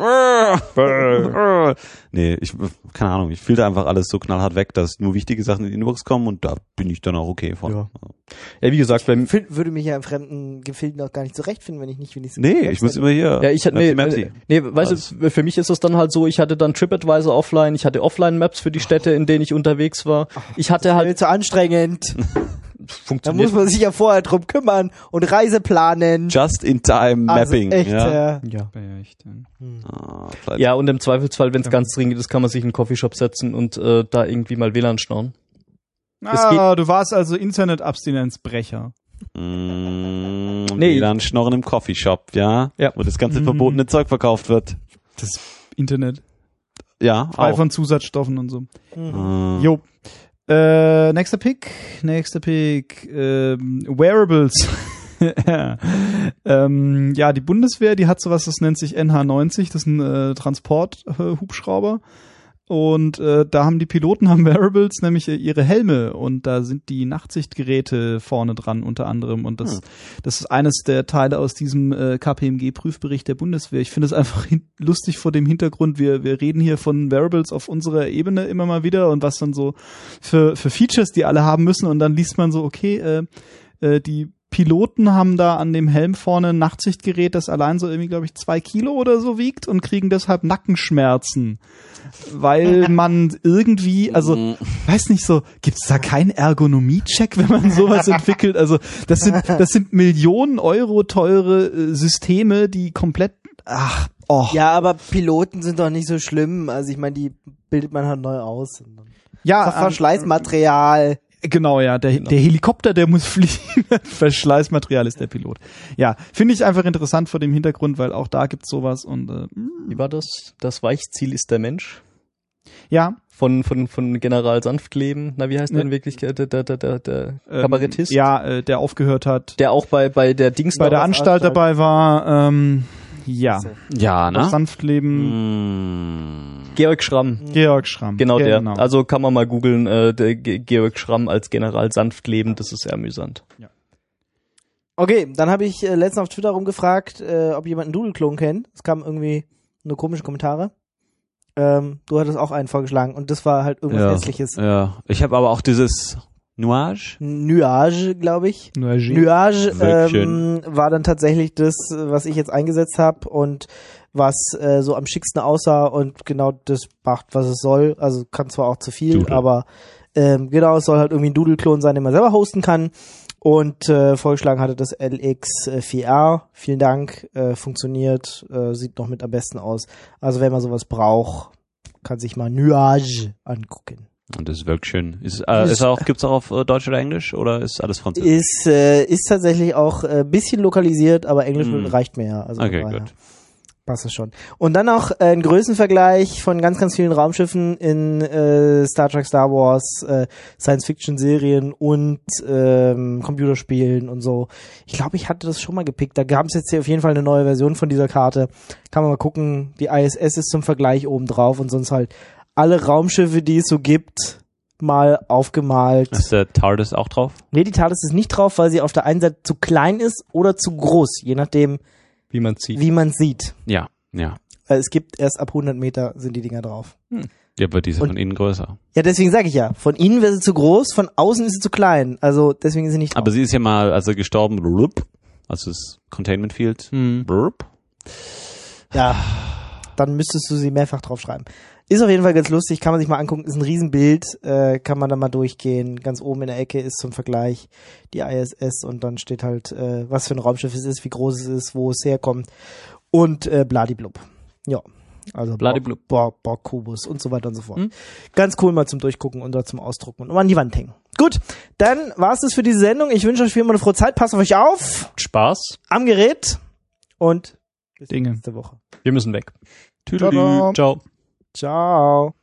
Nee, keine Ahnung, ich filter einfach alles so knallhart weg, dass nur wichtige Sachen in die Inbox kommen und da bin ich dann auch okay von. Ja, wie gesagt, würde mich ja im fremden Gefilden auch gar nicht zurechtfinden, wenn ich Nee, ich muss immer hier. Ja, weißt du, für mich ist es dann halt so, ich hatte dann TripAdvisor offline, ich hatte Offline-Maps für die Städte, in denen ich unterwegs war. Ich hatte halt zu anstrengend. Da muss man sich ja vorher drum kümmern und Reise planen. Just-in-time-Mapping. Also echt, ja, und im Zweifelsfall, wenn es ganz dringend ist, kann man sich in einen Coffeeshop setzen und da irgendwie mal WLAN schnorren. Du warst also Internet-Abstinenzbrecher. WLAN schnorren im Coffeeshop, ja? Wo das ganze verbotene Zeug verkauft wird. Das Internet. Ja, frei von Zusatzstoffen und so. Jo. Nächster Pick. Wearables. Die Bundeswehr, die hat sowas, das nennt sich NH90, das ist ein Transport-Hubschrauber. Und da haben die Piloten Wearables, nämlich ihre Helme, und da sind die Nachtsichtgeräte vorne dran unter anderem, und das ist eines der Teile aus diesem KPMG-Prüfbericht der Bundeswehr. Ich finde es einfach lustig vor dem Hintergrund, wir reden hier von Wearables auf unserer Ebene immer mal wieder und was dann so für Features die alle haben müssen, und dann liest man so, okay, die Piloten haben da an dem Helm vorne ein Nachtsichtgerät, das allein so irgendwie, glaube ich, 2 Kilo oder so wiegt, und kriegen deshalb Nackenschmerzen. Weil man irgendwie, also, weiß nicht so, gibt's da keinen Ergonomie-Check, wenn man sowas entwickelt? Also, das sind Millionen Euro teure Systeme, die komplett, Ja, aber Piloten sind doch nicht so schlimm. Also, ich meine, die bildet man halt neu aus. Ja, das ist Verschleißmaterial. Genau, ja, der Helikopter, der muss fliegen. Verschleißmaterial ist der Pilot. Ja, finde ich einfach interessant vor dem Hintergrund, weil auch da gibt's sowas und wie war das? Das Weichziel ist der Mensch. Ja. Von General Sanftleben. Na, wie heißt der in Wirklichkeit? Der Kabarettist? Der aufgehört hat. Der auch bei der Dings bei der Anstalt dabei war. Ja, ne? Sanftleben. Georg Schramm. Genau, der. Also kann man mal googeln, Georg Schramm als General Sanftleben, das ist sehr amüsant. Ja. Okay, dann habe ich letztens auf Twitter rumgefragt, ob jemand einen Doodle-Klon kennt. Es kamen irgendwie nur komische Kommentare. Du hattest auch einen vorgeschlagen und das war halt irgendwas Hässliches. Ja, ich habe aber auch dieses Nuage, glaube ich. Nuage war dann tatsächlich das, was ich jetzt eingesetzt habe und was so am schicksten aussah und genau das macht, was es soll. Also kann zwar auch zu viel, Doodle. aber genau, es soll halt irgendwie ein Doodle-Klon sein, den man selber hosten kann. Und vorgeschlagen hatte das LX4R. Vielen Dank, funktioniert, sieht noch mit am besten aus. Also wenn man sowas braucht, kann sich mal Nuage angucken. Und das wirkt schön. Gibt's auch auf Deutsch oder Englisch oder ist alles Französisch? Ist tatsächlich auch ein bisschen lokalisiert, aber Englisch reicht mir ja. Also okay, gut. Passt es schon. Und dann noch ein Größenvergleich von ganz, ganz vielen Raumschiffen in Star Trek, Star Wars, Science-Fiction-Serien und Computerspielen und so. Ich glaube, ich hatte das schon mal gepickt. Da gab es jetzt hier auf jeden Fall eine neue Version von dieser Karte. Kann man mal gucken. Die ISS ist zum Vergleich oben drauf und sonst halt alle Raumschiffe, die es so gibt, mal aufgemalt. Ist der TARDIS auch drauf? Nee, die TARDIS ist nicht drauf, weil sie auf der einen Seite zu klein ist oder zu groß, je nachdem, wie man sieht. Ja. Es gibt erst ab 100 Meter sind die Dinger drauf. Ja, aber die sind von innen größer. Ja, deswegen sage ich ja, von innen wäre sie zu groß, von außen ist sie zu klein. Also deswegen ist sie nicht drauf. Aber sie ist ja mal, gestorben, Also das Containment Field. Burp. Ja, dann müsstest du sie mehrfach draufschreiben. Ist auf jeden Fall ganz lustig, kann man sich mal angucken, ist ein Riesenbild, kann man da mal durchgehen. Ganz oben in der Ecke ist zum Vergleich die ISS und dann steht halt, was für ein Raumschiff es ist, wie groß es ist, wo es herkommt und bladiblub. Ja, also Borg-Kubus und so weiter und so fort. Ganz cool mal zum Durchgucken und zum Ausdrucken und an die Wand hängen. Gut, dann war's das für diese Sendung. Ich wünsche euch wie immer eine frohe Zeit, passt auf euch auf. Spaß. Am Gerät und bis Dinge. nächste Woche. Wir müssen weg. Tüdelü. Ciao. Ciao.